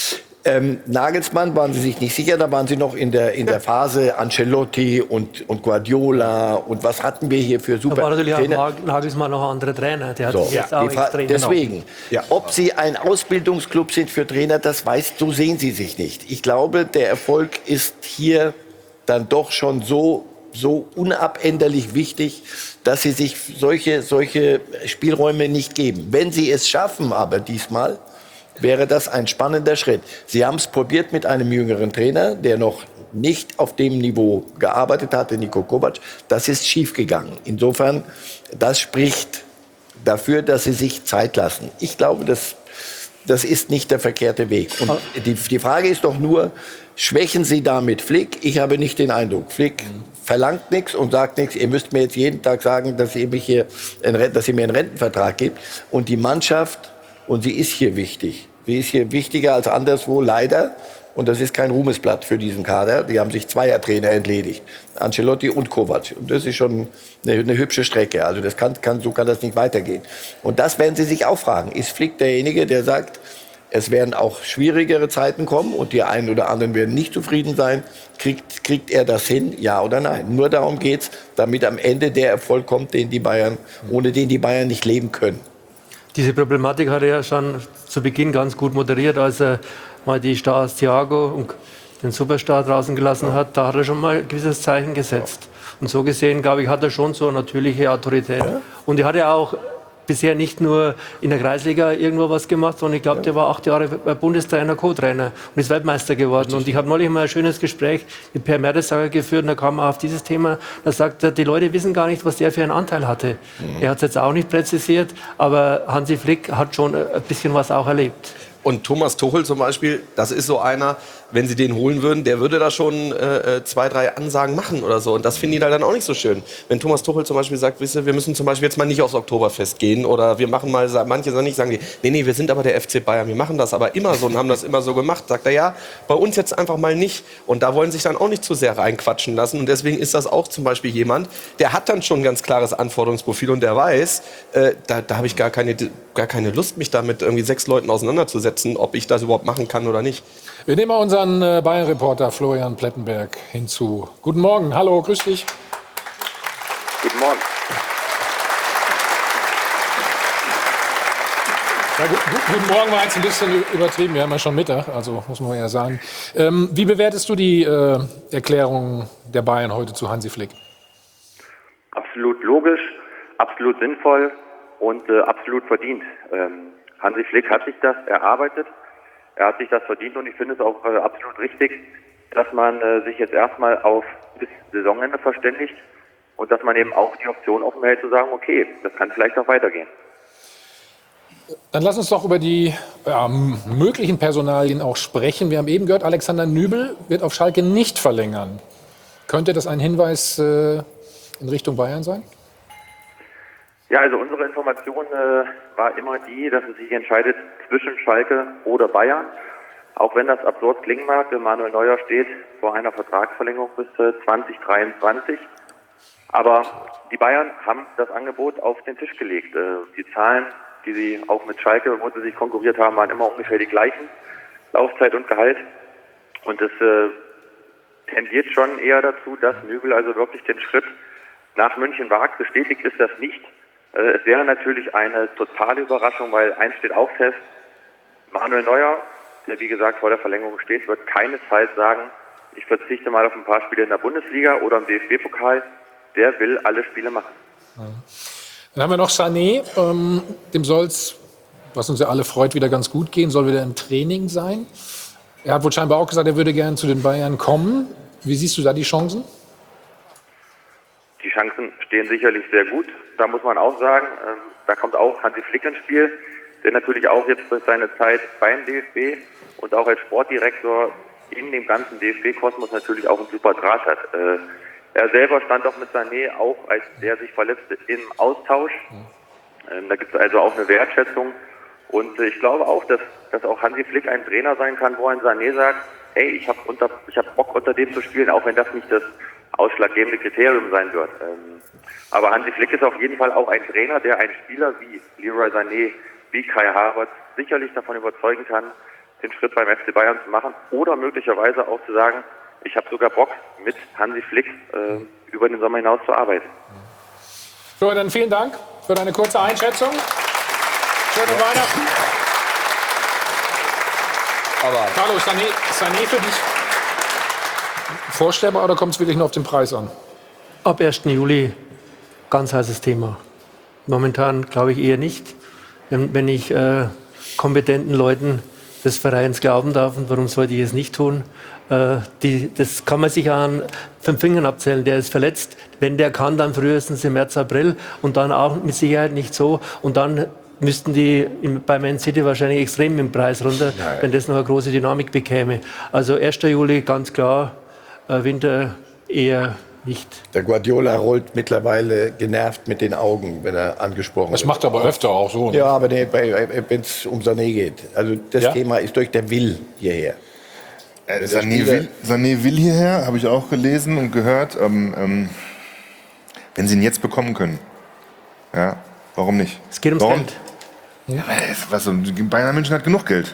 Ähm, Nagelsmann waren Sie sich nicht sicher, da waren Sie noch in der, in der Phase Ancelotti und, und Guardiola und was hatten wir hier für super Da war natürlich Trainer? auch Nagelsmann noch ein anderer Trainer, der hat So, sich jetzt auch die Fra- extrem... deswegen, ob Sie ein Ausbildungsclub sind für Trainer, das weiß, so sehen Sie sich nicht. Ich glaube, der Erfolg ist hier dann doch schon so, so unabänderlich wichtig, dass Sie sich solche, solche Spielräume nicht geben. Wenn Sie es schaffen, aber diesmal, wäre das ein spannender Schritt. Sie haben es probiert mit einem jüngeren Trainer, der noch nicht auf dem Niveau gearbeitet hatte, Niko Kovac. Das ist schiefgegangen. Insofern, das spricht dafür, dass Sie sich Zeit lassen. Ich glaube, das, das ist nicht der verkehrte Weg. Und die, die Frage ist doch nur, schwächen Sie damit Flick? Ich habe nicht den Eindruck. Flick verlangt nichts und sagt nichts. Ihr müsst mir jetzt jeden Tag sagen, dass ihr, mich hier, dass ihr mir einen Rentenvertrag gibt. Und die Mannschaft, und sie ist hier wichtig. Sie ist hier wichtiger als anderswo, leider. Und das ist kein Ruhmesblatt für diesen Kader. Die haben sich Zweiertrainer entledigt. Ancelotti und Kovac. Und das ist schon eine, eine hübsche Strecke. Also das kann, kann, so kann das nicht weitergehen. Und das werden Sie sich auch fragen. Ist Flick derjenige, der sagt, es werden auch schwierigere Zeiten kommen und die einen oder anderen werden nicht zufrieden sein. Kriegt, kriegt er das hin? Ja oder nein? Nur darum geht's, damit am Ende der Erfolg kommt, den die Bayern, ohne den die Bayern nicht leben können. Diese Problematik hat er ja schon zu Beginn ganz gut moderiert, als er mal die Stars Thiago und den Superstar draußen gelassen hat. Da hat er schon mal ein gewisses Zeichen gesetzt. Und so gesehen, glaube ich, hat er schon so eine natürliche Autorität. Und er hat ja auch bisher nicht nur in der Kreisliga irgendwo was gemacht, sondern ich glaube, der war acht Jahre Bundestrainer, Co-Trainer und ist Weltmeister geworden. Und ich habe neulich mal ein schönes Gespräch mit Per Mertesacker geführt und da kam er auf dieses Thema, da sagt er, die Leute wissen gar nicht, was der für einen Anteil hatte. Mhm. Er hat es jetzt auch nicht präzisiert, aber Hansi Flick hat schon ein bisschen was auch erlebt. Und Thomas Tuchel zum Beispiel, das ist so einer, wenn sie den holen würden, der würde da schon äh, zwei, drei Ansagen machen oder so. Und das finden die da dann auch nicht so schön. Wenn Thomas Tuchel zum Beispiel sagt, wisst ihr, wir müssen zum Beispiel jetzt mal nicht aufs Oktoberfest gehen oder wir machen mal, manche sagen nicht, sagen die, nee, nee, wir sind aber der F C Bayern, wir machen das aber immer so und haben das immer so gemacht. Sagt er, ja, bei uns jetzt einfach mal nicht. Und da wollen sich dann auch nicht zu sehr reinquatschen lassen. Und deswegen ist das auch zum Beispiel jemand, der hat dann schon ein ganz klares Anforderungsprofil und der weiß, äh, da, da habe ich gar keine, gar keine Lust, mich da mit irgendwie sechs Leuten auseinanderzusetzen, ob ich das überhaupt machen kann oder nicht. Wir nehmen mal unseren äh, Bayern-Reporter Florian Plettenberg hinzu. Guten Morgen, hallo, grüß dich. Guten Morgen. Ja, gu gu guten Morgen war jetzt ein bisschen übertrieben, wir haben ja schon Mittag, also muss man ja sagen. Ähm, wie bewertest du die äh, Erklärung der Bayern heute zu Hansi Flick? Absolut logisch, absolut sinnvoll und äh, absolut verdient. Ähm, Hansi Flick hat sich das erarbeitet. Er hat sich das verdient und ich finde es auch äh, absolut richtig, dass man äh, sich jetzt erstmal auf bis Saisonende verständigt und dass man eben auch die Option offen hält zu sagen, okay, das kann vielleicht auch weitergehen. Dann lass uns doch über die ja, möglichen Personalien auch sprechen. Wir haben eben gehört, Alexander Nübel wird auf Schalke nicht verlängern. Könnte das ein Hinweis äh, in Richtung Bayern sein? Ja, also unsere Information äh, war immer die, dass es sich entscheidet zwischen Schalke oder Bayern. Auch wenn das absurd klingen mag, Manuel Neuer steht vor einer Vertragsverlängerung bis äh, zwanzig dreiundzwanzig. Aber die Bayern haben das Angebot auf den Tisch gelegt. Äh, die Zahlen, die sie auch mit Schalke, wo sie sich konkurriert haben, waren immer ungefähr die gleichen. Laufzeit und Gehalt. Und es äh, tendiert schon eher dazu, dass Nübel also wirklich den Schritt nach München wagt. Bestätigt ist das nicht. Es wäre natürlich eine totale Überraschung, weil eins steht auch fest, Manuel Neuer, der wie gesagt vor der Verlängerung steht, wird keinesfalls sagen, ich verzichte mal auf ein paar Spiele in der Bundesliga oder im D F B-Pokal. Der will alle Spiele machen. Dann haben wir noch Sané, ähm, dem soll es, was uns ja alle freut, wieder ganz gut gehen, soll wieder im Training sein. Er hat wohl scheinbar auch gesagt, er würde gerne zu den Bayern kommen. Wie siehst du da die Chancen? Die Chancen stehen sicherlich sehr gut. Da muss man auch sagen, äh, da kommt auch Hansi Flick ins Spiel, der natürlich auch jetzt durch seine Zeit beim D F B und auch als Sportdirektor in dem ganzen D F B-Kosmos natürlich auch einen super Draht hat. Äh, er selber stand auch mit Sané, auch als der sich verletzte, im Austausch. Ähm, da gibt es also auch eine Wertschätzung. Und äh, ich glaube auch, dass, dass auch Hansi Flick ein Trainer sein kann, wo ein Sané sagt, hey, ich habe unter, ich hab Bock unter dem zu spielen, auch wenn das nicht das ausschlaggebende Kriterium sein wird. Ähm, aber Hansi Flick ist auf jeden Fall auch ein Trainer, der einen Spieler wie Leroy Sané, wie Kai Havertz sicherlich davon überzeugen kann, den Schritt beim F C Bayern zu machen oder möglicherweise auch zu sagen, ich habe sogar Bock, mit Hansi Flick äh, über den Sommer hinaus zu arbeiten. So, dann vielen Dank für deine kurze Einschätzung. Schöne ja. Weihnachten. Aber Carlo, Sané, Sané für dich vorstellbar oder kommt es wirklich nur auf den Preis an? Ab ersten Juli ganz heißes Thema. Momentan glaube ich eher nicht. Wenn, wenn ich äh, kompetenten Leuten des Vereins glauben darf, und warum sollte ich es nicht tun, äh, die, das kann man sich an fünf Fingern abzählen. Der ist verletzt. Wenn der kann, dann frühestens im März, April und dann auch mit Sicherheit nicht so. Und dann müssten die im, bei Man City wahrscheinlich extrem im Preis runter, Nein. wenn das noch eine große Dynamik bekäme. Also ersten Juli ganz klar, äh, Winter eher nicht. Der Guardiola rollt mittlerweile genervt mit den Augen, wenn er angesprochen wird. Das macht er aber öfter auch so. Ne? Ja, aber nee, wenn es um Sané geht. Also das ja? Thema ist durch, der will hierher. Äh, Sané, will, Sané will hierher, habe ich auch gelesen und gehört. Ähm, ähm, wenn sie ihn jetzt bekommen können, ja, warum nicht? Es geht ums warum? Geld. Ja, was, Bayern München hat genug Geld.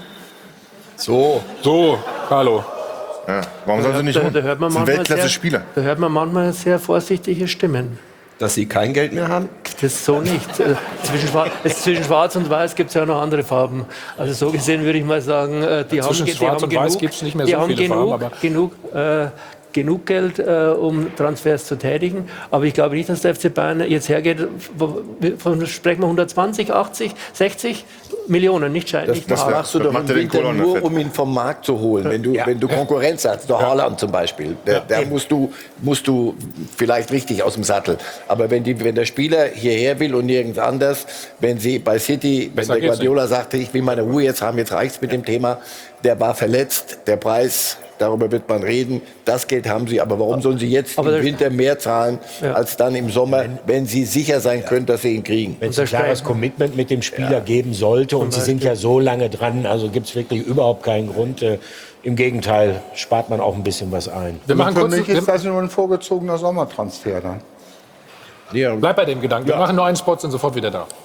So, so, Carlo. Ja, warum sollen sie nicht da, da hört man das sind Weltklasse-Spieler. Da hört man manchmal sehr vorsichtige Stimmen. Dass sie kein Geld mehr haben? Das so nicht. zwischen, Schwarz, zwischen Schwarz und Weiß gibt es ja noch andere Farben. Also so gesehen würde ich mal sagen, die ja, haben, zwischen die Schwarz haben und genug, Weiß gibt's nicht mehr die so haben viele genug, Farben, aber genug, äh, genug Geld, äh, um Transfers zu tätigen. Aber ich glaube nicht, dass der F C Bayern jetzt hergeht, von sprechen wir hundertzwanzig, achtzig, sechzig Millionen, nicht scheint. Das, nicht das machst du doch im Winter nur, um ihn vom Markt zu holen. Wenn du, ja. wenn du Konkurrenz hast, der ja. Haaland zum Beispiel, der, der ja. musst, du, musst du vielleicht richtig aus dem Sattel. Aber wenn, die, wenn der Spieler hierher will und nirgends anders, wenn sie bei City, wenn der Guardiola sagte, ich will meine Ruhe jetzt haben, jetzt reicht's mit dem Thema, der war verletzt, der Preis, darüber wird man reden, das Geld haben sie, aber warum sollen sie jetzt aber im Winter mehr zahlen, ja. als dann im Sommer, wenn, wenn sie sicher sein ja. können, dass sie ihn kriegen? Wenn es ein klares Commitment mit dem Spieler ja. geben sollte und sie sind ja so lange dran, also gibt es wirklich überhaupt keinen Grund. Äh, Im Gegenteil, spart man auch ein bisschen was ein. Wir machen Für mich ist das nur ein vorgezogener Sommertransfer dann. Ja. Bleib bei dem Gedanken. Wir ja. machen nur einen Spot, sind sofort wieder da.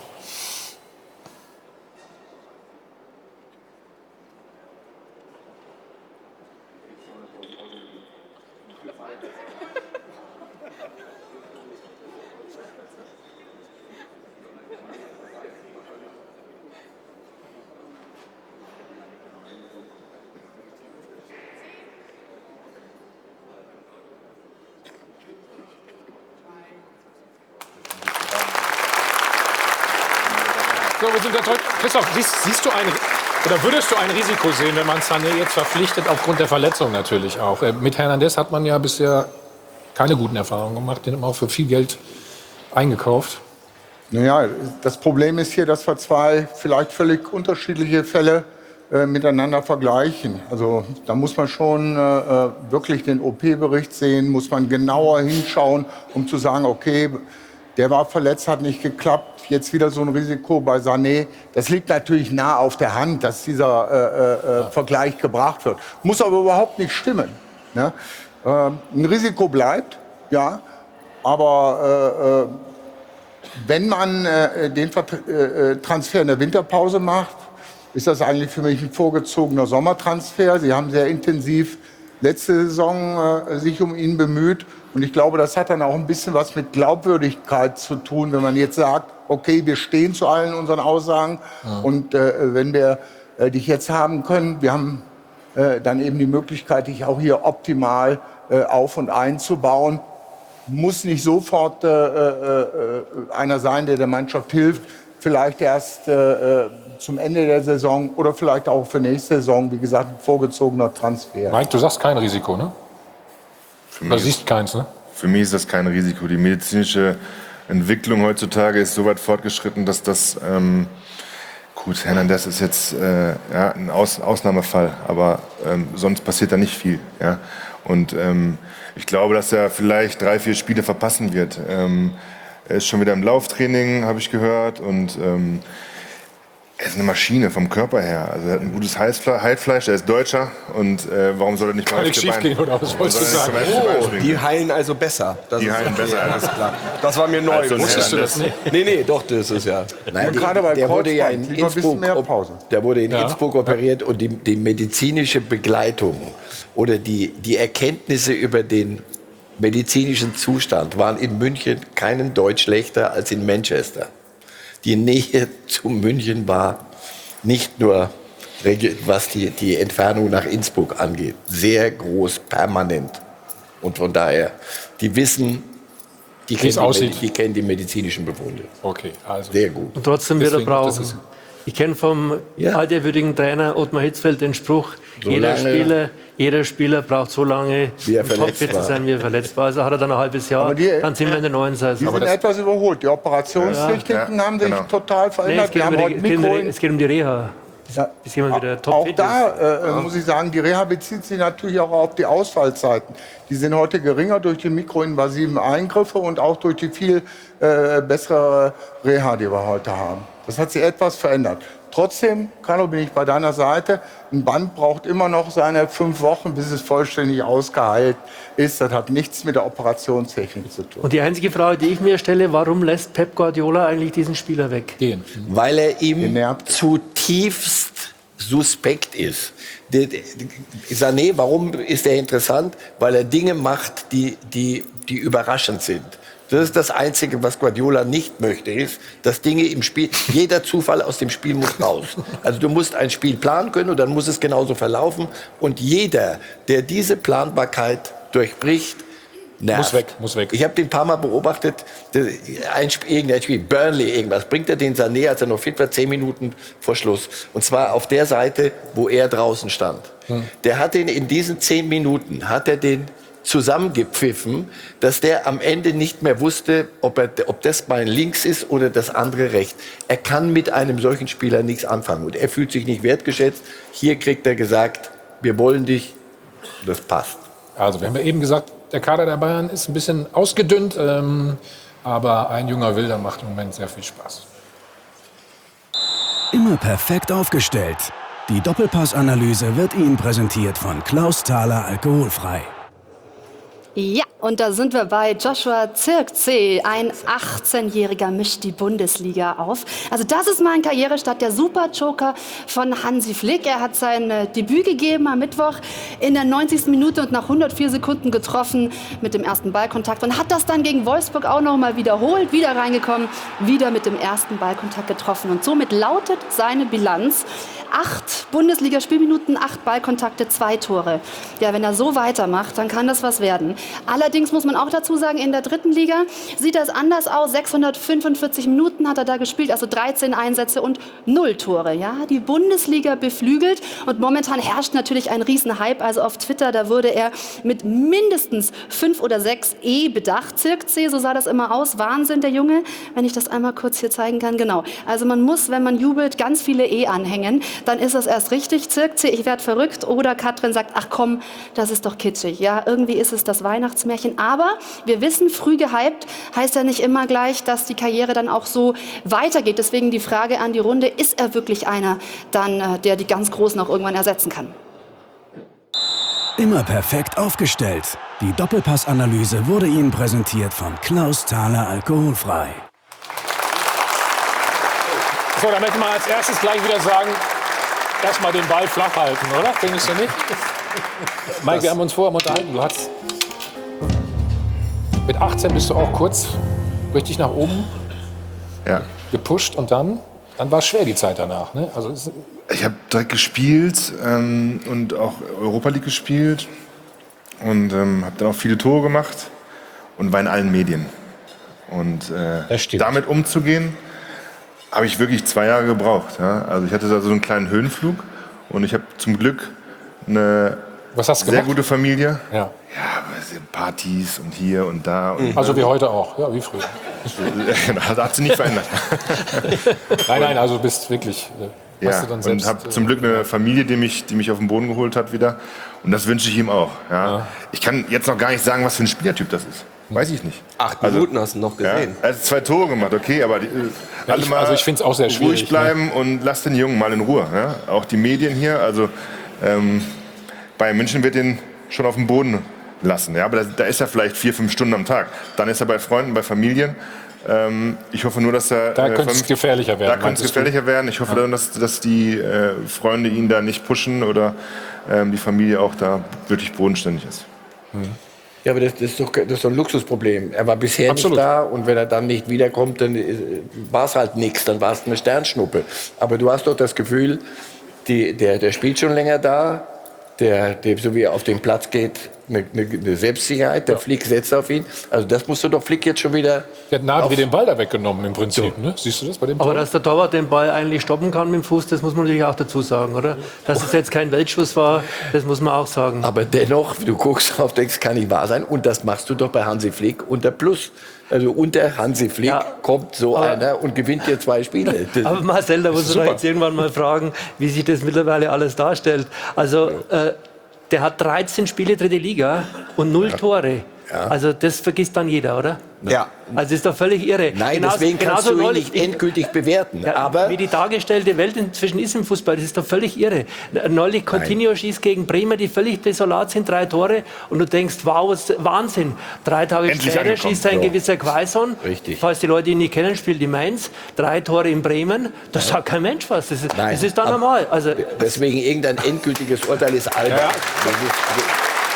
So, wir sind da zurück. Christoph, siehst, siehst du ein, oder würdest du ein Risiko sehen, wenn man Sané jetzt verpflichtet, aufgrund der Verletzung natürlich auch? Mit Hernandez hat man ja bisher keine guten Erfahrungen gemacht, den haben auch für viel Geld eingekauft. Naja, das Problem ist hier, dass wir zwei vielleicht völlig unterschiedliche Fälle äh, miteinander vergleichen. Also da muss man schon äh, wirklich den O P-Bericht sehen, muss man genauer hinschauen, um zu sagen, okay, der war verletzt, hat nicht geklappt, jetzt wieder so ein Risiko bei Sané. Das liegt natürlich nah auf der Hand, dass dieser äh, äh, Vergleich gebracht wird. Muss aber überhaupt nicht stimmen. Ne? Äh, ein Risiko bleibt, ja, aber äh, wenn man äh, den äh, Transfer in der Winterpause macht, ist das eigentlich für mich ein vorgezogener Sommertransfer. Sie haben sehr intensiv letzte Saison äh, sich um ihn bemüht. Und ich glaube, das hat dann auch ein bisschen was mit Glaubwürdigkeit zu tun, wenn man jetzt sagt, okay, wir stehen zu allen unseren Aussagen. Ja. Und äh, wenn wir äh, dich jetzt haben können, wir haben äh, dann eben die Möglichkeit, dich auch hier optimal äh, auf- und einzubauen. Muss nicht sofort äh, äh, einer sein, der der Mannschaft hilft. Vielleicht erst äh, zum Ende der Saison oder vielleicht auch für nächste Saison, wie gesagt, ein vorgezogener Transfer. Mike, du sagst kein Risiko, ne? Du siehst keins, ne? Für mich ist das kein Risiko. Die medizinische Entwicklung heutzutage ist so weit fortgeschritten, dass das, ähm, gut, Hernandez ist jetzt äh, ja, ein Aus Ausnahmefall, aber ähm, sonst passiert da nicht viel. Ja? Und ähm, ich glaube, dass er vielleicht drei, vier Spiele verpassen wird. Ähm, er ist schon wieder im Lauftraining, habe ich gehört. Und ähm, Er ist eine Maschine vom Körper her. Also er hat ein gutes Heilfleisch, er ist Deutscher. Und äh, warum soll er nicht Kann nicht schief gehen, oder was wolltest du sagen? Oh, die heilen also besser. Das die heilen besser, alles klar. Das war mir neu. Also Wusstest du das nicht? Nee, nee, doch, das ist ja. Nein, die, gerade bei der wurde ja in Kreuzband, Innsbruck, mehr Pause. der wurde in Ja. Innsbruck operiert und die, die medizinische Begleitung oder die, die Erkenntnisse über den medizinischen Zustand waren in München keinen Deut schlechter als in Manchester. Die Nähe zu München war nicht nur, was die, die Entfernung nach Innsbruck angeht, sehr groß, permanent. Und von daher, die wissen, die, Wie es kennen, aussieht. die, die kennen die medizinischen Befunde. Okay, also. Sehr gut. Und trotzdem wird er Deswegen, das brauchen. ist- Ich kenne vom Ja. altehrwürdigen Trainer Ottmar Hitzfeld den Spruch, So jeder, lange- Spieler, jeder Spieler braucht so lange, Wie er um verletzt topfit zu war. sein, wie er verletzt war. Also hat er dann ein halbes Jahr, Aber die- dann sind wir in der neuen Die Saison. sind etwas überholt. Die Operationstechniken Ja, haben sich genau. total Nee, verändert. es, geht Wir um haben die, heute es, geht um Mikro die, in- es geht um die Reha. Ja. Bis jemand wieder Auch topfit da ist. äh, muss ich sagen, die Reha bezieht sich natürlich auch auf die Ausfallzeiten. Die sind heute geringer durch die mikroinvasiven Eingriffe und auch durch die viel äh, bessere Reha, die wir heute haben. Das hat sich etwas verändert. Trotzdem, Carlo, bin ich bei deiner Seite. Ein Band braucht immer noch seine fünf Wochen, bis es vollständig ausgeheilt ist. Das hat nichts mit der Operationstechnik zu tun. Und die einzige Frage, die ich mir stelle, warum lässt Pep Guardiola eigentlich diesen Spieler weg? Gehen. Weil er ihm zutiefst suspekt ist. Der- der- Sané, warum ist er interessant? Weil er Dinge macht, die, die, die überraschend sind. Das ist das Einzige, was Guardiola nicht möchte, ist, dass Dinge im Spiel, jeder Zufall aus dem Spiel muss raus. Also du musst ein Spiel planen können und dann muss es genauso verlaufen. Und jeder, der diese Planbarkeit durchbricht, nervt. Muss weg, muss weg. Ich habe den ein paar Mal beobachtet, der- ein Spiel, irgendein Spiel, Burnley irgendwas, bringt er den Sané, als er noch fit war, zehn Minuten vor Schluss. Und zwar auf der Seite, wo er draußen stand. Hm. Der hat den in diesen zehn Minuten, hat er den zusammengepfiffen, dass der am Ende nicht mehr wusste, ob, er, ob das Bein links ist oder das andere rechts. Er kann mit einem solchen Spieler nichts anfangen und er fühlt sich nicht wertgeschätzt. Hier kriegt er gesagt, wir wollen dich, das passt. Also, wir haben ja eben gesagt, der Kader der Bayern ist ein bisschen ausgedünnt, ähm, aber ein junger Wilder macht im Moment sehr viel Spaß. Immer perfekt aufgestellt. Die Doppelpassanalyse wird Ihnen präsentiert von Klaus Thaler Alkoholfrei. Ja, und da sind wir bei Joshua Zirkzee. Ein achtzehnjähriger mischt die Bundesliga auf. Also das ist mal ein Karrierestart, der Super-Joker von Hansi Flick. Er hat sein äh, Debüt gegeben am Mittwoch in der neunzigsten Minute und nach hundertvier Sekunden getroffen mit dem ersten Ballkontakt und hat das dann gegen Wolfsburg auch noch mal wiederholt, wieder reingekommen, wieder mit dem ersten Ballkontakt getroffen. Und somit lautet seine Bilanz: acht Bundesliga-Spielminuten, acht Ballkontakte, zwei Tore. Ja, wenn er so weitermacht, dann kann das was werden. Allerdings muss man auch dazu sagen, in der dritten Liga sieht das anders aus. sechshundertfünfundvierzig Minuten hat er da gespielt, also dreizehn Einsätze und null Tore. Ja, die Bundesliga beflügelt und momentan herrscht natürlich ein Riesenhype. Also auf Twitter, da wurde er mit mindestens fünf oder sechs E bedacht. Zirkzee, so sah das immer aus. Wahnsinn, der Junge. Wenn ich das einmal kurz hier zeigen kann. Genau. Also man muss, wenn man jubelt, ganz viele E anhängen. Dann ist das erst richtig. Zirkzee, ich werde verrückt. Oder Katrin sagt, ach komm, das ist doch kitschig. Ja, irgendwie ist es das Weihnachtsmärchen. Aber wir wissen, früh gehypt heißt ja nicht immer gleich, dass die Karriere dann auch so weitergeht. Deswegen die Frage an die Runde, ist er wirklich einer, dann, äh, der die ganz Großen auch irgendwann ersetzen kann? Immer perfekt aufgestellt. Die Doppelpassanalyse wurde Ihnen präsentiert von Klaus Thaler Alkoholfrei. So, dann möchte ich mal als erstes gleich wieder sagen, erstmal den Ball flach halten, oder? Findest du nicht? Mike, wir haben uns vorher unterhalten. Du hast mit achtzehn bist du auch kurz richtig nach oben ja. gepusht und dann, dann war es schwer die Zeit danach. Ne? Also es, Ich habe direkt gespielt ähm, und auch Europa League gespielt und ähm, habe dann auch viele Tore gemacht und war in allen Medien. Und äh, damit umzugehen, habe ich wirklich zwei Jahre gebraucht. Ja? Also ich hatte da so einen kleinen Höhenflug und ich habe zum Glück eine Was hast du sehr gemacht? gute Familie. Ja. Ja, Partys und hier und da. Und Also wie heute auch, ja, wie früher. Das hat sich nicht verändert. Nein, nein, also du bist wirklich. äh, hast Ja, du dann und selbst, habe zum Glück eine Familie, die mich, die mich auf den Boden geholt hat wieder. Und das wünsche ich ihm auch. Ja. Ich kann jetzt noch gar nicht sagen, was für ein Spielertyp das ist. Weiß ich nicht. Acht Minuten hast du noch gesehen. Ja, er hat zwei Tore gemacht, okay, aber die, äh, Ja, alle ich- mal also ich find's auch sehr schwierig, ruhig bleiben und lasst den Jungen mal in Ruhe. Ja? Auch die Medien hier, also ähm, Bayern München wird ihn schon auf dem Boden lassen. Ja? Aber da, da ist er vielleicht vier, fünf Stunden am Tag. Dann ist er bei Freunden, bei Familien. Ähm, ich hoffe nur, dass er... Da äh, könnte es vernünftig- gefährlicher werden, Da könnte es meintest du? gefährlicher werden. Ich hoffe Ja. dann, dass, dass die äh, Freunde ihn da nicht pushen oder ähm, die Familie auch da wirklich bodenständig ist. Ja, aber das, das, ist doch, das ist doch ein Luxusproblem. Er war bisher Absolut. nicht da und wenn er dann nicht wiederkommt, dann war es halt nichts, dann war es eine Sternschnuppe. Aber du hast doch das Gefühl, die, der, der spielt schon länger da, der, der, so wie er auf den Platz geht, eine, eine, eine Selbstsicherheit, der Flick setzt auf ihn. Also das musst du doch Flick jetzt schon wieder... Der hat Gnabry den Ball da weggenommen im Prinzip. Ne? Siehst du das bei dem Aber Tor? dass der Torwart den Ball eigentlich stoppen kann mit dem Fuß, das muss man natürlich auch dazu sagen, oder? Dass es jetzt kein Weltschuss war, das muss man auch sagen. Aber dennoch, du guckst drauf, denkst, kann nicht wahr sein. Und das machst du doch bei Hansi Flick unter Plus. Also unter Hansi Flick kommt so einer und gewinnt dir zwei Spiele. Das- Aber Marcel, da das muss ist man super. jetzt irgendwann mal fragen, wie sich das mittlerweile alles darstellt. Also, äh, der hat dreizehn Spiele dritte Liga und null Tore. Also das vergisst dann jeder, oder? Ja. Also ist doch völlig irre. Nein, Genauso- deswegen kannst genauso du ihn neulich- nicht endgültig bewerten. Ja, aber wie die dargestellte Welt inzwischen ist im Fußball, das ist doch völlig irre. Neulich Coutinho schießt gegen Bremer, die völlig desolat sind, drei Tore. Und du denkst, wow, was- Wahnsinn. Drei Tage Endlich später angekommen. schießt ein Ja. gewisser Quaison. Richtig. Falls die Leute ihn nicht kennen, spielt in Mainz. Drei Tore in Bremen. Das sagt kein Mensch was. Das ist, Nein, das ist dann aber normal. Also, deswegen irgendein endgültiges Urteil ist albern. Ja. Das ist,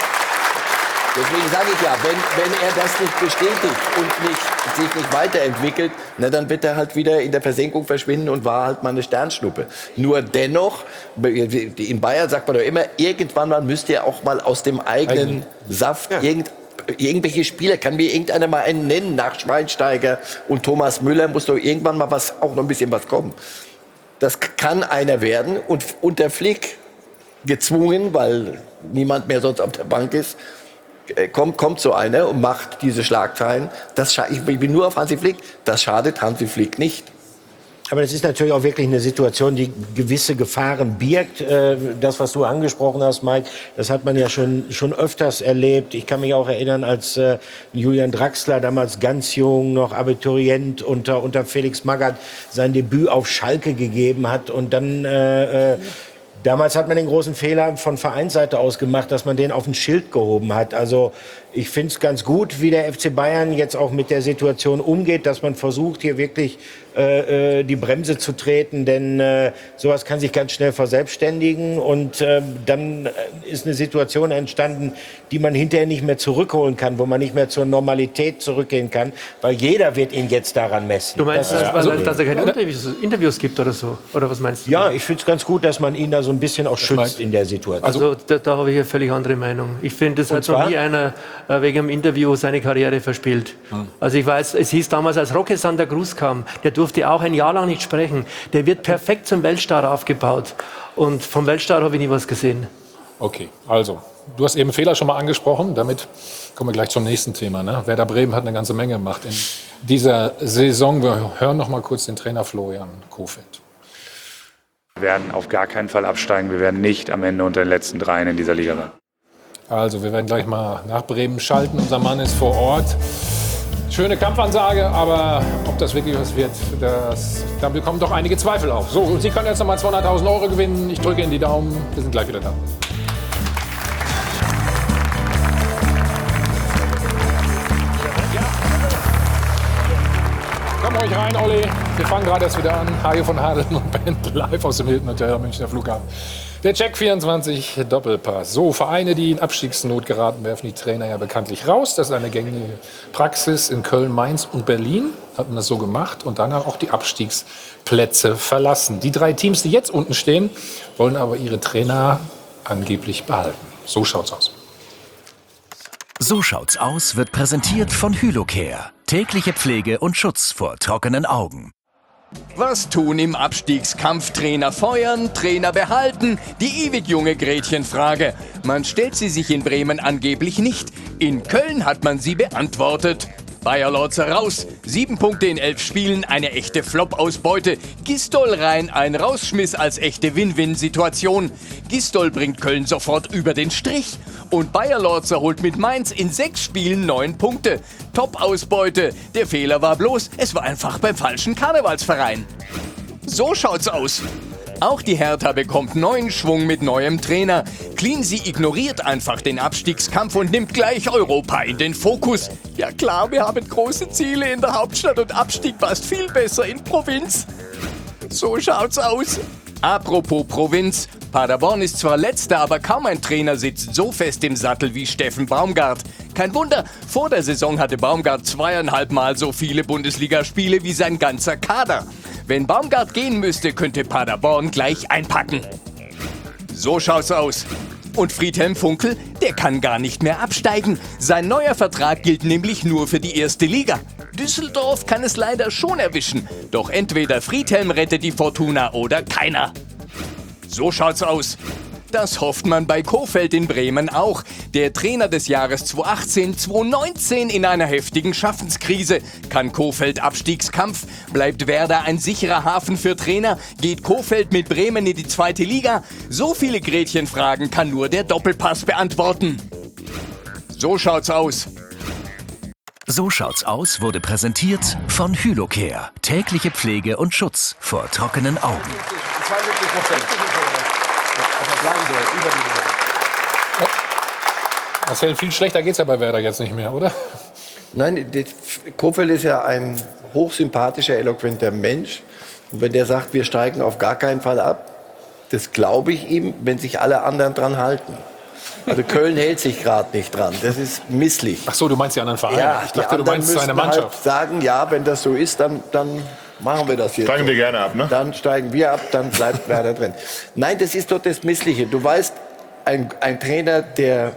deswegen sage ich ja, wenn, wenn er das nicht bestätigt und nicht, sich nicht weiterentwickelt, na, dann wird er halt wieder in der Versenkung verschwinden und war halt mal eine Sternschnuppe. Nur dennoch, in Bayern sagt man doch immer, irgendwann mal müsst ihr auch mal aus dem eigenen Saft irgend, irgendwelche Spieler, kann mir irgendeiner mal einen nennen, nach Schweinsteiger und Thomas Müller muss doch irgendwann mal was, auch noch ein bisschen was kommen. Das kann einer werden und unter Flick gezwungen, weil niemand mehr sonst auf der Bank ist, äh, kommt, kommt so einer und macht diese Schlagzeilen. Das scha- ich bin nur auf Hansi Flick, das schadet Hansi Flick nicht. Aber das ist natürlich auch wirklich eine Situation, die gewisse Gefahren birgt. Äh, Das, was du angesprochen hast, Mike, das hat man ja schon, schon öfters erlebt. Ich kann mich auch erinnern, als äh, Julian Draxler, damals ganz jung, noch Abiturient, unter, unter Felix Magath sein Debüt auf Schalke gegeben hat. Und dann... Äh, äh, Damals hat man den großen Fehler von Vereinsseite aus gemacht, dass man den auf ein Schild gehoben hat. Also ich finde es ganz gut, wie der F C Bayern jetzt auch mit der Situation umgeht, dass man versucht, hier wirklich äh, äh, die Bremse zu treten. Denn äh, sowas kann sich ganz schnell verselbstständigen. Und äh, dann ist eine Situation entstanden, die man hinterher nicht mehr zurückholen kann, wo man nicht mehr zur Normalität zurückgehen kann. Weil jeder wird ihn jetzt daran messen. du meinst, Das ist- dass, weil, dass er keine Interviews, Interviews gibt oder so? Oder was meinst du? Ja, ich finde es ganz gut, dass man ihn da so ein bisschen auch schützt in der Situation. Also da, da habe ich eine völlig andere Meinung. Ich finde, es Und hat noch zwar? nie einer äh, wegen einem Interview seine Karriere verspielt. Also ich weiß, es hieß damals, als Roque Santa Cruz kam, der durfte auch ein Jahr lang nicht sprechen. Der wird perfekt zum Weltstar aufgebaut. Und vom Weltstar habe ich nie was gesehen. Okay, also, du hast eben Fehler schon mal angesprochen. Damit kommen wir gleich zum nächsten Thema. Ne? Werder Bremen hat eine ganze Menge gemacht in dieser Saison. Wir hören noch mal kurz den Trainer Florian Kohfeldt. Wir werden auf gar keinen Fall absteigen. Wir werden nicht am Ende unter den letzten dreien in dieser Liga sein. Also, wir werden gleich mal nach Bremen schalten. Unser Mann ist vor Ort. Schöne Kampfansage, aber ob das wirklich was wird, das, da bekommen doch einige Zweifel auf. So, und Sie können jetzt noch mal zweihunderttausend Euro gewinnen. Ich drücke Ihnen die Daumen. Wir sind gleich wieder da. Komm ruhig rein, Olli. Wir fangen gerade erst wieder an. Hage von Hadeln und Band live aus dem Hilton Hotel am Münchner Flughafen. Der Check vierundzwanzig Doppelpass. So, Vereine, die in Abstiegsnot geraten, werfen die Trainer ja bekanntlich raus. Das ist eine gängige Praxis in Köln, Mainz und Berlin. Hat man das so gemacht und danach auch die Abstiegsplätze verlassen. Die drei Teams, die jetzt unten stehen, wollen aber ihre Trainer angeblich behalten. So schaut's aus. So schaut's aus wird präsentiert von Hylocare. Tägliche Pflege und Schutz vor trockenen Augen. Was tun im Abstiegskampf? Trainer feuern, Trainer behalten? Die ewig junge Gretchenfrage. Man stellt sie sich in Bremen angeblich nicht. In Köln hat man sie beantwortet. Bayer Lorzer raus. Sieben Punkte in elf Spielen, eine echte Flop-Ausbeute. Gistol rein, ein Rausschmiss als echte Win-Win-Situation. Gistol bringt Köln sofort über den Strich. Und Bayer Lorzer holt mit Mainz in sechs Spielen neun Punkte. Top-Ausbeute. Der Fehler war bloß, es war einfach beim falschen Karnevalsverein. So schaut's aus. Auch die Hertha bekommt neuen Schwung mit neuem Trainer. Cleansey ignoriert einfach den Abstiegskampf und nimmt gleich Europa in den Fokus. Ja klar, wir haben große Ziele in der Hauptstadt und Abstieg passt viel besser in Provinz. So schaut's aus. Apropos Provinz. Paderborn ist zwar Letzter, aber kaum ein Trainer sitzt so fest im Sattel wie Steffen Baumgart. Kein Wunder, vor der Saison hatte Baumgart zweieinhalb Mal so viele Bundesligaspiele wie sein ganzer Kader. Wenn Baumgart gehen müsste, könnte Paderborn gleich einpacken. So schaut's aus. Und Friedhelm Funkel, der kann gar nicht mehr absteigen. Sein neuer Vertrag gilt nämlich nur für die erste Liga. Düsseldorf kann es leider schon erwischen. Doch entweder Friedhelm rettet die Fortuna oder keiner. So schaut's aus. Das hofft man bei Kohfeldt in Bremen auch. Der Trainer des Jahres zweitausendachtzehn zweitausendneunzehn in einer heftigen Schaffenskrise. Kann Kohfeldt Abstiegskampf? Bleibt Werder ein sicherer Hafen für Trainer? Geht Kohfeldt mit Bremen in die zweite Liga? So viele Gretchenfragen kann nur der Doppelpass beantworten. So schaut's aus. So schaut's aus wurde präsentiert von Hylocare. Tägliche Pflege und Schutz vor trockenen Augen. Marcel, viel schlechter geht's ja bei Werder jetzt nicht mehr, oder? Nein, Kohfeldt ist ja ein hochsympathischer, eloquenter Mensch. Und wenn der sagt, wir steigen auf gar keinen Fall ab, das glaube ich ihm, wenn sich alle anderen dran halten. Also Köln hält sich gerade nicht dran. Das ist misslich. Ach so, du meinst die anderen Vereine? Ja, ich dachte, du meinst seine Mannschaft. Halt sagen, ja, wenn das so ist, dann, dann machen wir das jetzt. Steigen wir gerne ab, ne? Dann steigen wir ab, dann bleibt Werder drin. Nein, das ist doch das Missliche. Du weißt, ein, ein Trainer, der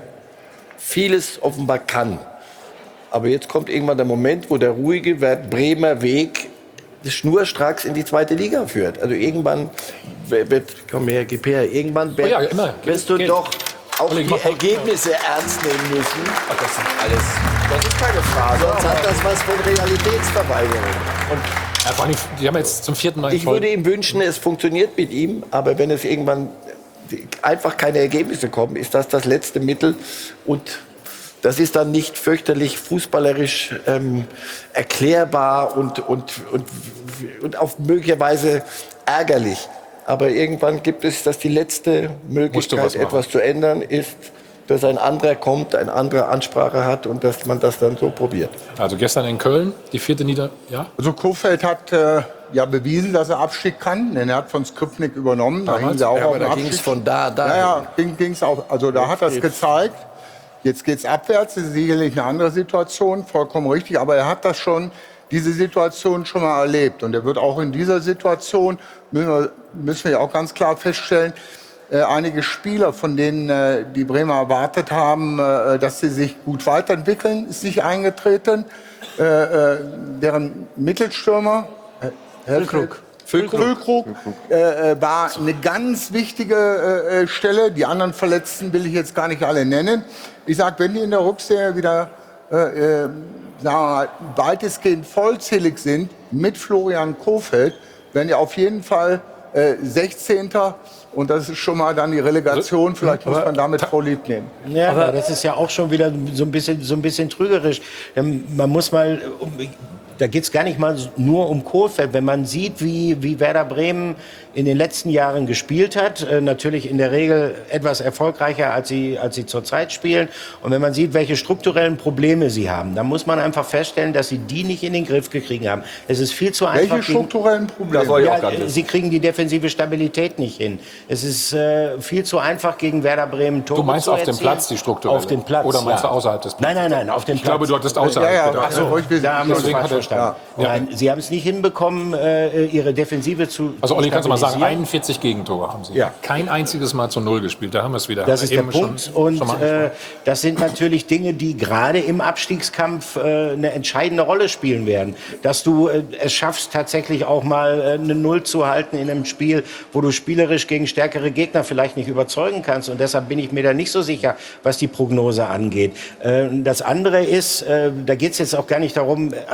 vieles offenbar kann. Aber jetzt kommt irgendwann der Moment, wo der ruhige Bremer Weg schnurstracks in die zweite Liga führt. Also irgendwann wird, komm her, gib her, irgendwann wird, oh ja, immer. wirst du Geht. doch auch die Ergebnisse ernst nehmen müssen. Ach, das ist alles. Das ist keine Frage. Sonst hat das was von Realitätsverweigerung. Und ja, vor allem, die haben jetzt zum vierten Mal. Ich würde ihm wünschen, es funktioniert mit ihm, aber wenn es irgendwann einfach keine Ergebnisse kommen, ist das das letzte Mittel. Und das ist dann nicht fürchterlich fußballerisch ähm, erklärbar und, und, und, und auch möglicherweise ärgerlich. Aber irgendwann gibt es, dass die letzte Möglichkeit, etwas zu ändern, ist, dass ein anderer kommt, eine andere Ansprache hat und dass man das dann so probiert. Also gestern in Köln, die vierte Nieder... Ja? Also Kohfeldt hat äh, ja bewiesen, dass er Abstieg kann, denn er hat von Skripnik übernommen. Da hing sie auch ja, auf aber da ging es von da, da. Ja, ja, ging, ging's auch, also da hat er es gezeigt. Jetzt geht es abwärts, das ist sicherlich eine andere Situation, vollkommen richtig. Aber er hat das schon, diese Situation schon mal erlebt. Und er wird auch in dieser Situation, müssen wir, müssen wir ja auch ganz klar feststellen, äh, einige Spieler, von denen äh, die Bremer erwartet haben, äh, dass sie sich gut weiterentwickeln, ist nicht eingetreten. Äh, äh, deren Mittelstürmer, äh, Füllkrug. Füllkrug, Füllkrug äh, war eine ganz wichtige äh, Stelle. Die anderen Verletzten will ich jetzt gar nicht alle nennen. Ich sage, wenn die in der Rückserie wieder äh, äh, sagen wir mal, weitestgehend vollzählig sind mit Florian Kohfeldt, werden die auf jeden Fall äh, sechzehnter Und das ist schon mal dann die Relegation. Vielleicht muss man damit vorlieb nehmen. Ja, aber das ist ja auch schon wieder so ein bisschen, so ein bisschen trügerisch. Man muss mal... Da geht es gar nicht mal nur um Kohfeldt. Wenn man sieht, wie, wie Werder Bremen in den letzten Jahren gespielt hat, äh, natürlich in der Regel etwas erfolgreicher, als sie, als sie zurzeit spielen. Und wenn man sieht, welche strukturellen Probleme sie haben, dann muss man einfach feststellen, dass sie die nicht in den Griff gekriegt haben. Es ist viel zu einfach. Welche strukturellen Probleme? Ja, sie kriegen die defensive Stabilität nicht hin. Es ist äh, viel zu einfach, gegen Werder Bremen Tore zu erzielen. Du meinst auf dem Platz die strukturelle? Auf dem Platz, Oder meinst ja. du außerhalb des Platzes? Nein, nein, nein, auf dem ich Platz. Ich glaube, du hattest außerhalb ja, ja, gedacht. Ach so, also, da haben wir uns falsch verstanden. Ja. Nein, sie haben es nicht hinbekommen, äh, ihre Defensive zu Also Olli, kannst du mal sagen, einundvierzig Gegentore haben sie. Ja. Kein einziges Mal zu Null gespielt, da haben wir es wieder. Das ist der Punkt. Schon, und schon äh, das sind natürlich Dinge, die gerade im Abstiegskampf äh, eine entscheidende Rolle spielen werden. Dass du äh, es schaffst, tatsächlich auch mal äh, eine Null zu halten in einem Spiel, wo du spielerisch gegen stärkere Gegner vielleicht nicht überzeugen kannst. Und deshalb bin ich mir da nicht so sicher, was die Prognose angeht. Äh, das andere ist, äh, da geht es jetzt auch gar nicht darum, also weder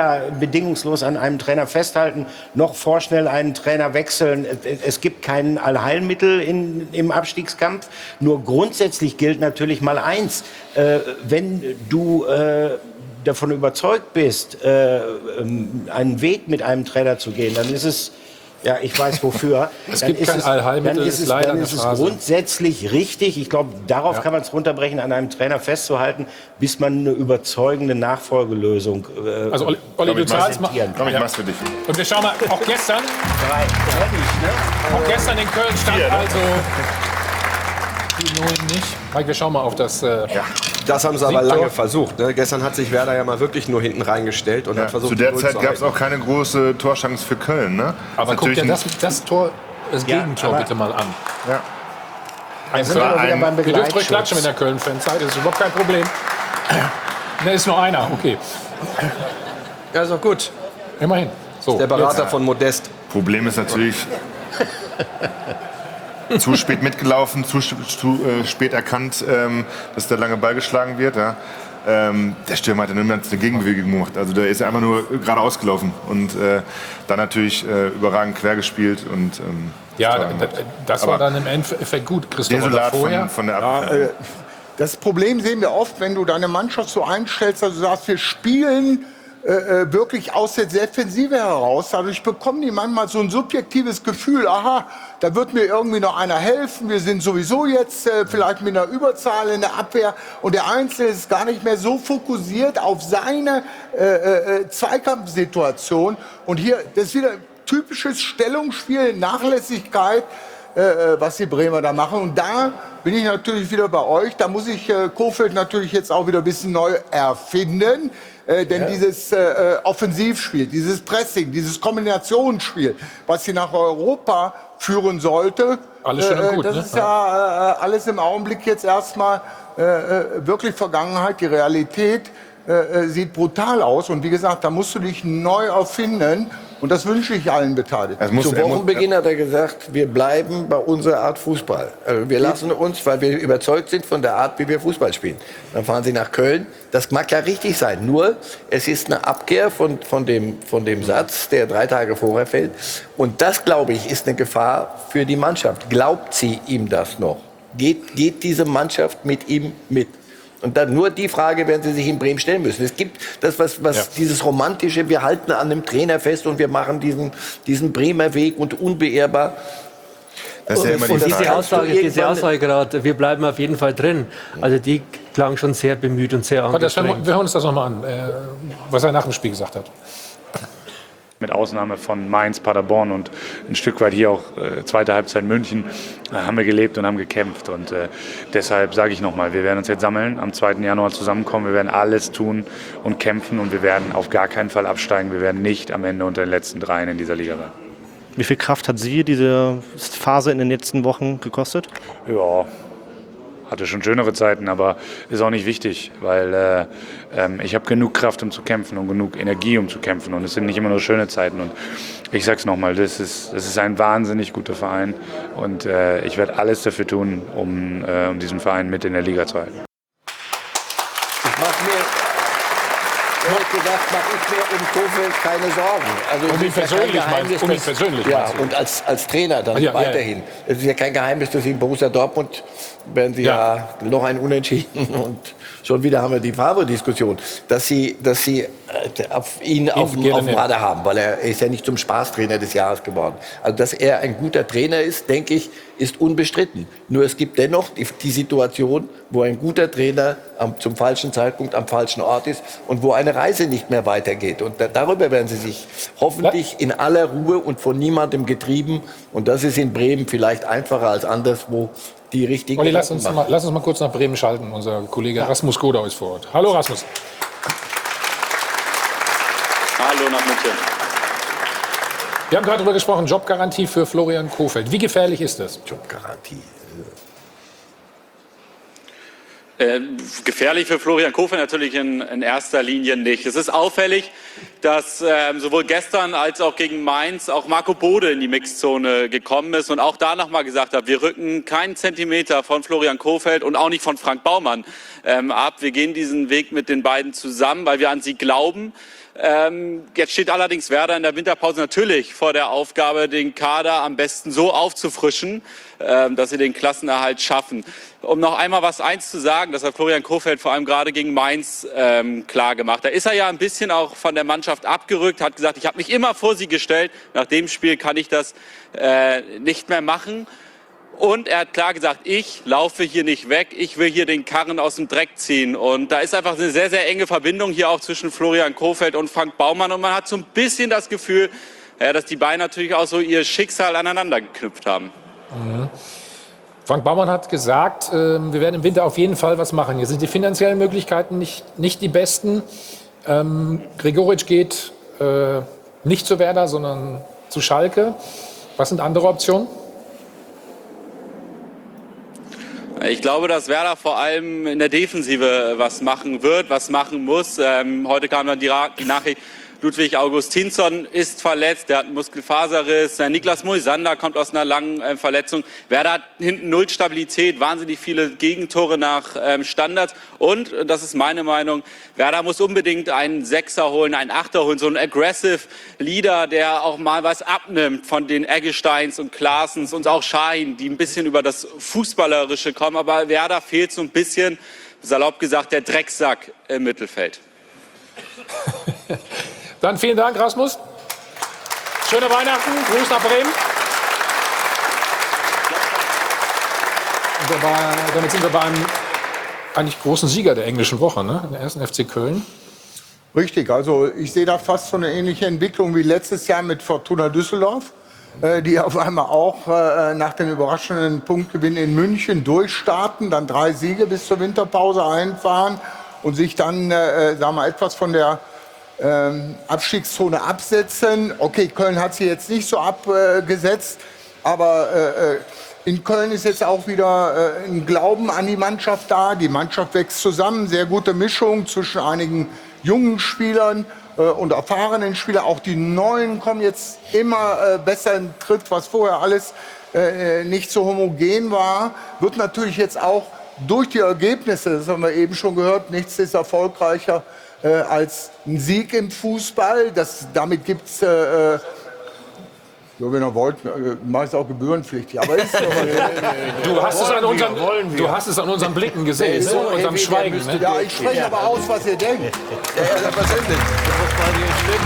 weder bedingungslos an einem Trainer festhalten, noch vorschnell einen Trainer wechseln. Es gibt kein Allheilmittel in, im Abstiegskampf. Nur grundsätzlich gilt natürlich mal eins, äh, wenn du äh, davon überzeugt bist, äh, einen Weg mit einem Trainer zu gehen, dann ist es, ja, ich weiß wofür. Es dann gibt ist kein es, Allheilmittel, dann ist es, leider dann eine ist es Phrase. grundsätzlich richtig. Ich glaube, darauf Ja. kann man es runterbrechen, an einem Trainer festzuhalten, bis man eine überzeugende Nachfolgelösung äh, Also Olli, Olli du zahlst mal. Komm, ich mach's für dich. Und wir schauen mal, auch gestern, Drei. Ne? auch gestern in Köln stand Vier, ne? also die Null nicht. Mike, wir schauen mal auf das. Äh, Ja, das haben sie aber Siegtor. lange versucht. Ne? Gestern hat sich Werder ja mal wirklich nur hinten reingestellt und Ja, hat versucht, zu der die Null Zeit zu gab es halten. auch keine große Torchance für Köln. Ne? Aber ist guck dir natürlich das, das Tor, das Ja, Gegentor aber- bitte mal an. ein- ja. Ein sind wir Köln- aber wieder beim Ihr dürft ruhig Begleitschutz. klatschen mit der Köln-Fanzeit, das ist überhaupt kein Problem. Da ist nur einer, okay. Ja, ist doch gut. Immerhin. So, Der Berater jetzt. von Modest. Problem ist natürlich, zu spät mitgelaufen, zu, zu äh, spät erkannt, ähm, dass der lange Ball geschlagen wird. Ja. Ähm, der Stürmer hat dann immer eine Gegenbewegung gemacht. Also der ist ja einfach nur geradeaus gelaufen und äh, dann natürlich äh, überragend quer gespielt. Und, ähm, Ja, stark da- gemacht. das Aber war dann im Endeffekt gut, Christoph. desolat vorher. von, von der Ja, Abwehr. äh, das Problem sehen wir oft, wenn du deine Mannschaft so einstellst, dass du sagst, wir spielen äh, äh, wirklich aus der Defensive heraus. Dadurch bekommen die manchmal so ein subjektives Gefühl, aha, da wird mir irgendwie noch einer helfen. Wir sind sowieso jetzt äh, vielleicht mit einer Überzahl in der Abwehr und der Einzelne ist gar nicht mehr so fokussiert auf seine äh, äh, Zweikampfsituation. Und hier, das ist wieder typisches Stellungsspiel, Nachlässigkeit, äh, was die Bremer da machen. Und da bin ich natürlich wieder bei euch. Da muss ich äh, Kohfeldt natürlich jetzt auch wieder ein bisschen neu erfinden. Äh, denn Ja. dieses äh, Offensivspiel, dieses Pressing, dieses Kombinationsspiel, was sie nach Europa führen sollte, Alles schön und äh, gut, das ne? ist ja äh, alles im Augenblick jetzt erstmal äh, äh, wirklich Vergangenheit. Die Realität äh, äh, sieht brutal aus. Und wie gesagt, da musst du dich neu erfinden. Und das wünsche ich allen Beteiligten. Zu Wochenbeginn hat er gesagt, wir bleiben bei unserer Art Fußball. Also wir lassen uns, weil wir überzeugt sind von der Art, wie wir Fußball spielen. Dann fahren sie nach Köln. Das mag ja richtig sein. Nur, es ist eine Abkehr von, von, dem, von dem Satz, der drei Tage vorher fällt. Und das, glaube ich, ist eine Gefahr für die Mannschaft. Glaubt sie ihm das noch? Geht, geht diese Mannschaft mit ihm mit? Und dann nur die Frage werden Sie sich in Bremen stellen müssen. Es gibt das, was, was Ja. dieses romantische, wir halten an einem Trainer fest und wir machen diesen, diesen Bremer Weg und unbeirrbar. Das ist ja immer die Und Frage. diese Aussage, diese irgendwann- Aussage gerade, wir bleiben auf jeden Fall drin. Also die klang schon sehr bemüht und sehr Warte, das hören wir, angestrengt. wir hören uns das nochmal an, äh, was er nach dem Spiel gesagt hat. Mit Ausnahme von Mainz, Paderborn und ein Stück weit hier auch äh, zweite Halbzeit München äh, haben wir gelebt und haben gekämpft. Und äh, deshalb sage ich nochmal, wir werden uns jetzt sammeln, am zweiten Januar zusammenkommen. Wir werden alles tun und kämpfen und wir werden auf gar keinen Fall absteigen. Wir werden nicht am Ende unter den letzten dreien in dieser Liga sein. Wie viel Kraft hat Sie diese Phase in den letzten Wochen gekostet? Ja, hatte schon schönere Zeiten, aber ist auch nicht wichtig, weil äh, ähm, ich habe genug Kraft, um zu kämpfen und genug Energie, um zu kämpfen. Und es sind nicht immer nur schöne Zeiten. Und ich sag's nochmal, das ist, das ist ein wahnsinnig guter Verein und äh, ich werde alles dafür tun, um, äh, um diesen Verein mit in der Liga zu halten. Ich mache mir, ehrlich gesagt, mache ich mir um Kohfeldt keine Sorgen. Also Um es ihn ist ja kein persönlich Geheimnis, meinst- um ihn dass- persönlich Ja, meinst du? und als, als Trainer dann Ah, ja, ja, ja. weiterhin. Es ist ja kein Geheimnis, dass Sie in Borussia Dortmund werden Sie ja, noch ein Unentschieden und schon wieder haben wir die Favre-Diskussion, dass Sie, dass Sie äh, auf ihn auf, gerne auf dem nehmen. Radar haben, weil er ist ja nicht zum Spaßtrainer des Jahres geworden. Also dass er ein guter Trainer ist, denke ich, ist unbestritten. Nur es gibt dennoch die, die Situation, wo ein guter Trainer am, zum falschen Zeitpunkt am falschen Ort ist und wo eine Reise nicht mehr weitergeht. Und da, darüber werden Sie sich hoffentlich in aller Ruhe und von niemandem getrieben, und das ist in Bremen vielleicht einfacher als anderswo, die richtigen Olli, lass uns, Gedanken mal, machen. lass uns mal kurz nach Bremen schalten. Unser Kollege Rasmus Godau ist vor Ort. Hallo Rasmus. Hallo nach München. Wir haben gerade darüber gesprochen, Jobgarantie für Florian Kohfeldt. Wie gefährlich ist das? Jobgarantie. Äh, gefährlich für Florian Kohfeldt natürlich in, in erster Linie nicht. Es ist auffällig, dass ähm, sowohl gestern als auch gegen Mainz auch Marco Bode in die Mixzone gekommen ist und auch da nochmal gesagt hat, wir rücken keinen Zentimeter von Florian Kohfeldt und auch nicht von Frank Baumann ähm, ab. Wir gehen diesen Weg mit den beiden zusammen, weil wir an sie glauben. Ähm, jetzt steht allerdings Werder in der Winterpause natürlich vor der Aufgabe, den Kader am besten so aufzufrischen, ähm, dass sie den Klassenerhalt schaffen. Um noch einmal was eins zu sagen, das hat Florian Kohfeldt vor allem gerade gegen Mainz ähm, klar gemacht. Da ist er ja ein bisschen auch von der Mannschaft abgerückt, hat gesagt, ich habe mich immer vor sie gestellt. Nach dem Spiel kann ich das äh, nicht mehr machen. Und er hat klar gesagt, ich laufe hier nicht weg, ich will hier den Karren aus dem Dreck ziehen. Und da ist einfach eine sehr, sehr enge Verbindung hier auch zwischen Florian Kohfeldt und Frank Baumann. Und man hat so ein bisschen das Gefühl, ja, dass die beiden natürlich auch so ihr Schicksal aneinander geknüpft haben. Mhm. Frank Baumann hat gesagt, äh, wir werden im Winter auf jeden Fall was machen. Hier sind die finanziellen Möglichkeiten nicht, nicht die besten. Ähm, Gregoritsch geht äh, nicht zu Werder, sondern zu Schalke. Was sind andere Optionen? Ich glaube, dass Werder vor allem in der Defensive was machen wird, was machen muss. Ähm, heute kam dann die, die Nachricht, Ludwig Augustinsson ist verletzt, der hat einen Muskelfaserriss. Niklas Moisander kommt aus einer langen äh, Verletzung. Werder hat hinten null Stabilität, wahnsinnig viele Gegentore nach ähm, Standards. Und, das ist meine Meinung, Werder muss unbedingt einen Sechser holen, einen Achter holen, so einen aggressive Leader, der auch mal was abnimmt von den Eggesteins und Klaasens und auch Schahin, die ein bisschen über das Fußballerische kommen. Aber Werder fehlt so ein bisschen, salopp gesagt, der Drecksack im Mittelfeld. Dann vielen Dank, Rasmus. Schöne Weihnachten. Gruß nach Bremen. Und dabei, damit sind wir bei einem eigentlich großen Sieger der englischen Woche, ne? Der ersten F C Köln. Richtig, also ich sehe da fast so eine ähnliche Entwicklung wie letztes Jahr mit Fortuna Düsseldorf, äh, die auf einmal auch äh, nach dem überraschenden Punktgewinn in München durchstarten, dann drei Siege bis zur Winterpause einfahren und sich dann, äh, sagen wir, etwas von der Ähm, Abstiegszone absetzen. Okay, Köln hat sie jetzt nicht so abgesetzt, aber äh, in Köln ist jetzt auch wieder äh, ein Glauben an die Mannschaft da. Die Mannschaft wächst zusammen, sehr gute Mischung zwischen einigen jungen Spielern äh, und erfahrenen Spielern. Auch die Neuen kommen jetzt immer äh, besser in Tritt, was vorher alles äh, nicht so homogen war. Wird natürlich jetzt auch durch die Ergebnisse, das haben wir eben schon gehört, nichts ist erfolgreicher Äh, als ein Sieg im Fußball. Das, damit gibt es, äh, ja, wenn ihr wollt, äh, mache ich es auch gebührenpflichtig. Aber ist so, du, hast es an unseren, du hast es an unseren Blicken gesehen, so, ne? Unserem Schweigen. Ne? Ja, ich spreche aber aus, was ihr denkt. Ja, ja, selbstverständlich. Das muss mal hier stimmen.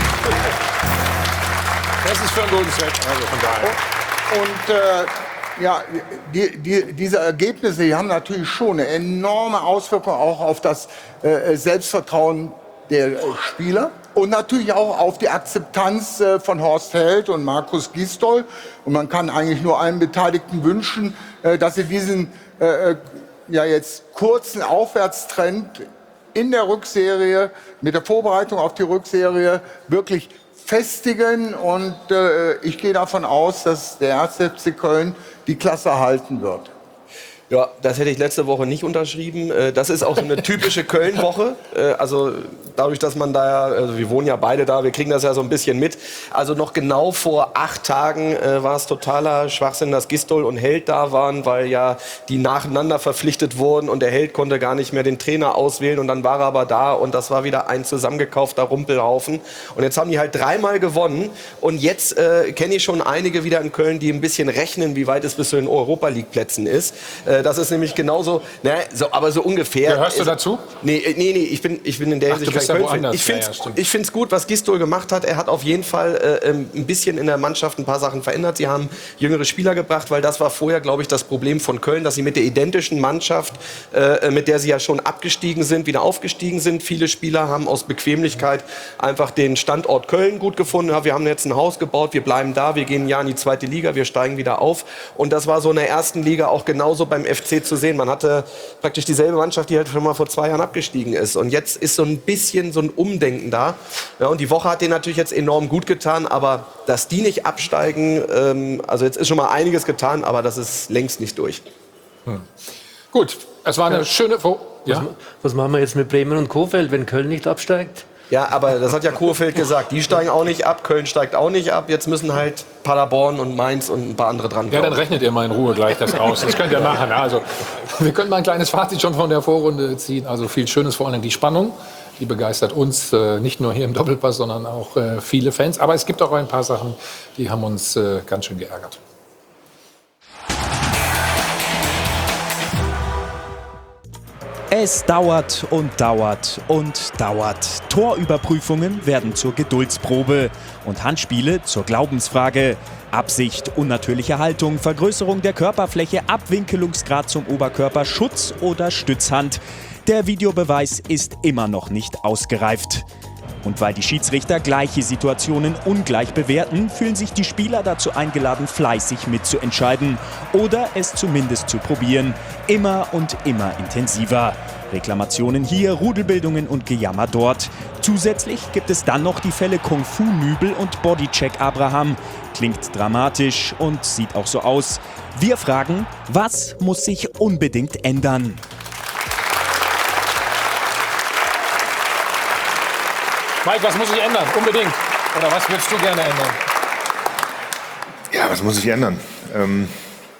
Das ist für einen guten Zweck. Also von daher. Und äh, ja, die, die, diese Ergebnisse die haben natürlich schon eine enorme Auswirkung auch auf das äh, Selbstvertrauen der äh, Spieler und natürlich auch auf die Akzeptanz äh, von Horst Held und Markus Gisdol. Und man kann eigentlich nur allen Beteiligten wünschen, äh, dass sie diesen äh, ja jetzt kurzen Aufwärtstrend in der Rückserie, mit der Vorbereitung auf die Rückserie wirklich festigen. Und äh, ich gehe davon aus, dass der erste F C Köln die Klasse halten wird. Ja, das hätte ich letzte Woche nicht unterschrieben. Das ist auch so eine typische Köln-Woche. Also dadurch, dass man da ja, also wir wohnen ja beide da, wir kriegen das ja so ein bisschen mit. Also noch genau vor acht Tagen äh, war es totaler Schwachsinn, dass Gisdol und Held da waren, weil ja die nacheinander verpflichtet wurden und der Held konnte gar nicht mehr den Trainer auswählen und dann war er aber da und das war wieder ein zusammengekaufter Rumpelhaufen. Und jetzt haben die halt dreimal gewonnen und jetzt äh, kenne ich schon einige wieder in Köln, die ein bisschen rechnen, wie weit es bis zu den Europa-League-Plätzen ist. Äh, das ist nämlich genauso, ne, so, aber so ungefähr. Gehörst du dazu? Nee, nee, nee, ich bin, ich bin in der Hinsicht kein Köln-Fan. Ich finde es ja, ja, ich find's gut, was Gisdol gemacht hat. Er hat auf jeden Fall äh, ein bisschen in der Mannschaft ein paar Sachen verändert. Sie haben jüngere Spieler gebracht, weil das war vorher, glaube ich, das Problem von Köln, dass sie mit der identischen Mannschaft, äh, mit der sie ja schon abgestiegen sind, wieder aufgestiegen sind. Viele Spieler haben aus Bequemlichkeit einfach den Standort Köln gut gefunden. Ja, wir haben jetzt ein Haus gebaut, wir bleiben da, wir gehen ein Jahr in die zweite Liga, wir steigen wieder auf. Und das war so in der ersten Liga auch genauso beim F C zu sehen. Man hatte praktisch dieselbe Mannschaft, die halt schon mal vor zwei Jahren abgestiegen ist. Und jetzt ist so ein bisschen so ein Umdenken da. Ja, und die Woche hat denen natürlich jetzt enorm gut getan, aber dass die nicht absteigen, ähm, also jetzt ist schon mal einiges getan, aber das ist längst nicht durch. Hm. Gut, es war eine ja. schöne... Wo ja? was, was machen wir jetzt mit Bremen und Kohfeldt, wenn Köln nicht absteigt? Ja, aber das hat ja Kohfeldt gesagt. Die steigen auch nicht ab, Köln steigt auch nicht ab. Jetzt müssen halt Paderborn und Mainz und ein paar andere dran kommen. Ja, dann rechnet ihr mal in Ruhe gleich das raus. Das könnt ihr machen. Also, wir können mal ein kleines Fazit schon von der Vorrunde ziehen. Also viel Schönes, vor allem die Spannung Die begeistert uns, äh, nicht nur hier im Doppelpass, sondern auch äh, viele Fans. Aber es gibt auch ein paar Sachen, die haben uns äh, ganz schön geärgert. Es dauert und dauert und dauert. Torüberprüfungen werden zur Geduldsprobe und Handspiele zur Glaubensfrage. Absicht, unnatürliche Haltung, Vergrößerung der Körperfläche, Abwinkelungsgrad zum Oberkörper, Schutz oder Stützhand. Der Videobeweis ist immer noch nicht ausgereift. Und weil die Schiedsrichter gleiche Situationen ungleich bewerten, fühlen sich die Spieler dazu eingeladen, fleißig mitzuentscheiden oder es zumindest zu probieren. Immer und immer intensiver. Reklamationen hier, Rudelbildungen und Gejammer dort. Zusätzlich gibt es dann noch die Fälle Kung Fu Nübel und Bodycheck Abraham. Klingt dramatisch und sieht auch so aus. Wir fragen, was muss sich unbedingt ändern? Mike, was muss sich ändern? Unbedingt. Oder was würdest du gerne ändern? Ja, was muss sich ändern? Ähm,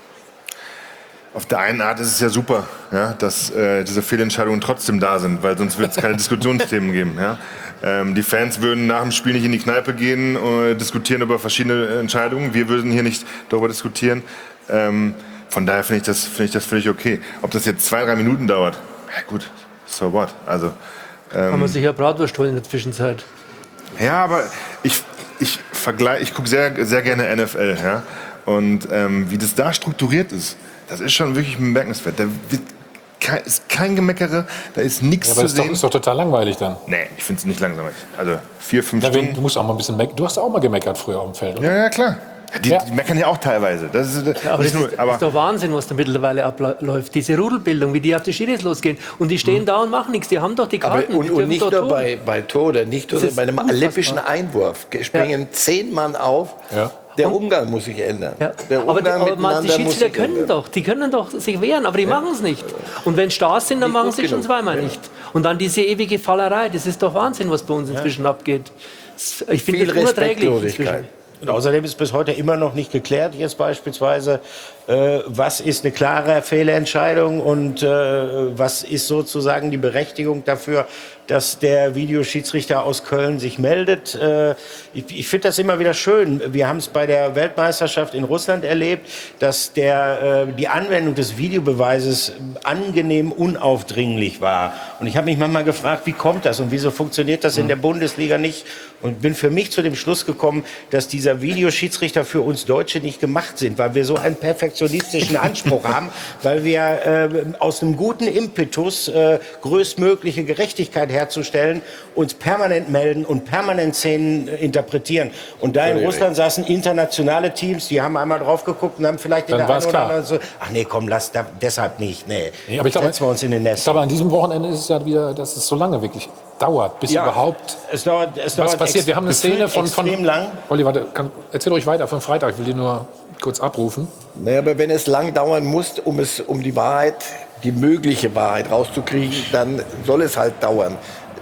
auf der einen Art ist es ja super, ja, dass äh, diese Fehlentscheidungen trotzdem da sind, weil sonst wird es keine Diskussionsthemen geben. Ja? Ähm, die Fans würden nach dem Spiel nicht in die Kneipe gehen und äh, diskutieren über verschiedene Entscheidungen. Wir würden hier nicht darüber diskutieren. Ähm, von daher finde ich, das, find ich das völlig okay. Ob das jetzt zwei, drei Minuten dauert, ja gut, so what. Also, ähm, Kann man sich ja Bratwurst holen in der Zwischenzeit. Ja, aber ich, ich, vergleich, ich gucke sehr, sehr gerne N F L. Ja? Und ähm, wie das da strukturiert ist, das ist schon wirklich bemerkenswert. Da wird kein, ist kein Gemeckere, da ist nichts ja, aber zu ist sehen. Doch, ist doch total langweilig dann. Nee, ich finde es nicht langweilig. Also vier, fünf ja, Stunden. Du musst auch mal ein bisschen meckern. Du hast auch mal gemeckert früher auf dem Feld, oder? Ja, ja, klar. Die, ja. die meckern ja auch teilweise. Das ist, ja, aber nicht das nur, ist, aber ist doch Wahnsinn, was da mittlerweile abläuft. Diese Rudelbildung, wie die auf die Schiris losgehen. Und die stehen mhm. da und machen nichts. Die haben doch die Karten. Aber, und, und nicht nur bei, bei Tor oder nicht nur bei einem olympischen Einwurf. Springen ja. zehn Mann auf. Ja. Der Umgang muss sich ändern. Ja. Der Umgang aber die, aber miteinander die Schiedsrichter können ändern. doch, die können doch sich wehren, aber die ja. machen es nicht. Und wenn Stars sind, dann nicht machen sie schon zweimal ja. nicht. Und dann diese ewige Fallerei, das ist doch Wahnsinn, was bei uns inzwischen ja. abgeht. Ich finde das unerträglich inzwischen. Und außerdem ist bis heute immer noch nicht geklärt, jetzt beispielsweise, äh, was ist eine klare Fehlentscheidung und äh, was ist sozusagen die Berechtigung dafür, dass der Videoschiedsrichter aus Köln sich meldet. Äh, ich ich finde das immer wieder schön. Wir haben es bei der Weltmeisterschaft in Russland erlebt, dass der, äh, die Anwendung des Videobeweises angenehm unaufdringlich war. Und ich habe mich manchmal gefragt, wie kommt das und wieso funktioniert das in der Bundesliga nicht? Und bin für mich zu dem Schluss gekommen, dass dieser Videoschiedsrichter für uns Deutsche nicht gemacht sind, weil wir so einen perfektionistischen Anspruch haben, weil wir äh, aus einem guten Impetus äh, größtmögliche Gerechtigkeit herzustellen, uns permanent melden und permanent Szenen äh, interpretieren. Und da in Russland saßen internationale Teams, die haben einmal drauf geguckt und haben vielleicht in der einen oder anderen so, ach nee, komm, lass da, deshalb nicht, nee, nee aber ich glaube, setzen wir uns in den Nest. Ich glaube, an diesem Wochenende ist es ja wieder, dass es so lange wirklich dauert, bis ja, überhaupt es dauert, es dauert was passiert. Wir haben eine Szene von, von extrem lang. Olli, warte, kann, erzähl euch weiter von Freitag, ich will die nur kurz abrufen. Naja, aber wenn es lang dauern muss, um, es, um die Wahrheit, die mögliche Wahrheit rauszukriegen, dann soll es halt dauern.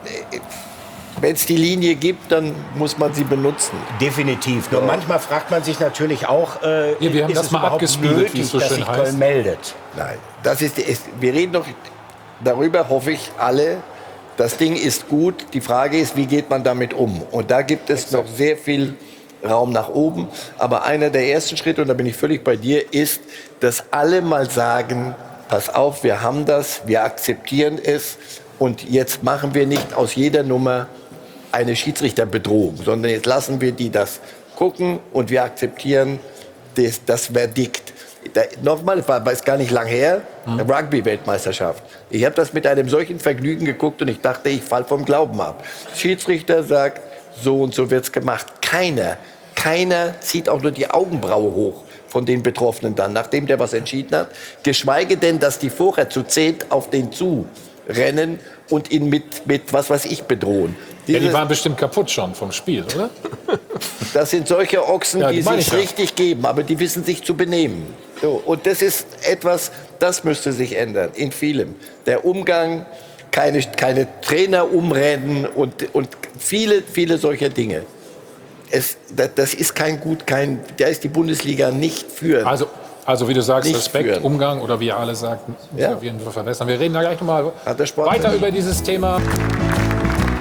Wenn es die Linie gibt, dann muss man sie benutzen. Definitiv. Nur ja. manchmal fragt man sich natürlich auch, äh, ja, wir haben ist das es mal überhaupt abgespielt, nötig, wie es so dass schön sich heißt. Köln meldet? Nein, das ist, ist, wir reden doch darüber, hoffe ich, alle. Das Ding ist gut. Die Frage ist, wie geht man damit um? Und da gibt es noch sehr viel Raum nach oben. Aber einer der ersten Schritte, und da bin ich völlig bei dir, ist, dass alle mal sagen, pass auf, wir haben das, wir akzeptieren es. Und jetzt machen wir nicht aus jeder Nummer eine Schiedsrichterbedrohung, sondern jetzt lassen wir die das gucken und wir akzeptieren das, das Verdikt. Da, nochmal, war es gar nicht lang her, hm. Rugby-Weltmeisterschaft. Ich habe das mit einem solchen Vergnügen geguckt und ich dachte, ich falle vom Glauben ab. Schiedsrichter sagt, so und so wird's gemacht. Keiner, keiner zieht auch nur die Augenbraue hoch von den Betroffenen dann, nachdem der was entschieden hat. Geschweige denn, dass die vorher zu zehnt auf den zu rennen und ihn mit, mit was weiß ich bedrohen. Ja, die waren bestimmt kaputt schon vom Spiel, oder? Das sind solche Ochsen, ja, die, die sich ja. richtig geben, aber die wissen sich zu benehmen. So, und das ist etwas, das müsste sich ändern in vielem. Der Umgang, keine, keine Trainer umrennen und, und viele, viele solcher Dinge. Es, das, das ist kein gut, kein, da ist die Bundesliga nicht für. Also, also wie du sagst, Nicht Respekt, führen. Umgang oder wie ihr alle sagt, Ja. auf jeden Fall verbessern. Wir reden da gleich noch mal Hat der Sport weiter nicht. über dieses Thema.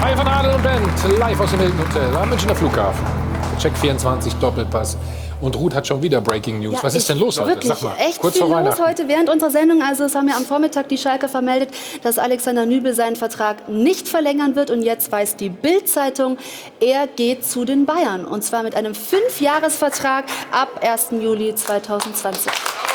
Haie von Adel und Bent, live aus dem Hilton Hotel am Münchner Flughafen. Check vierundzwanzig, Doppelpass. Und Ruth hat schon wieder Breaking News. Ja, Was ist denn los heute? Wirklich, Sag mal, echt kurz viel vor los Weihnachten. heute während unserer Sendung. Also es haben ja am Vormittag die Schalker vermeldet, dass Alexander Nübel seinen Vertrag nicht verlängern wird. Und jetzt weiß die Bild-Zeitung, er geht zu den Bayern. Und zwar mit einem Fünfjahresvertrag ab ersten Juli zweitausendzwanzig.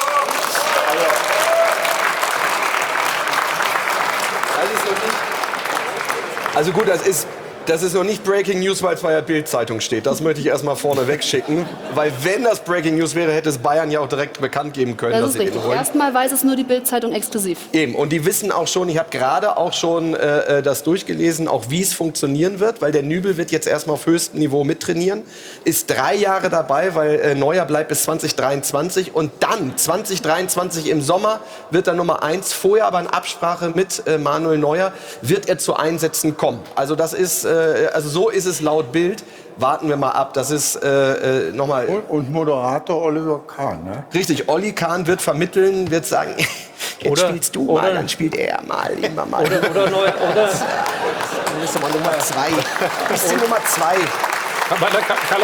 Also gut, das ist, das ist noch nicht Breaking News, weil es bei der Bild-Zeitung steht. Das möchte ich erstmal vorne wegschicken. Weil wenn das Breaking News wäre, hätte es Bayern ja auch direkt bekannt geben können, Das dass ist sie ihn richtig. holen. Erstmal weiß es nur die Bild-Zeitung exklusiv. Eben, und die wissen auch schon, ich habe gerade auch schon äh, das durchgelesen, auch wie es funktionieren wird, weil der Nübel wird jetzt erstmal auf höchstem Niveau mittrainieren, ist drei Jahre dabei, weil äh, Neuer bleibt bis zwanzig dreiundzwanzig und dann zwanzig dreiundzwanzig im Sommer wird er Nummer eins, vorher aber in Absprache mit äh, Manuel Neuer wird er zu Einsätzen kommen. Also das ist, äh, also so ist es laut Bild. Warten wir mal ab. Das ist äh, äh, nochmal. Und, und Moderator Oliver Kahn, ne? Richtig, Olli Kahn wird vermitteln, wird sagen, jetzt Oder- spielst du oder- mal, dann spielt er mal, immer mal. Oder, oder, neu, oder, Dann bist du mal Nummer zwei. Bist du Nummer zwei. Hallo,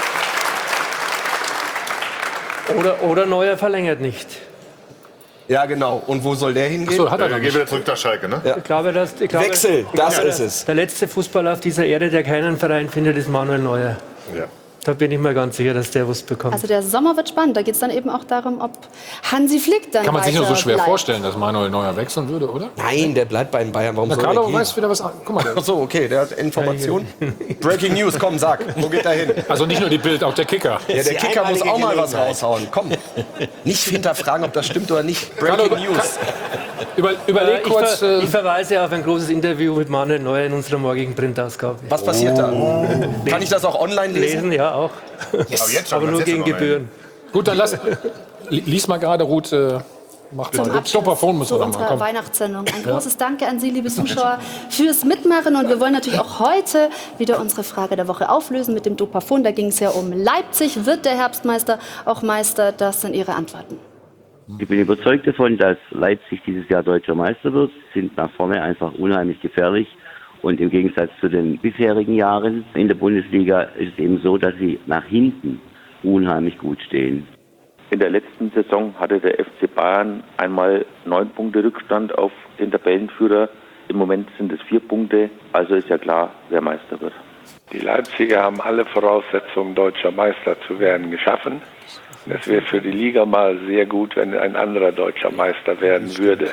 ja. oder, oder Neuer verlängert nicht. Ja, genau. Und wo soll der hingehen? Ach so, hat er noch nicht. Geht wieder zurück nach Schalke, ne? Ja. Ich glaube, dass, ich glaube, Wechsel, ich das glaube, ist es. Der letzte Fußballer auf dieser Erde, der keinen Verein findet, ist Manuel Neuer. Ja. Da bin ich mir ganz sicher, dass der was bekommt. Also der Sommer wird spannend. Da geht es dann eben auch darum, ob Hansi Flick dann Kann man sich nur so weiter schwer bleibt. vorstellen, dass Manuel Neuer wechseln würde, oder? Nein, der bleibt bei den Bayern. Warum Na, soll Carlo er gehen? weiß wieder was an. Guck mal. Ach so, okay, der hat Informationen. Breaking News, komm, sag. Wo geht er hin? Also nicht nur die Bild, auch der Kicker. Ja, der Kicker muss auch mal was raushauen. Komm. Nicht hinterfragen, ob das stimmt oder nicht. Breaking Carlo, News. Über, überleg Äh, ich, kurz. ver, Äh, ich verweise auf ein großes Interview mit Manuel Neuer in unserer morgigen Printausgabe. Was passiert da? Kann ich das auch online lesen? Lesen, ja, auch. Yes. Aber jetzt schon, Aber nur das jetzt gegen noch mal. Gebühren. gut, dann lass. li- Lies mal gerade, Ruth. Äh, macht Zum mal. Abschluss Stopperphone muss zu noch mal unserer kommen. Weihnachtssendung. Ein großes Danke an Sie, liebe Zuschauer, fürs Mitmachen. Und wir wollen natürlich auch heute wieder unsere Frage der Woche auflösen mit dem Dopafon. Da ging es ja um Leipzig. Wird der Herbstmeister auch Meister? Das sind Ihre Antworten. Ich bin überzeugt davon, dass Leipzig dieses Jahr deutscher Meister wird. Sind nach vorne einfach unheimlich gefährlich. Und im Gegensatz zu den bisherigen Jahren in der Bundesliga ist es eben so, dass sie nach hinten unheimlich gut stehen. In der letzten Saison hatte der F C Bayern einmal neun Punkte Rückstand auf den Tabellenführer. Im Moment sind es vier Punkte, also ist ja klar, wer Meister wird. Die Leipziger haben alle Voraussetzungen, deutscher Meister zu werden, geschaffen. Es wäre für die Liga mal sehr gut, wenn ein anderer deutscher Meister werden würde.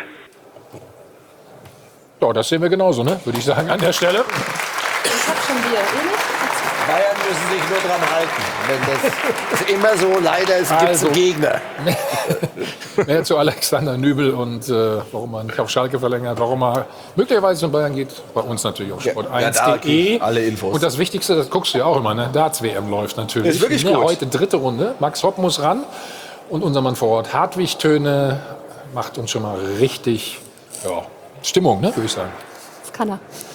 Ja, das sehen wir genauso, ne? Würde ich sagen, an der Stelle. Ich hab schon Bier. Ihr nicht? Bayern müssen sich nur dran halten. Wenn das ist immer so, leider, es gibt Also. einen Gegner. Mehr zu Alexander Nübel und äh, warum man nicht auf Schalke verlängert, warum er möglicherweise zum Bayern geht. Bei uns natürlich auf sport ja, da eins punkt de. krieg ich alle Infos. Und das Wichtigste, das guckst du ja auch immer, ne? Darts-W M läuft natürlich. Ist wirklich Ne, gut. Heute dritte Runde. Max Hopp muss ran. Und unser Mann vor Ort, Hartwig Töne, macht uns schon mal richtig ja, Stimmung, ne, würde ich sagen. Das kann er.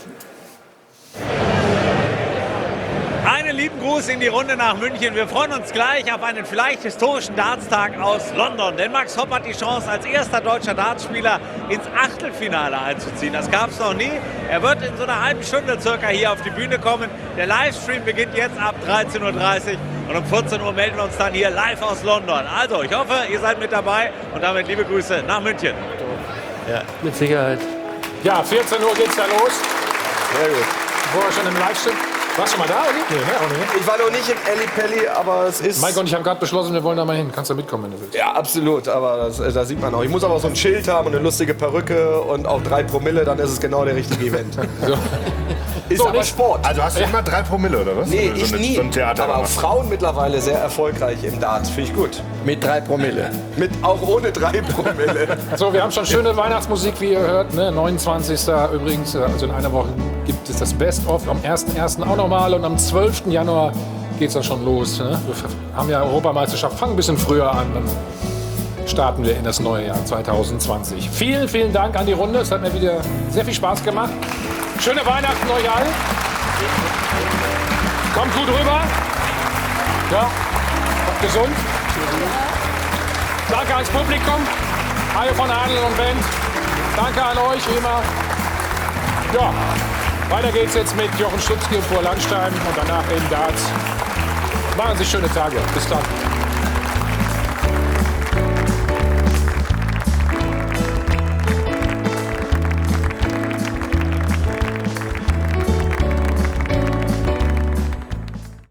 Einen lieben Gruß in die Runde nach München. Wir freuen uns gleich auf einen vielleicht historischen Dartstag aus London. Denn Max Hopp hat die Chance, als erster deutscher Dartspieler ins Achtelfinale einzuziehen. Das gab es noch nie. Er wird in so einer halben Stunde circa hier auf die Bühne kommen. Der Livestream beginnt jetzt ab dreizehn Uhr dreißig. Und um vierzehn Uhr melden wir uns dann hier live aus London. Also, ich hoffe, ihr seid mit dabei. Und damit liebe Grüße nach München. Ja, mit Sicherheit. Ja, vierzehn Uhr geht's ja los. Sehr gut. Vorher schon im Livestream. Warst du mal da, oder? Nee, ne, auch nicht. Ich war noch nicht im Elli Pelli, aber es ist... Mike und ich haben gerade beschlossen, wir wollen da mal hin. Kannst du mitkommen, wenn du willst. Ja, absolut, aber das, äh, da sieht man auch. Ich muss aber auch so ein Schild haben und eine lustige Perücke und auch drei Promille, dann ist es genau der richtige Event. So. Ist So, aber nicht- Sport. Also hast du immer drei Promille, oder was? Nee, so ich eine, nie. So ein Theater aber auch gemacht. Frauen mittlerweile sehr erfolgreich im Dart. Finde ich gut. Mit drei Promille. Mit, auch ohne drei Promille. So, wir haben schon schöne Weihnachtsmusik, wie ihr hört. Ne? neunundzwanzigsten übrigens, also in einer Woche gibt es das Best-of. Am ersten ersten auch nochmal und am zwölften Januar geht es dann schon los. Ne? Wir haben ja Europameisterschaft, fangen ein bisschen früher an. Dann starten wir in das neue Jahr zwanzig zwanzig. Vielen, vielen Dank an die Runde. Es hat mir wieder sehr viel Spaß gemacht. Schöne Weihnachten euch allen. Kommt gut rüber. Ja, bleibt gesund. Danke ans Publikum. Haie von Adel und Bent. Danke an euch, wie immer. Ja, Weiter geht's jetzt mit Jochen Stutzki und Paul Landstein und danach in Darts. Machen Sie schöne Tage. Bis dann.